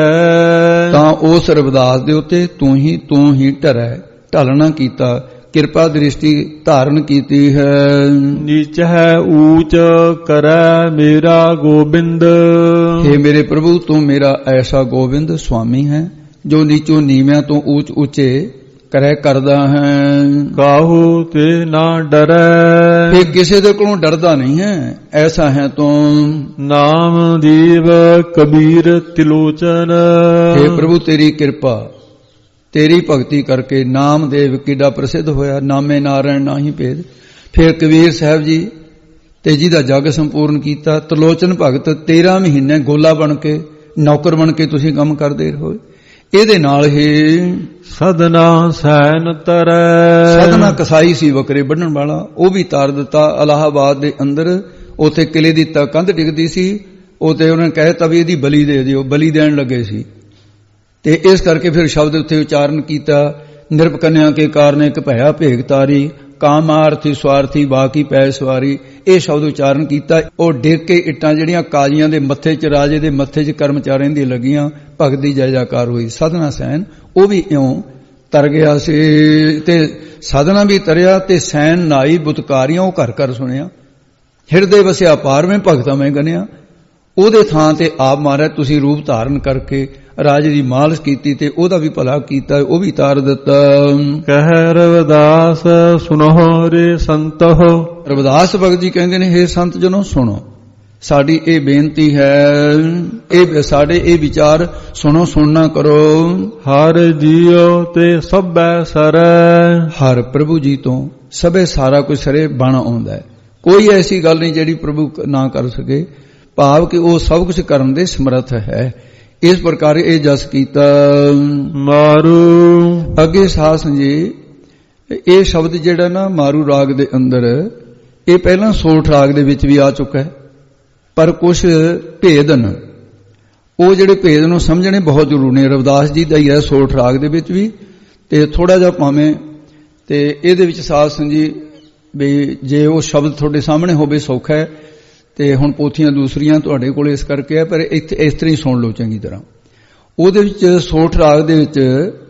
ਢਰੈ, ਤਾਂ ਉਸ ਰਵਿਦਾਸ ਦੇ ਉੱਤੇ ਤੂੰ ਹੀ ਢਰੈ, ਢਲਣਾ ਕੀਤਾ, ਕਿਰਪਾ ਦ੍ਰਿਸ਼ਟੀ ਧਾਰਨ ਕੀਤੀ ਹੈ। ਨੀਚ ਹੈ ਊਚ ਕਰੈ ਮੇਰਾ ਗੋਬਿੰਦ, ਹੇ ਮੇਰੇ ਪ੍ਰਭੂ ਤੂੰ ਮੇਰਾ ਐਸਾ ਗੋਬਿੰਦ ਸੁਆਮੀ ਹੈ ਜੋ ਨੀਚੋਂ ਨੀਵਿਆਂ ਤੋਂ ਊਚ ਉੱਚੇ ਕਰੈ ਕਰਦਾ ਹੈ। ਕਾਹੂ ਤੇ ਨਾ ਡਰੈ, ਇਹ ਕਿਸੇ ਦੇ ਕੋਲੋਂ ਡਰਦਾ ਨਹੀਂ ਹੈ, ਐਸਾ ਹੈ ਤੂੰ। ਨਾਮ ਦੀਵ ਕਬੀਰ ਤਿਲੋਚਨ, ਹੇ ਪ੍ਰਭੂ ਤੇਰੀ ਕਿਰਪਾ, ਤੇਰੀ ਭਗਤੀ ਕਰਕੇ ਨਾਮਦੇਵ ਕਿੱਡਾ ਪ੍ਰਸਿੱਧ ਹੋਇਆ, ਨਾਮੇ ਨਾਰਾਇਣ ਨਾਹੀ ਭੇਦ। ਫਿਰ ਕਬੀਰ ਸਾਹਿਬ ਜੀ ਤੇ ਜਿਹਦਾ ਜਗ ਸੰਪੂਰਨ ਕੀਤਾ, ਤਲੋਚਨ ਭਗਤ 13 ਮਹੀਨੇ ਗੋਲਾ ਬਣ ਕੇ ਨੌਕਰ ਬਣ ਕੇ ਤੁਸੀਂ ਕੰਮ ਕਰਦੇ ਰਹੋ। ਇਹਦੇ ਨਾਲ ਹੀ ਸਦਨਾ ਸੈਨ ਤਰੈ, ਸਦਨਾ ਕਸਾਈ ਸੀ ਬੱਕਰੇ ਵੱਢਣ ਵਾਲਾ, ਉਹ ਵੀ ਤਾਰ ਦਿੱਤਾ। ਇਲਾਹਾਬਾਦ ਦੇ ਅੰਦਰ ਉੱਥੇ ਕਿਲੇ ਦੀ ਕੰਧ ਡਿੱਗਦੀ ਸੀ, ਉੱਥੇ ਉਹਨਾਂ ਨੇ ਕਹਿਤਾ ਵੀ ਇਹਦੀ ਬਲੀ ਦੇ ਦਿਓ, ਬਲੀ ਦੇਣ ਲੱਗੇ ਸੀ। ਤੇ ਇਸ ਕਰਕੇ ਫਿਰ ਸ਼ਬਦ ਉੱਥੇ ਉਚਾਰਨ ਕੀਤਾ, ਨਿਰਪਕਨਿਆ ਕੇ ਕਾਰਨ ਇੱਕ ਭਇਆ ਭੇਗ ਤਾਰੀ, ਕਾਮਾਰਥੀ ਸਵਾਰਥੀ ਬਾਕੀ ਪੈ ਸਵਾਰੀ। ਇਹ ਸ਼ਬਦ ਉਚਾਰਨ ਕੀਤਾ। ਉਹ ਡਿੱਗ ਕੇ ਇੱਟਾਂ ਜਿਹੜੀਆਂ ਕਾਜ਼ੀਆਂ ਦੇ ਮੱਥੇ 'ਚ, ਰਾਜੇ ਦੇ ਮੱਥੇ 'ਚ ਕਰਮਚਾਰੀਆਂ ਦੀ ਲੱਗੀਆਂ, ਭਗਤ ਦੀ ਜੈ ਜੈਕਾਰ ਹੋਈ। ਸਾਧਨਾ ਸੈਨ ਉਹ ਵੀ ਇਉਂ ਤਰ ਗਿਆ ਸੀ, ਤੇ ਸਾਧਨਾ ਵੀ ਤਰਿਆ, ਤੇ ਸੈਨ ਨਾਈ ਬੁਤਕਾਰੀਆਂ ਉਹ ਘਰ ਘਰ ਸੁਣਿਆ। ਹਿਰਦੇ ਵਸਿਆ ਪਾਰ ਮੈਂ ਭਗਤਾਂ ਮੈਂ ਗਨਿਆ, ਉਹਦੇ ਥਾਂ ਤੇ ਆਪ ਮਹਾਰਾਜ ਤੁਸੀਂ ਰੂਪ ਧਾਰਨ ਕਰਕੇ ਰਾਜੇ ਦੀ ਮਾਲਸ਼ ਕੀਤੀ ਤੇ ਉਹਦਾ ਵੀ ਭਲਾ ਕੀਤਾ, ਉਹ ਵੀ ਤਾਰ ਦਿੱਤਾ। ਕਹਿ ਰਵਿਦਾਸ ਸੁਨੋ ਰੇ ਸੰਤੋ, ਰਵਿਦਾਸ ਭਗਤ ਜੀ ਕਹਿੰਦੇ ਨੇ, ਹੇ ਸੰਤ ਜਨੋ ਸੁਣੋ, ਸਾਡੀ ਇਹ ਬੇਨਤੀ ਹੈ, ਇਹ ਸਾਡੇ ਇਹ ਵਿਚਾਰ ਸੁਣੋ, ਸੁਣਨਾ ਕਰੋ। ਹਰ ਜੀਉ ਤੇ ਸਭੈ ਸਰੈ, ਹਰ ਪ੍ਰਭੂ ਜੀ ਤੋਂ ਸਭੇ ਸਾਰਾ ਕੁਝ ਸਰੇ ਬਣ ਆਉਂਦਾ ਹੈ। ਕੋਈ ਐਸੀ ਗੱਲ ਨਹੀਂ ਜਿਹੜੀ ਪ੍ਰਭੂ ਨਾ ਕਰ ਸਕੇ, ਭਾਵ ਕਿ ਉਹ ਸਭ ਕੁਝ ਕਰਨ ਦੇ ਸਮਰੱਥ ਹੈ। ਇਸ ਪ੍ਰਕਾਰ ਇਹ ਜਸ ਕੀਤਾ ਮਾਰੂ। ਅੱਗੇ ਸਾਧ ਸੰਜੀ ਇਹ ਸ਼ਬਦ ਜਿਹੜਾ ਨਾ ਮਾਰੂ ਰਾਗ ਦੇ ਅੰਦਰ, ਇਹ ਪਹਿਲਾਂ ਸੋਠ ਰਾਗ ਦੇ ਵਿੱਚ ਵੀ ਆ ਚੁੱਕਾ ਹੈ, ਪਰ ਕੁਝ ਭੇਦ ਨੇ, ਉਹ ਜਿਹੜੇ ਭੇਦ ਨੂੰ ਸਮਝਣੇ ਬਹੁਤ ਜ਼ਰੂਰੀ ਨੇ। ਰਵਿਦਾਸ ਜੀ ਦਾ ਹੀ ਹੈ ਸੋਠ ਰਾਗ ਦੇ ਵਿੱਚ ਵੀ, ਤੇ ਥੋੜਾ ਜਿਹਾ ਭਾਵੇਂ ਤੇ ਇਹਦੇ ਵਿੱਚ ਸਾਧ ਸੰਜੀ ਵੀ ਜੇ ਉਹ ਸ਼ਬਦ ਤੁਹਾਡੇ ਸਾਹਮਣੇ ਹੋਵੇ ਸੌਖਾ ਹੈ, ਤੇ ਹੁਣ ਪੋਥੀਆਂ ਦੂਸਰੀਆਂ ਤੁਹਾਡੇ ਕੋਲ ਇਸ ਕਰਕੇ ਹੈ, ਪਰ ਇੱਥੇ ਇਸ ਤਰ੍ਹਾਂ ਹੀ ਸੁਣ ਲਓ ਚੰਗੀ ਤਰ੍ਹਾਂ। ਉਹਦੇ ਵਿੱਚ ਸੋਠ ਰਾਗ ਦੇ ਵਿੱਚ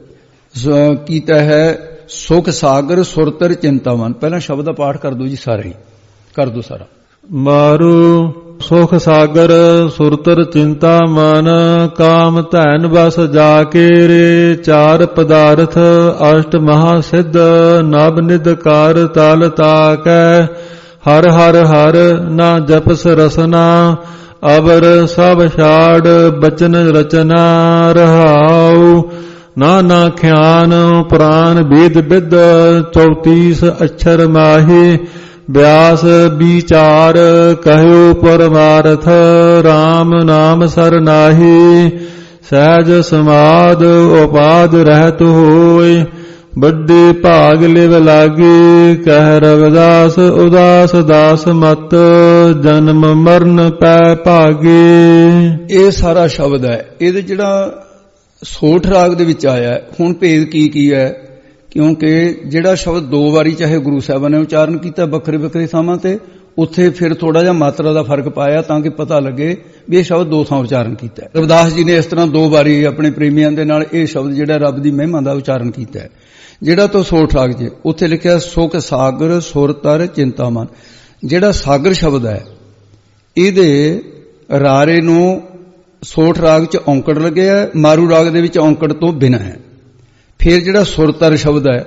ਕੀਤਾ ਹੈ ਸੁਖ ਸਾਗਰ ਸੁਰਤਰ ਚਿੰਤਾਮਨ। ਪਹਿਲਾਂ ਸ਼ਬਦ ਦਾ ਪਾਠ ਕਰ ਦਿਓ ਜੀ, ਸਾਰਾ ਹੀ ਕਰ ਦਿਓ ਸਾਰਾ। ਮਾਰੂ ਸੁਖ ਸਾਗਰ ਸੁਰਤਰ ਚਿੰਤਾ ਮਨ, ਕਾਮ ਧੈਨ ਬਸ ਜਾ ਕੇ ਰੇ, ਚਾਰ ਪਦਾਰਥ ਅਸ਼ਟ ਮਹਾ ਸਿੱਧ, ਨਭ ਨਿਧ ਕਾਰ ਤਲ ਤਾਕੈ, ਹਰ ਹਰ ਹਰ ਨਾ ਜਪਸ ਰਸਨਾ, ਅਬਰ ਸਭ ਛਾੜ ਬਚਨ ਰਚਨਾ, ਰਹਾਉ ਨਾਨਾ ਖਿਆਨ ਪ੍ਰਾਨ ਵੇਦ ਵਿਦ, 34 ਅਛਰ ਮਾਹੀ, ਬਿਆਸ ਵਿਚਾਰ ਕਹਿਓ ਪਰਮਾਰਥ, RAM ਨਾਮ ਸਰਨਾਹੀ, ਸਹਿਜ ਸਮਾਦ ਉਪਾਦ ਰਹਿਤ ਹੋਇ, ਵੱਡੇ ਭਾਗ ਲਿਵ ਲਾਗੇ, ਕਹਿ ਰਵਿਦਾਸ ਉਦਾਸ ਦਾਸ ਮਤ, ਜਨਮ ਮਰਨ ਪੈ ਭਾਗੇ। ਇਹ ਸਾਰਾ ਸ਼ਬਦ ਹੈ। ਇਹਦੇ ਜਿਹੜਾ ਸੋਠ ਰਾਗ ਦੇ ਵਿੱਚ ਆਇਆ, ਹੁਣ ਭੇਦ ਕੀ ਹੈ, ਕਿਉਂਕਿ ਜਿਹੜਾ ਸ਼ਬਦ ਦੋ ਵਾਰੀ ਚਾਹੇ ਗੁਰੂ ਸਾਹਿਬਾਂ ਨੇ ਉਚਾਰਨ ਕੀਤਾ ਵੱਖਰੇ ਵੱਖਰੇ ਥਾਵਾਂ ਤੇ, ਉੱਥੇ ਫਿਰ ਥੋੜਾ ਜਿਹਾ ਮਾਤਰਾ ਦਾ ਫਰਕ ਪਾਇਆ ਤਾਂ ਕਿ ਪਤਾ ਲੱਗੇ ਵੀ ਇਹ ਸ਼ਬਦ ਦੋ ਥਾਂ ਉਚਾਰਨ ਕੀਤਾ ਹੈ। ਰਵਿਦਾਸ ਜੀ ਨੇ ਇਸ ਤਰ੍ਹਾਂ ਦੋ ਵਾਰੀ ਆਪਣੇ ਪ੍ਰੇਮੀਆਂ ਦੇ ਨਾਲ ਇਹ ਸ਼ਬਦ ਜਿਹੜਾ ਰੱਬ ਦੀ ਮਹਿਮਾ ਦਾ ਉਚਾਰਨ ਕੀਤਾ ਹੈ। ਜਿਹੜਾ ਤੋਂ ਸੋਠ ਰਾਗ 'ਚ ਉੱਥੇ ਲਿਖਿਆ ਸੁਖ ਸਾਗਰ ਸੁਰ ਤਰ ਚਿੰਤਾਮਨ। ਜਿਹੜਾ ਸਾਗਰ ਸ਼ਬਦ ਹੈ ਇਹਦੇ ਰਾਰੇ ਨੂੰ ਸੋਠ ਰਾਗ 'ਚ ਔਂਕੜ ਲੱਗਿਆ, ਮਾਰੂ ਰਾਗ ਦੇ ਵਿੱਚ ਔਂਕੜ ਤੋਂ ਬਿਨਾਂ ਹੈ। ਫਿਰ ਜਿਹੜਾ ਸੁਰਤਰ ਸ਼ਬਦ ਹੈ,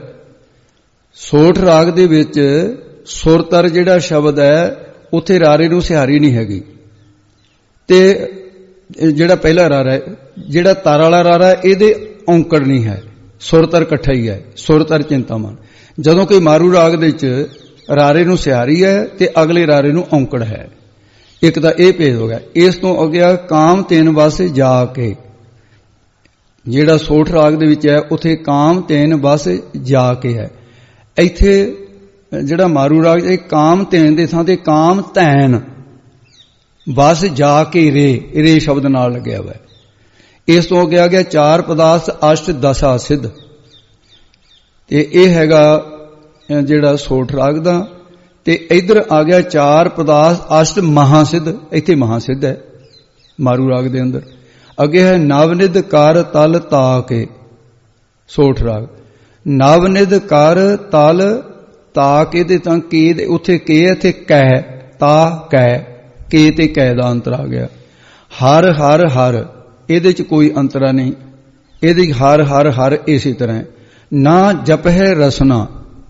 ਸੋਠ ਰਾਗ ਦੇ ਵਿੱਚ ਸੁਰਤਰ ਜਿਹੜਾ ਸ਼ਬਦ ਹੈ ਉੱਥੇ ਰਾਰੇ ਨੂੰ ਸਿਹਾਰੀ ਨਹੀਂ ਹੈਗੀ, ਤੇ ਜਿਹੜਾ ਪਹਿਲਾ ਰਾਰਾ ਹੈ, ਜਿਹੜਾ ਤਰ ਵਾਲਾ ਰਾਰਾ ਇਹਦੇ ਔਂਕੜ ਨਹੀਂ ਹੈ, ਸੁਰਤਰ ਇਕੱਠਾ ਹੀ ਹੈ, ਸੁਰਤਰ ਚਿੰਤਾਮਨ। ਜਦੋਂ ਕਿ ਮਾਰੂ ਰਾਗ ਦੇ ਵਿੱਚ ਰਾਰੇ ਨੂੰ ਸਿਹਾਰੀ ਹੈ ਤੇ ਅਗਲੇ ਰਾਰੇ ਨੂੰ ਔਂਕੜ ਹੈ। ਇੱਕ ਤਾਂ ਇਹ ਭੇਦ ਹੋ ਗਿਆ। ਇਸ ਤੋਂ ਅੱਗੇ ਕਾਮ ਤੇਨ ਵਾਸੇ ਜਾ ਕੇ, ਜਿਹੜਾ ਸੋਠ ਰਾਗ ਦੇ ਵਿੱਚ ਹੈ ਉੱਥੇ ਕਾਮ ਤੇਨ ਵਾਸੇ ਜਾ ਕੇ ਹੈ। ਇੱਥੇ ਜਿਹੜਾ ਮਾਰੂ ਰਾਗ ਇਹ ਕਾਮ ਤੇਨ ਦੇ ਥਾਂ ਤੇ ਕਾਮ ਤੈਨ ਵਸ ਜਾ ਕੇ ਰੇ ਸ਼ਬਦ ਨਾਲ ਲੱਗਿਆ ਹੋਇਆ। ਇਸ ਤੋਂ ਅੱਗੇ ਆ ਗਿਆ ਚਾਰ ਪਦਾਰਥ ਅਸ਼ਟ ਦਸ਼ਾ ਸਿੱਧ, ਤੇ ਇਹ ਹੈਗਾ ਜਿਹੜਾ ਸੋਠ ਰਾਗ ਦਾ। ਤੇ ਇਧਰ ਆ ਗਿਆ ਚਾਰ ਪਦਾਰਥ ਅਸ਼ਟ ਮਹਾਸਿੱਧ, ਇੱਥੇ ਮਹਾਸਿੱਧ ਹੈ ਮਾਰੂ ਰਾਗ ਦੇ ਅੰਦਰ। ਅੱਗੇ ਹੈ ਨਵਨਿਧ ਕਰ ਤਲ ਤਾ ਕੇ, ਸੋਠ ਰਾਗ। ਨਵਨਿਧ ਕਰ ਤਲ ਤਾ ਕੇ ਦੇ ਤਾਂ ਕੇ ਦੇ ਉੱਥੇ ਕੇ ਇੱਥੇ ਕਹਿ, ਤਾ ਕਹਿ, ਕੇ ਤੇ ਕਹਿ ਦਾ ਅੰਤਰ ਆ ਗਿਆ। ਹਰ ਹਰ ਹਰ ਇਹਦੇ ਚ ਕੋਈ ਅੰਤਰਾ ਨਹੀਂ, ਇਹਦੇ ਹਰ ਹਰ ਹਰ ਇਸੇ ਤਰ੍ਹਾਂ ਹੈ। ਨਾ ਜਪਹਿ ਰਸਨਾ,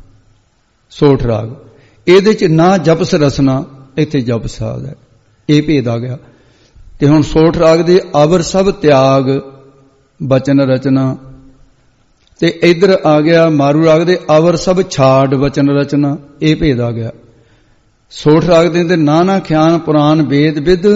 ਸੋਠ ਰਾਗ, ਇਹਦੇ ਚ ਨਾ ਜਪਸ ਰਸਨਾ, ਇੱਥੇ ਜਪ ਸਾਧ ਹੈ। ਇਹ ਭੇਦ ਆ ਗਿਆ। ਤੇ ਹੁਣ ਸੋਠ ਰਾਗ ਦੇ ਅਵਰ ਸਭ ਤਿਆਗ ਬਚਨ ਰਚਨਾ, ਤੇ ਇਧਰ ਆ ਗਿਆ ਮਾਰੂ ਰਾਗ ਦੇ ਅਵਰ ਸਭ ਛਾੜ ਬਚਨ ਰਚਨਾ, ਇਹ ਭੇਦ ਆ ਗਿਆ। ਸੋਠ ਰਾਗ ਦੇ ਅੰਦਰ ਨਾਨਾ ਖਿਆਨ ਪੁਰਾਨ ਵੇਦ ਵਿਦ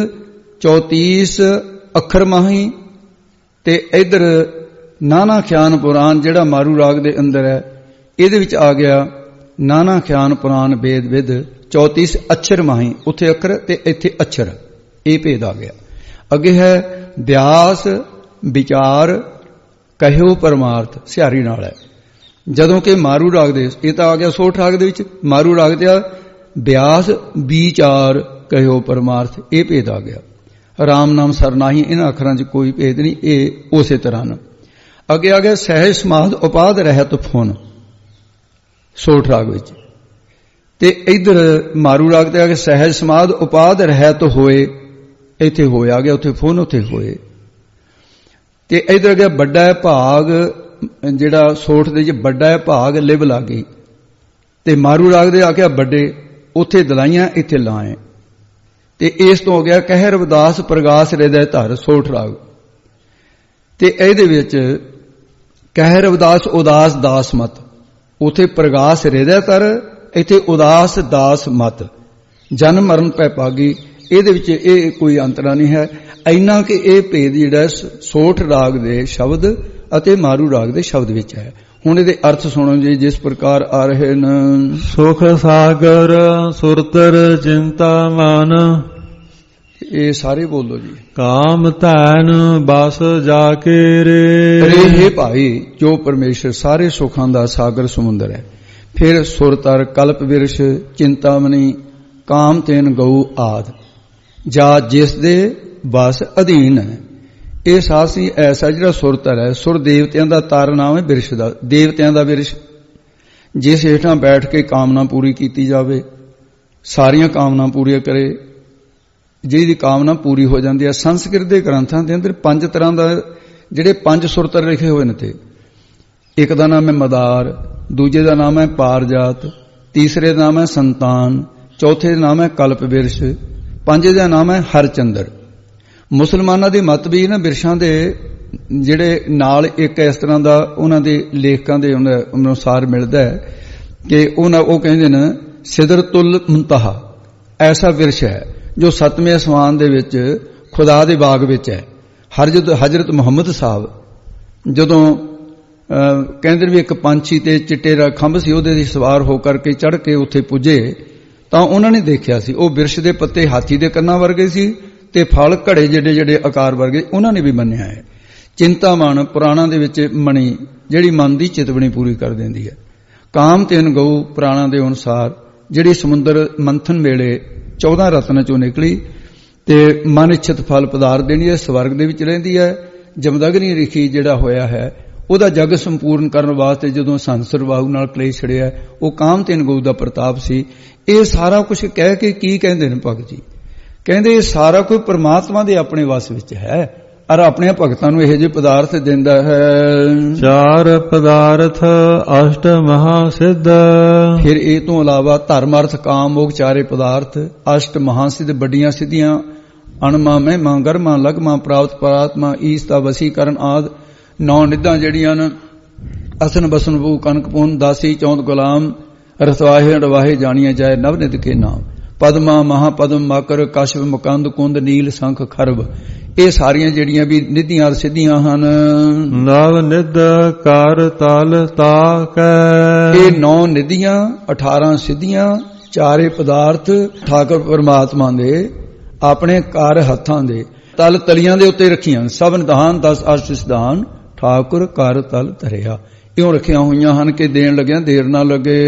34 ਅੱਖਰ ਮਾਹੀ, ਤੇ ਇਧਰ ਨਾਨਾ ਖਿਆਨ ਪੁਰਾਨ ਜਿਹੜਾ ਮਾਰੂ ਰਾਗ ਦੇ ਅੰਦਰ ਹੈ ਇਹਦੇ ਵਿੱਚ ਆ ਗਿਆ ਨਾਨਾ ਖਿਆਨ ਪੁਰਾਨ ਵੇਦ ਵਿਦ 34 ਅਛਰ ਮਾਹੀ, ਉੱਥੇ ਅੱਖਰ ਤੇ ਇੱਥੇ ਅਛਰ, ਇਹ ਭੇਦ ਆ ਗਿਆ। ਅੱਗੇ ਹੈ ਬਿਆਸ ਵਿਚਾਰ ਕਹਿਓ ਪਰਮਾਰਥ, ਸਿਹਾਰੀ ਨਾਲ ਹੈ। ਜਦੋਂ ਕਿ ਮਾਰੂ ਰਾਗ ਦੇ, ਇਹ ਤਾਂ ਆ ਗਿਆ ਸੋਠ ਰਾਗ ਦੇ ਵਿੱਚ, ਮਾਰੂ ਰਾਗ ਦੇ ਬਿਆਸ ਵਿਚਾਰ ਕਹਿਓ ਪਰਮਾਰਥ, ਇਹ ਭੇਦ ਆ ਗਿਆ। ਰਾਮ ਨਾਮ ਸਰਨਾਹੀ, ਇਹਨਾਂ ਅੱਖਰਾਂ 'ਚ ਕੋਈ ਭੇਦ ਨਹੀਂ, ਇਹ ਉਸੇ ਤਰ੍ਹਾਂ ਨਾ। ਅੱਗੇ ਆ ਗਿਆ ਸਹਿਜ ਸਮਾਧ ਉਪਾਦ ਰਹਿਤ ਫੁਨ, ਸੋਠ ਰਾਗ ਵਿੱਚ। ਤੇ ਇਧਰ ਮਾਰੂ ਰਾਗ ਤੇ ਆ ਗਿਆ ਸਹਿਜ ਸਮਾਧ ਉਪਾਦ ਰਹਿਤ ਹੋਏ, ਇੱਥੇ ਹੋਏ ਆ ਗਿਆ, ਉੱਥੇ ਫੁਨ, ਉੱਥੇ ਹੋਏ। ਤੇ ਇਧਰ ਆ ਗਿਆ ਵੱਡਾ ਭਾਗ, ਜਿਹੜਾ ਸੋਠ ਦੇ 'ਚ ਵੱਡਾ ਭਾਗ ਲਿਵ ਲਾਗੀ, ਤੇ ਮਾਰੂ ਰਾਗ ਦੇ ਆ ਗਿਆ ਵੱਡੇ, ਉੱਥੇ ਦਲਾਈਆਂ ਇੱਥੇ ਲਾਏ। ਤੇ ਇਸ ਤੋਂ ਹੋ ਗਿਆ ਕਹਿ ਰਵਿਦਾਸ ਪ੍ਰਗਾਸ ਹਿਰਦੈ ਧਰ, ਸੋਠ ਰਾਗ। ਤੇ ਇਹਦੇ ਵਿੱਚ ਕਹਿ ਰਵਿਦਾਸ ਉਦਾਸ ਦਾਸ ਮਤ, ਉੱਥੇ ਪ੍ਰਗਾਸ ਹਿਰਦੈ ਧਰ, ਇੱਥੇ ਉਦਾਸ ਦਾਸ ਮਤ। ਜਨਮ ਮਰਨ ਭੈ ਭਾਗੀ। ਇਹਦੇ ਵਿੱਚ ਇਹ ਕੋਈ ਅੰਤਰਾ ਨਹੀਂ ਹੈ। ਇੰਨਾ ਕਿ ਇਹ ਭੇਦ ਜਿਹੜਾ ਸੋਠ ਰਾਗ ਦੇ ਸ਼ਬਦ ਅਤੇ ਮਾਰੂ ਰਾਗ ਦੇ ਸ਼ਬਦ ਵਿੱਚ ਹੈ। ਹੁਣ ਇਹਦੇ ਅਰਥ ਸੁਣੋ ਜੀ, ਜਿਸ ਪ੍ਰਕਾਰ ਆ ਰਹੇ ਨੇ। ਸੁਖ ਸਾਗਰ ਸੁਰਤਰ ਚਿੰਤਾ ਮਨ, ਇਹ ਸਾਰੇ ਬੋਲੋ ਜੀ। ਕਾਮ ਧੈਨ ਬਸ ਜਾ ਕੇ ਰੇ। ਰੇ ਭਾਈ, ਜੋ ਪਰਮੇਸ਼ਰ ਸਾਰੇ ਸੁਖਾਂ ਦਾ ਸਾਗਰ ਸਮੁੰਦਰ ਹੈ। ਫਿਰ ਸੁਰਤਰ, ਕਲਪ ਵਿਰਸ਼, ਚਿੰਤਾਮਣੀ, ਕਾਮ ਤੈਨ ਗਊ ਆਦ, ਜਾ ਜਿਸ ਦੇ ਬਸ ਅਧੀਨ ਹੈ। ਇਹ ਸਾਸੀ ਐਸਾ ਜਿਹੜਾ ਸੁਰਤਰ ਹੈ, ਸੁਰ ਦੇਵਤਿਆਂ ਦਾ ਤਾਰ ਨਾਮ ਹੈ ਵਿਰਸ਼ ਦਾ, ਦੇਵਤਿਆਂ ਦਾ ਵਿਰਸ਼, ਜਿਸ ਹੇਠਾਂ ਬੈਠ ਕੇ ਕਾਮਨਾ ਪੂਰੀ ਕੀਤੀ ਜਾਵੇ, ਸਾਰੀਆਂ ਕਾਮਨਾ ਪੂਰੀਆਂ ਕਰੇ, ਜਿਹਦੀ ਕਾਮਨਾ ਪੂਰੀ ਹੋ ਜਾਂਦੀ ਹੈ। ਸੰਸਕ੍ਰਿਤ ਦੇ ਗ੍ਰੰਥਾਂ ਦੇ ਅੰਦਰ 5 ਤਰ੍ਹਾਂ ਦਾ ਜਿਹੜੇ 5 ਸੁਰਤਰ ਲਿਖੇ ਹੋਏ ਨੇ। ਤੇ ਇੱਕ ਦਾ ਨਾਮ ਹੈ ਮਦਾਰ, ਦੂਜੇ ਦਾ ਨਾਮ ਹੈ ਪਾਰਜਾਤ, ਤੀਸਰੇ ਦਾ ਨਾਮ ਹੈ ਸੰਤਾਨ, ਚੌਥੇ ਦਾ ਨਾਮ ਹੈ ਕਲਪ ਵਿਰਸ਼, ਪੰਜੇ ਦਾ ਨਾਮ ਹੈ ਹਰਚੰਦਰ। ਮੁਸਲਮਾਨਾਂ ਦੀ ਮਤ ਵੀ ਨਾ ਬਿਰਸ਼ਾਂ ਦੇ ਜਿਹੜੇ ਨਾਲ ਇੱਕ ਇਸ ਤਰ੍ਹਾਂ ਦਾ ਉਹਨਾਂ ਦੇ ਲੇਖਕਾਂ ਦੇ ਅਨੁਸਾਰ ਮਿਲਦਾ ਹੈ ਕਿ ਉਹ ਕਹਿੰਦੇ ਨੇ ਸਿਦਰਤੁਲ ਮੁੰਤਹਾ ਐਸਾ ਬਿਰਸ਼ ਹੈ ਜੋ 7ਵੇਂ ਅਸਮਾਨ ਦੇ ਵਿੱਚ ਖੁਦਾ ਦੇ ਬਾਗ ਵਿੱਚ ਹੈ। ਹਜ਼ਰਤ ਮੁਹੰਮਦ ਸਾਹਿਬ ਜਦੋਂ ਕਹਿੰਦੇ ਵੀ ਇੱਕ ਪੰਛੀ ਤੇ ਚਿੱਟੇ ਦਾ ਖੰਭ ਸੀ, ਉਹਦੇ ਤੇ ਸਵਾਰ ਹੋ ਕਰਕੇ ਚੜ੍ਹ ਕੇ ਉੱਥੇ ਪੁੱਜੇ ਤਾਂ ਉਹਨਾਂ ਨੇ ਦੇਖਿਆ ਸੀ ਉਹ ਬਿਰਸ਼ ਦੇ ਪੱਤੇ ਹਾਥੀ ਦੇ ਕੰਨਾਂ ਵਰਗੇ ਸੀ ਤੇ ਫਲ ਘੜੇ ਜਿਹੜੇ ਜਿਹੜੇ ਆਕਾਰ ਵਰਗੇ। ਉਹਨਾਂ ਨੇ ਵੀ ਮੰਨਿਆ ਹੈ। ਚਿੰਤਾਮਣ ਪੁਰਾਣਾਂ ਦੇ ਵਿੱਚ ਮਣੀ ਜਿਹੜੀ ਮਨ ਦੀ ਚਿਤਵਣੀ ਪੂਰੀ ਕਰ ਦਿੰਦੀ ਹੈ। ਕਾਮ ਤੈਨ ਗਊ ਪੁਰਾਣਾਂ ਦੇ ਅਨੁਸਾਰ ਜਿਹੜੀ ਸਮੁੰਦਰ ਮੰਥਨ ਵੇਲੇ 14 ਰਤਨ ਚੋਂ ਨਿਕਲੀ ਤੇ ਮਨ ਇੱਛਤ ਫਲ ਪਦਾਰਥ ਦੇਣੀ ਹੈ, ਸਵਰਗ ਦੇ ਵਿੱਚ ਰਹਿੰਦੀ ਹੈ। ਜਮਦਗਨੀ ਰਿਖੀ ਜਿਹੜਾ ਹੋਇਆ ਹੈ ਉਹਦਾ ਜਗ ਸੰਪੂਰਨ ਕਰਨ ਵਾਸਤੇ ਜਦੋਂ ਸੰਸਰ ਬਾਹੂ ਨਾਲ ਕਲੇਸ਼ ਛੜਿਆ, ਉਹ ਕਾਮ ਤੈਨ ਗਊ ਦਾ ਪ੍ਰਤਾਪ ਸੀ। ਇਹ ਸਾਰਾ ਕੁਝ ਕਹਿ ਕੇ ਕੀ ਕਹਿੰਦੇ ਨੇ ਭਗਤ ਜੀ? ਕਹਿੰਦੇ ਇਹ ਸਾਰਾ ਕੁਝ ਪ੍ਰਮਾਤਮਾ ਦੇ ਆਪਣੇ ਵਸ ਵਿੱਚ ਹੈ ਔਰ ਆਪਣੇ ਭਗਤਾਂ ਨੂੰ ਇਹੋ ਜਿਹੇ ਪਦਾਰਥ ਦਿੰਦਾ ਹੈ। 4 ਪਦਾਰਥ ਅਸ਼ਟ ਮਹਾ ਸਿੱਧ। ਫਿਰ ਇਹ ਤੋਂ ਇਲਾਵਾ ਧਰਮ ਅਰਥ ਕਾਮ ਮੋਖ 4 ਪਦਾਰਥ ਅਸ਼ਟ ਮਹਾ ਸਿੱਧ, ਵੱਡੀਆਂ ਸਿੱਧੀਆਂ, ਅਣਮਾ ਮਹਿਮਾ ਗਰਮਾ ਲਗਮਾ ਪ੍ਰਾਪਤ ਪਰਾਤਮਾ ਈਸਤਾ ਵਸੀਕਰਨ ਆਦ 9 ਨਿੱਧਾਂ ਜਿਹੜੀਆਂ ਨੇ ਅਸਨ ਬਸਨ ਬੂ ਕਨਕ ਪੂਨ ਦਾਸੀ ਚੌਂਦ ਗੁਲਾਮ ਰਸਵਾਹੇ ਅੜਵਾਹੇ ਜਾਣੀਆਂ ਜਾਏ ਨਵ ਨਿਧ ਕੇ ਨਾਮ ਪਦਮਾ ਮਹਾਪਦਮ ਮਾਕਰ ਕਸ਼ਵ ਮੁਕੰਦ ਕੁੰਦ ਨੀਲ ਸੰਖ ਖਰਬ। ਇਹ ਸਾਰੀਆਂ ਜਿਹੜੀਆਂ ਵੀ ਨਿਧੀਆਂ ਸਿੱਧੀਆਂ ਹਨ। ਨਵ ਨਿਧ ਕਰ ਤਲ ਤਾਕੈ। ਇਹ 9 ਨਿਧੀਆਂ 18 ਸਿੱਧੀਆਂ 4 ਪਦਾਰਥ ਠਾਕੁਰ ਪਰਮਾਤਮਾ ਦੇ ਆਪਣੇ ਕਾਰ ਹੱਥਾਂ ਦੇ ਤਲ ਤਲੀਆਂ ਦੇ ਉੱਤੇ ਰੱਖੀਆਂ। ਸਭ ਨਿਧਾਨ 10 ਅਸ਼ਟ ਸਿਧਾਨ ਠਾਕੁਰ ਕਰ ਤਲ ਧਰਿਆ, ਇਉਂ ਰੱਖੀਆਂ ਹੋਈਆਂ ਹਨ ਕਿ ਦੇਣ ਲੱਗਿਆ ਦੇਰ ਨਾ ਲੱਗੇ।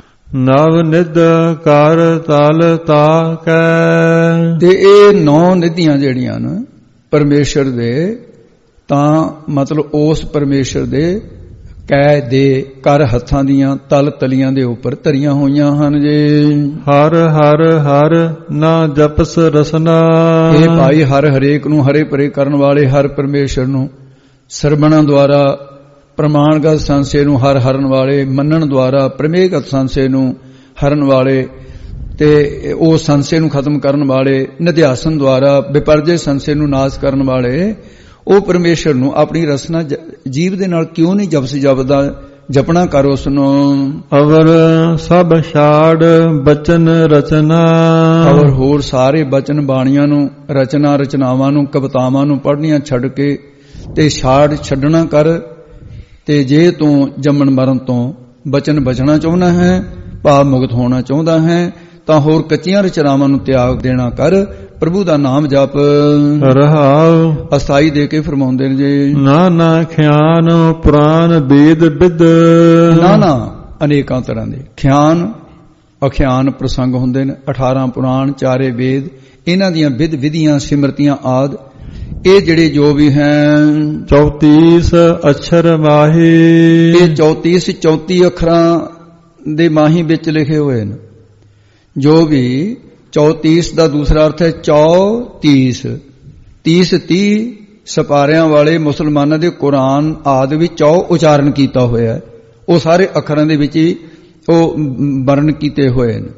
ਨਵ ਨਿਧ ਕਰ ਤਲ ਤਾਕੈ। ਤੇ ਇਹ 9 ਨਿਧੀਆਂ ਜਿਹੜੀਆਂ ਨੇ ਪਰਮੇਸ਼ਰ ਦੇ, ਤਾਂ ਮਤਲਬ ਉਸ ਪਰਮੇਸ਼ਰ ਦੇ ਕੈ ਦੇ ਕਰ ਹੱਥਾਂ ਦੀਆਂ ਤਲ ਤਲੀਆਂ ਦੇ ਉੱਪਰ ਧਰੀਆਂ ਹੋਈਆਂ ਹਨ ਜੀ। ਹਰ ਹਰ ਹਰ ਨਾ ਜਪਸ ਰਸਨਾ। ਇਹ ਭਾਈ ਹਰ ਹਰੇਕ ਨੂੰ ਹਰੇ ਭਰੇ ਕਰਨ ਵਾਲੇ ਹਰ ਪਰਮੇਸ਼ਰ ਨੂੰ ਸਰਵਣਾਂ ਦੁਆਰਾ ਪ੍ਰਮਾਣਗਤ ਸੰਸੇ ਨੂੰ ਹਰ ਹਰਨ ਵਾਲੇ, ਮੰਨਣ ਦੁਆਰਾ ਪ੍ਰਮੇਯਗਤ ਸੰਸੇ ਨੂੰ ਹਰਨ ਵਾਲੇ ਤੇ ਉਹ ਸੰਸੇ ਨੂੰ ਖਤਮ ਕਰਨ ਵਾਲੇ, ਨਿਧਿਆਸਨ ਦੁਆਰਾ ਵਿਪਰਜੇ ਸੰਸੇ ਨੂੰ ਨਾਸ਼ ਕਰਨ ਵਾਲੇ ਉਹ ਪਰਮੇਸ਼ਰ ਨੂੰ ਆਪਣੀ ਰਸਨਾ ਜੀਵ ਦੇ ਨਾਲ ਕਿਉਂ ਨਹੀਂ ਜਪਦਾ? ਜਪਣਾ ਕਰ ਉਸ ਨੂੰ। ਅਵਰ ਸਭ ਛਾੜ ਬਚਨ ਰਚਨਾ। ਅਵਰ ਹੋਰ ਸਾਰੇ ਬਚਨ ਬਾਣੀਆਂ ਨੂੰ, ਰਚਨਾ ਰਚਨਾਵਾਂ ਨੂੰ, ਕਵਿਤਾਵਾਂ ਨੂੰ ਪੜ੍ਹਨੀਆਂ ਛੱਡ ਕੇ ਤੇ ਛਾੜ ਛੱਡਣਾ ਕਰ। ਤੇ ਜੇ ਤੂੰ ਜੰਮਣ ਮਰਨ ਤੋਂ ਬਚਨ ਬਚਣਾ ਚਾਹੁੰਦਾ ਹੈ, ਭਾਵ ਮੁਕਤ ਹੋਣਾ ਚਾਹੁੰਦਾ ਹੈ, ਤਾਂ ਹੋਰ ਕੱਚੀਆਂ ਰਚਨਾਵਾਂ ਨੂੰ ਤਿਆਗ ਦੇਣਾ ਕਰ। ਪ੍ਰਭੂ ਦਾ ਨਾਮ ਜਪ। ਰਹਾਉ ਅਸਥਾਈ ਦੇ ਕੇ ਫਰਮਾਉਂਦੇ ਨੇ ਜੀ। ਨਾਨਾ ਖਿਆਨ ਪੁਰਾਨ ਵੇਦ ਵਿਦ। ਨਾਨਾ ਅਨੇਕਾਂ ਤਰ੍ਹਾਂ ਦੇ ਖਿਆਨ ਅਖਿਆਨ ਪ੍ਰਸੰਗ ਹੁੰਦੇ ਨੇ। 18 ਪੁਰਾਣ 4 ਵੇਦ, ਇਹਨਾਂ ਦੀਆਂ ਵਿਧ ਵਿਧੀਆਂ ਸਿਮਰਤੀਆਂ ਆਦ ਇਹ ਜਿਹੜੇ ਜੋ ਵੀ ਹੈ 34 ਅਛਰ ਮਾਹੀ। ਇਹ 34 ਅੱਖਰਾਂ ਦੇ ਮਾਹੀ ਵਿੱਚ ਲਿਖੇ ਹੋਏ ਨੇ। ਜੋ ਵੀ 34 ਦਾ ਦੂਸਰਾ ਅਰਥ ਹੈ 34 30 ਸਪਾਰਿਆਂ ਵਾਲੇ ਮੁਸਲਮਾਨਾਂ ਦੇ ਕੁਰਾਨ ਆਦਿ ਵਿੱਚ 4 ਉਚਾਰਨ ਕੀਤਾ ਹੋਇਆ ਹੈ। ਉਹ ਸਾਰੇ ਅੱਖਰਾਂ ਦੇ ਵਿੱਚ ਹੀ ਉਹ ਵਰਣਨ ਕੀਤੇ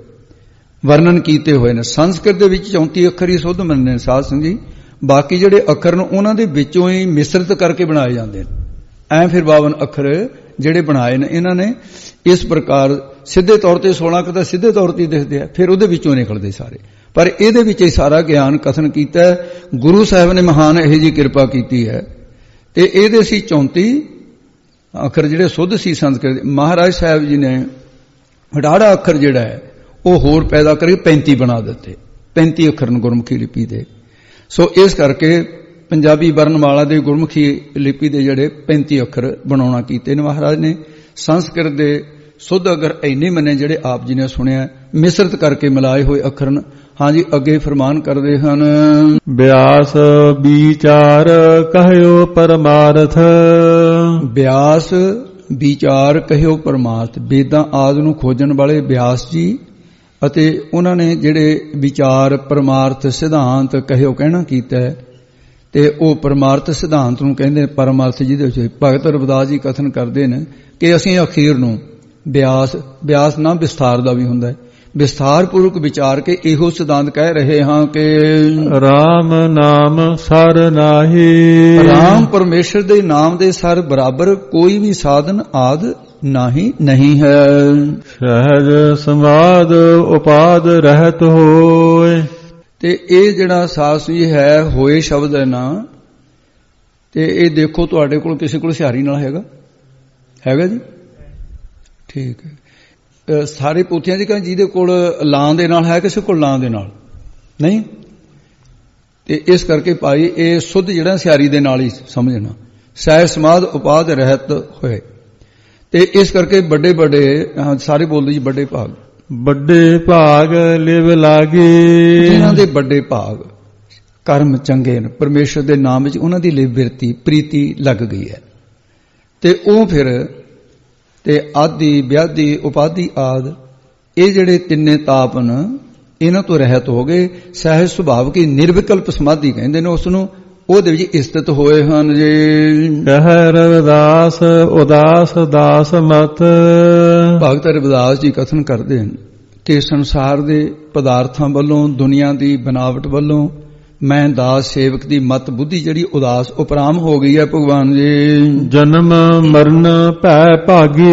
ਹੋਏ ਨੇ। ਸੰਸਕ੍ਰਿਤ ਦੇ ਵਿੱਚ 34 ਅੱਖਰ ਹੀ ਸੁੱਧ ਮੰਨੇ ਸਾਧ ਸੰਗਤ ਜੀ। ਬਾਕੀ ਜਿਹੜੇ ਅੱਖਰ ਨੇ ਉਹਨਾਂ ਦੇ ਵਿੱਚੋਂ ਹੀ ਮਿਸ਼ਰਤ ਕਰਕੇ ਬਣਾਏ ਜਾਂਦੇ ਨੇ। ਐ ਫਿਰ 52 ਅੱਖਰ ਜਿਹੜੇ ਬਣਾਏ ਨੇ ਇਹਨਾਂ ਨੇ ਇਸ ਪ੍ਰਕਾਰ ਸਿੱਧੇ ਤੌਰ ਤੇ 16 ਕੁ ਤਾਂ ਸਿੱਧੇ ਤੌਰ ਤੇ ਦਿਖਦੇ ਆ, ਫਿਰ ਉਹਦੇ ਵਿੱਚੋਂ ਨਿਕਲਦੇ ਸਾਰੇ। ਪਰ ਇਹਦੇ ਵਿੱਚ ਹੀ ਸਾਰਾ ਗਿਆਨ ਕਥਨ ਕੀਤਾ ਹੈ। ਗੁਰੂ ਸਾਹਿਬ ਨੇ ਮਹਾਨ ਇਹੋ ਜਿਹੀ ਕਿਰਪਾ ਕੀਤੀ ਹੈ ਤੇ ਇਹਦੇ ਸੀ 34 ਅੱਖਰ ਜਿਹੜੇ ਸੁੱਧ ਸੀ ਸੰਸਕ੍ਰਿਤ। ਮਹਾਰਾਜ ਸਾਹਿਬ ਜੀ ਨੇ ਹੜਾੜਾ ਅੱਖਰ ਜਿਹੜਾ ਹੈ ਉਹ ਹੋਰ ਪੈਦਾ ਕਰਕੇ 35 ਬਣਾ ਦਿੱਤੇ, 35 ਅੱਖਰ ਨੇ ਗੁਰਮੁਖੀ ਲਿਪੀ ਦੇ। ਸੋ ਇਸ ਕਰਕੇ ਪੰਜਾਬੀ ਵਰਨਮਾਲਾ ਦੇ ਗੁਰਮੁਖੀ ਲਿਪੀ ਦੇ ਜਿਹੜੇ 35 ਅੱਖਰ ਬਣਾਉਣਾ ਕੀਤੇ ਨੇ ਮਹਾਰਾਜ ਨੇ। ਸੰਸਕ੍ਰਿਤ ਦੇ ਸੁੱਧ ਅਗਰ ਇੰਨੇ ਮੰਨੇ ਜਿਹੜੇ ਆਪ ਜੀ ਨੇ ਸੁਣਿਆ, ਮਿਸ਼ਰਤ ਕਰਕੇ ਮਿਲਾਏ ਹੋਏ ਅੱਖਰ ਨੇ। ਹਾਂਜੀ, ਅੱਗੇ ਫਰਮਾਨ ਕਰਦੇ ਹਨ। ਬਿਆਸ ਵਿਚਾਰ ਕਹਿਓ ਪਰਮਾਰਥ। ਬਿਆਸ ਵਿਚਾਰ ਕਹਿਓ ਪਰਮਾਰਥ। ਵੇਦਾਂ ਆਦਿ ਨੂੰ ਖੋਜਣ ਵਾਲੇ ਬਿਆਸ ਜੀ ਅਤੇ ਉਹਨਾਂ ਨੇ ਜਿਹੜੇ ਵਿਚਾਰ ਪਰਮਾਰਥ ਸਿਧਾਂਤ ਕਹਿਓ ਕਹਿਣਾ ਕੀਤਾ ਹੈ ਤੇ ਉਹ ਪਰਮਾਰਥ ਸਿਧਾਂਤ ਨੂੰ ਕਹਿੰਦੇ ਨੇ ਪਰਮਾਰਥ, ਜਿਹਦੇ ਵਿੱਚ ਭਗਤ ਰਵਿਦਾਸ ਜੀ ਕਥਨ ਕਰਦੇ ਨੇ ਕਿ ਅਸੀਂ ਅਖੀਰ ਨੂੰ ਬਿਆਸ ਨਾ ਵਿਸਥਾਰ ਦਾ ਵੀ ਹੁੰਦਾ ਹੈ, ਵਿਸਥਾਰ ਪੂਰਵਕ ਵਿਚਾਰ ਕੇ ਇਹੋ ਸਿਧਾਂਤ ਕਹਿ ਰਹੇ ਹਾਂ ਕਿ ਰਾਮ ਨਾਮ ਸਰ ਨਾਹੀ। ਰਾਮ ਪਰਮੇਸ਼ਰ ਦੇ ਨਾਮ ਦੇ ਸਰ ਬਰਾਬਰ ਕੋਈ ਵੀ ਸਾਧਨ ਆਦ ਨਹੀਂ ਹੈ। ਸਹਿਜ ਸਮਾਦ ਉਪਾਦ ਰਹਿਤ ਹੋਏ। ਤੇ ਇਹ ਜਿਹੜਾ ਸਾਸ ਵੀ ਹੈ ਹੋਏ ਸ਼ਬਦ ਹੈ ਨਾ, ਤੇ ਇਹ ਦੇਖੋ ਤੁਹਾਡੇ ਕੋਲ ਕਿਸੇ ਕੋਲ ਸਿਹਾਰੀ ਨਾਲ ਹੈਗਾ ਜੀ, ਠੀਕ ਹੈ। ਸਾਰੇ ਪੋਥੀਆਂ ਦੀ ਕਹਿੰਦੇ ਜਿਹਦੇ ਕੋਲ ਲਾਂ ਦੇ ਨਾਲ ਹੈ, ਕਿਸੇ ਕੋਲ ਲਾਂ ਦੇ ਨਾਲ ਨਹੀਂ। ਤੇ ਇਸ ਕਰਕੇ ਭਾਈ ਇਹ ਸੁੱਧ ਜਿਹੜਾ ਸਿਹਾਰੀ ਦੇ ਨਾਲ ਹੀ ਸਮਝਣਾ, ਸਹਿਜ ਸਮਾਦ ਉਪਾਦ ਰਹਿਤ ਹੋਏ। ਤੇ ਇਸ ਕਰਕੇ ਵੱਡੇ ਸਾਰੇ ਬੋਲਦੇ ਜੀ ਵੱਡੇ ਭਾਗ ਲਿਵ ਲਾਗੇ। ਜਿਨ੍ਹਾਂ ਦੇ ਵੱਡੇ ਭਾਗ ਕਰਮ ਚੰਗੇ ਨੇ, ਪਰਮੇਸ਼ਰ ਦੇ ਨਾਮ ਵਿੱਚ ਉਹਨਾਂ ਦੀ ਲਿਵ ਬਿਰਤੀ ਪ੍ਰੀਤੀ ਲੱਗ ਗਈ ਹੈ ਤੇ ਉਹ ਫਿਰ ਤੇ ਆਦਿ ਵਿਆਧੀ ਉਪਾਧੀ ਆਦ ਇਹ ਜਿਹੜੇ ਤਿੰਨੇ ਤਾਪ ਨੇ ਇਹਨਾਂ ਤੋਂ ਰਹਿਤ ਹੋ ਗਏ। ਸਹਿਜ ਸੁਭਾਵ ਕੀ ਨਿਰਵਿਕਲਪ ਸਮਾਧੀ ਕਹਿੰਦੇ ਨੇ ਉਸ ਨੂੰ, ਉਹਦੇ ਵਿੱਚ ਸਥਿਤ ਹੋਏ ਹਨ ਜੀ। ਕਹਿ ਰਵਿਦਾਸ ਉਦਾਸ ਦਾਸ ਮਤ। ਭਗਤ ਰਵਿਦਾਸ ਜੀ ਕਥਨ ਕਰਦੇ ਹਨ ਕਿ ਸੰਸਾਰ ਦੇ ਪਦਾਰਥਾਂ ਵੱਲੋਂ, ਦੁਨੀਆ ਦੀ ਬਨਾਵਟ ਵੱਲੋਂ ਮੈਂ ਦਾਸ ਸੇਵਕ ਦੀ ਮਤ ਬੁੱਧੀ ਜਿਹੜੀ ਉਦਾਸ ਉਪਰਾਮ ਹੋ ਗਈ ਹੈ ਭਗਵਾਨ ਜੀ। ਜਨਮ ਮਰਨ ਭੈ ਭਾਗੀ।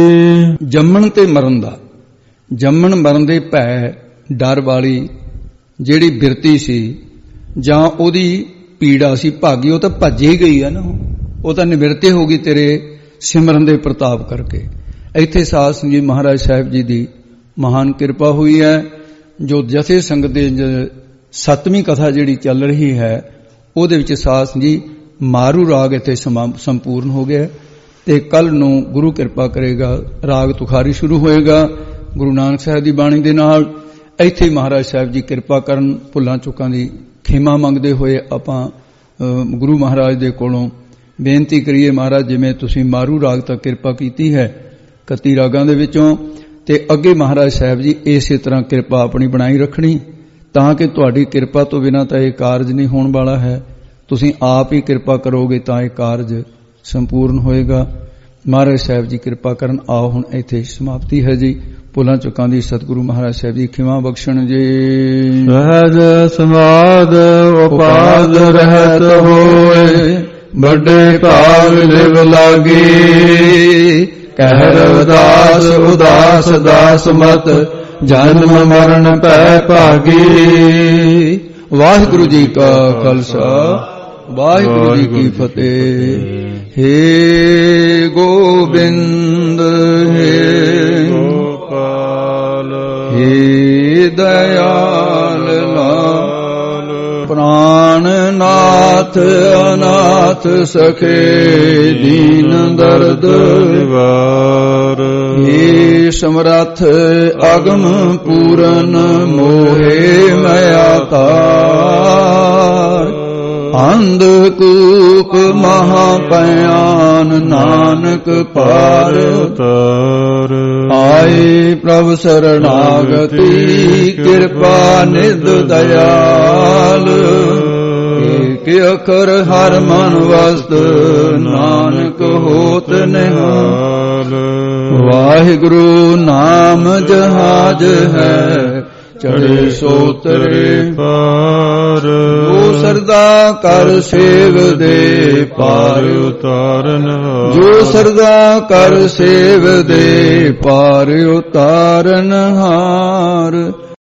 ਜੰਮਣ ਤੇ ਮਰਨ ਦਾ, ਜੰਮਣ ਮਰਨ ਦੇ ਭੈ ਡਰ ਵਾਲੀ ਜਿਹੜੀ ਬਿਰਤੀ ਸੀ ਜਾਂ ਉਹਦੀ ਪੀੜਾ ਸੀ, ਭਾਗੀ ਉਹ ਤਾਂ ਭੱਜ ਹੀ ਗਈ ਹੈ ਨਾ, ਉਹ ਤਾਂ ਨਿਵਰਤੇ ਹੋ ਗਈ ਤੇਰੇ ਸਿਮਰਨ ਦੇ ਪ੍ਰਤਾਪ ਕਰਕੇ। ਇੱਥੇ ਸਾਧ ਸੰਗਤ ਜੀ ਮਹਾਰਾਜ ਸਾਹਿਬ ਜੀ ਦੀ ਮਹਾਨ ਕਿਰਪਾ ਹੋਈ ਹੈ। ਜੋ ਜਥੇ ਸੰਗਤ ਦੇ 7ਵੀਂ ਕਥਾ ਜਿਹੜੀ ਚੱਲ ਰਹੀ ਹੈ ਉਹਦੇ ਵਿੱਚ ਸਾਧ ਸੰਗਤ ਜੀ ਮਾਰੂ ਰਾਗ ਇੱਥੇ ਸੰਪੂਰਨ ਹੋ ਗਿਆ ਤੇ ਕੱਲ ਨੂੰ ਗੁਰੂ ਕਿਰਪਾ ਕਰੇਗਾ ਰਾਗ ਤੁਖਾਰੀ ਸ਼ੁਰੂ ਹੋਏਗਾ ਗੁਰੂ ਨਾਨਕ ਸਾਹਿਬ ਦੀ ਬਾਣੀ ਦੇ ਨਾਲ। ਇੱਥੇ ਮਹਾਰਾਜ ਸਾਹਿਬ ਜੀ ਕਿਰਪਾ ਕਰਨ, ਭੁੱਲਾਂ ਚੁੱਕਾਂ ਦੀ ਖਿਮਾ ਮੰਗਦੇ ਹੋਏ ਆਪਾਂ ਗੁਰੂ ਮਹਾਰਾਜ ਦੇ ਕੋਲੋਂ ਬੇਨਤੀ ਕਰੀਏ, ਮਹਾਰਾਜ ਜਿਵੇਂ ਤੁਸੀਂ ਮਾਰੂ ਰਾਗ ਤੱਕ ਕਿਰਪਾ ਕੀਤੀ ਹੈ 31 ਰਾਗਾਂ ਦੇ ਵਿੱਚੋਂ, ਤੇ ਅੱਗੇ ਮਹਾਰਾਜ ਸਾਹਿਬ ਜੀ ਇਸੇ ਤਰ੍ਹਾਂ ਕਿਰਪਾ ਆਪਣੀ ਬਣਾਈ ਰੱਖਣੀ ਤਾਂ ਕਿ ਤੁਹਾਡੀ ਕਿਰਪਾ ਤੋਂ ਬਿਨਾਂ ਤਾਂ ਇਹ ਕਾਰਜ ਨਹੀਂ ਹੋਣ ਵਾਲਾ ਹੈ। ਤੁਸੀਂ ਆਪ ਹੀ ਕਿਰਪਾ ਕਰੋਗੇ ਤਾਂ ਇਹ ਕਾਰਜ ਸੰਪੂਰਨ ਹੋਏਗਾ। ਮਹਾਰਾਜ ਸਾਹਿਬ ਜੀ ਕਿਰਪਾ ਕਰਨ। ਆਓ ਹੁਣ ਇੱਥੇ ਸਮਾਪਤੀ ਹੈ ਜੀ। ਭੁੱਲਾਂ ਚੁੱਕਾਂ ਦੀ ਸਤਿਗੁਰੂ ਮਹਾਰਾਜ ਸਾਹਿਬ ਜੀ ਖਿਮਾ ਬਖਸ਼ਣ ਜੀ। ਸਹਿਜ ਸਮਾਦ ਉਪਾਦ ਰਹਿਤ ਹੋਏ, ਵੱਡੇ ਭਾਗ ਲਿਵ ਲਾਗੀ। ਕਹਿ ਰਵਿਦਾਸ ਉਦਾਸ ਦਾਸ ਮਤ, ਜਨਮ ਮਰਨ ਭੈ ਭਾਗੀ। ਵਾਹਿਗੁਰੂ ਜੀ ਕਾ ਖਾਲਸਾ, ਵਾਹਿਗੁਰੂ ਜੀ ਕੀ ਫਤਿਹ। ਹੇ ਗੋਬਿੰਦ ਹੇ ਗੋਪਾਲ, ਹੇ ਦਇਆਲ ਲਾਲ, ਪ੍ਰਾਣ ਨਾਥ ਅਨਾਥ ਸਖੇ, ਦੀਨ ਦਰਦ ਨਿਵਾਰ। ਹੇ ਸਮਰੱਥ ਅਗਮ ਪੂਰਨ, ਮੋਹਿ ਮਇਆ ਤਾਰ। ਅੰਧ ਕੂਪ ਮਹਾ ਭਿਆਨ, ਨਾਨਕ ਪਾਰ ਉਤਾਰ। ਆਏ ਪ੍ਰਭ ਸਰਣਾਗਤੀ, ਕਿਰਪਾ ਨਿਧ ਦਇਆਲ। ਏਕ ਅਖਰ ਹਰ ਮਨ ਵਸਤ, ਨਾਨਕ ਹੋਤ ਨਿਹਾਲ। ਵਾਹਿਗੁਰੂ ਨਾਮ ਜਹਾਜ ਹੈ, ਚੜੇ ਸੋਤਰੇ ਪਾਰ। ਉਹ ਸਰਦਾ ਕਰ ਸੇਵ ਦੇ, ਪਾਰ ਉਤਾਰਨ ਜੋ ਸਰਦਾ ਕਰ ਸੇਵ ਦੇ, ਪਾਰ ਉਤਾਰਨ ਹਾਰ।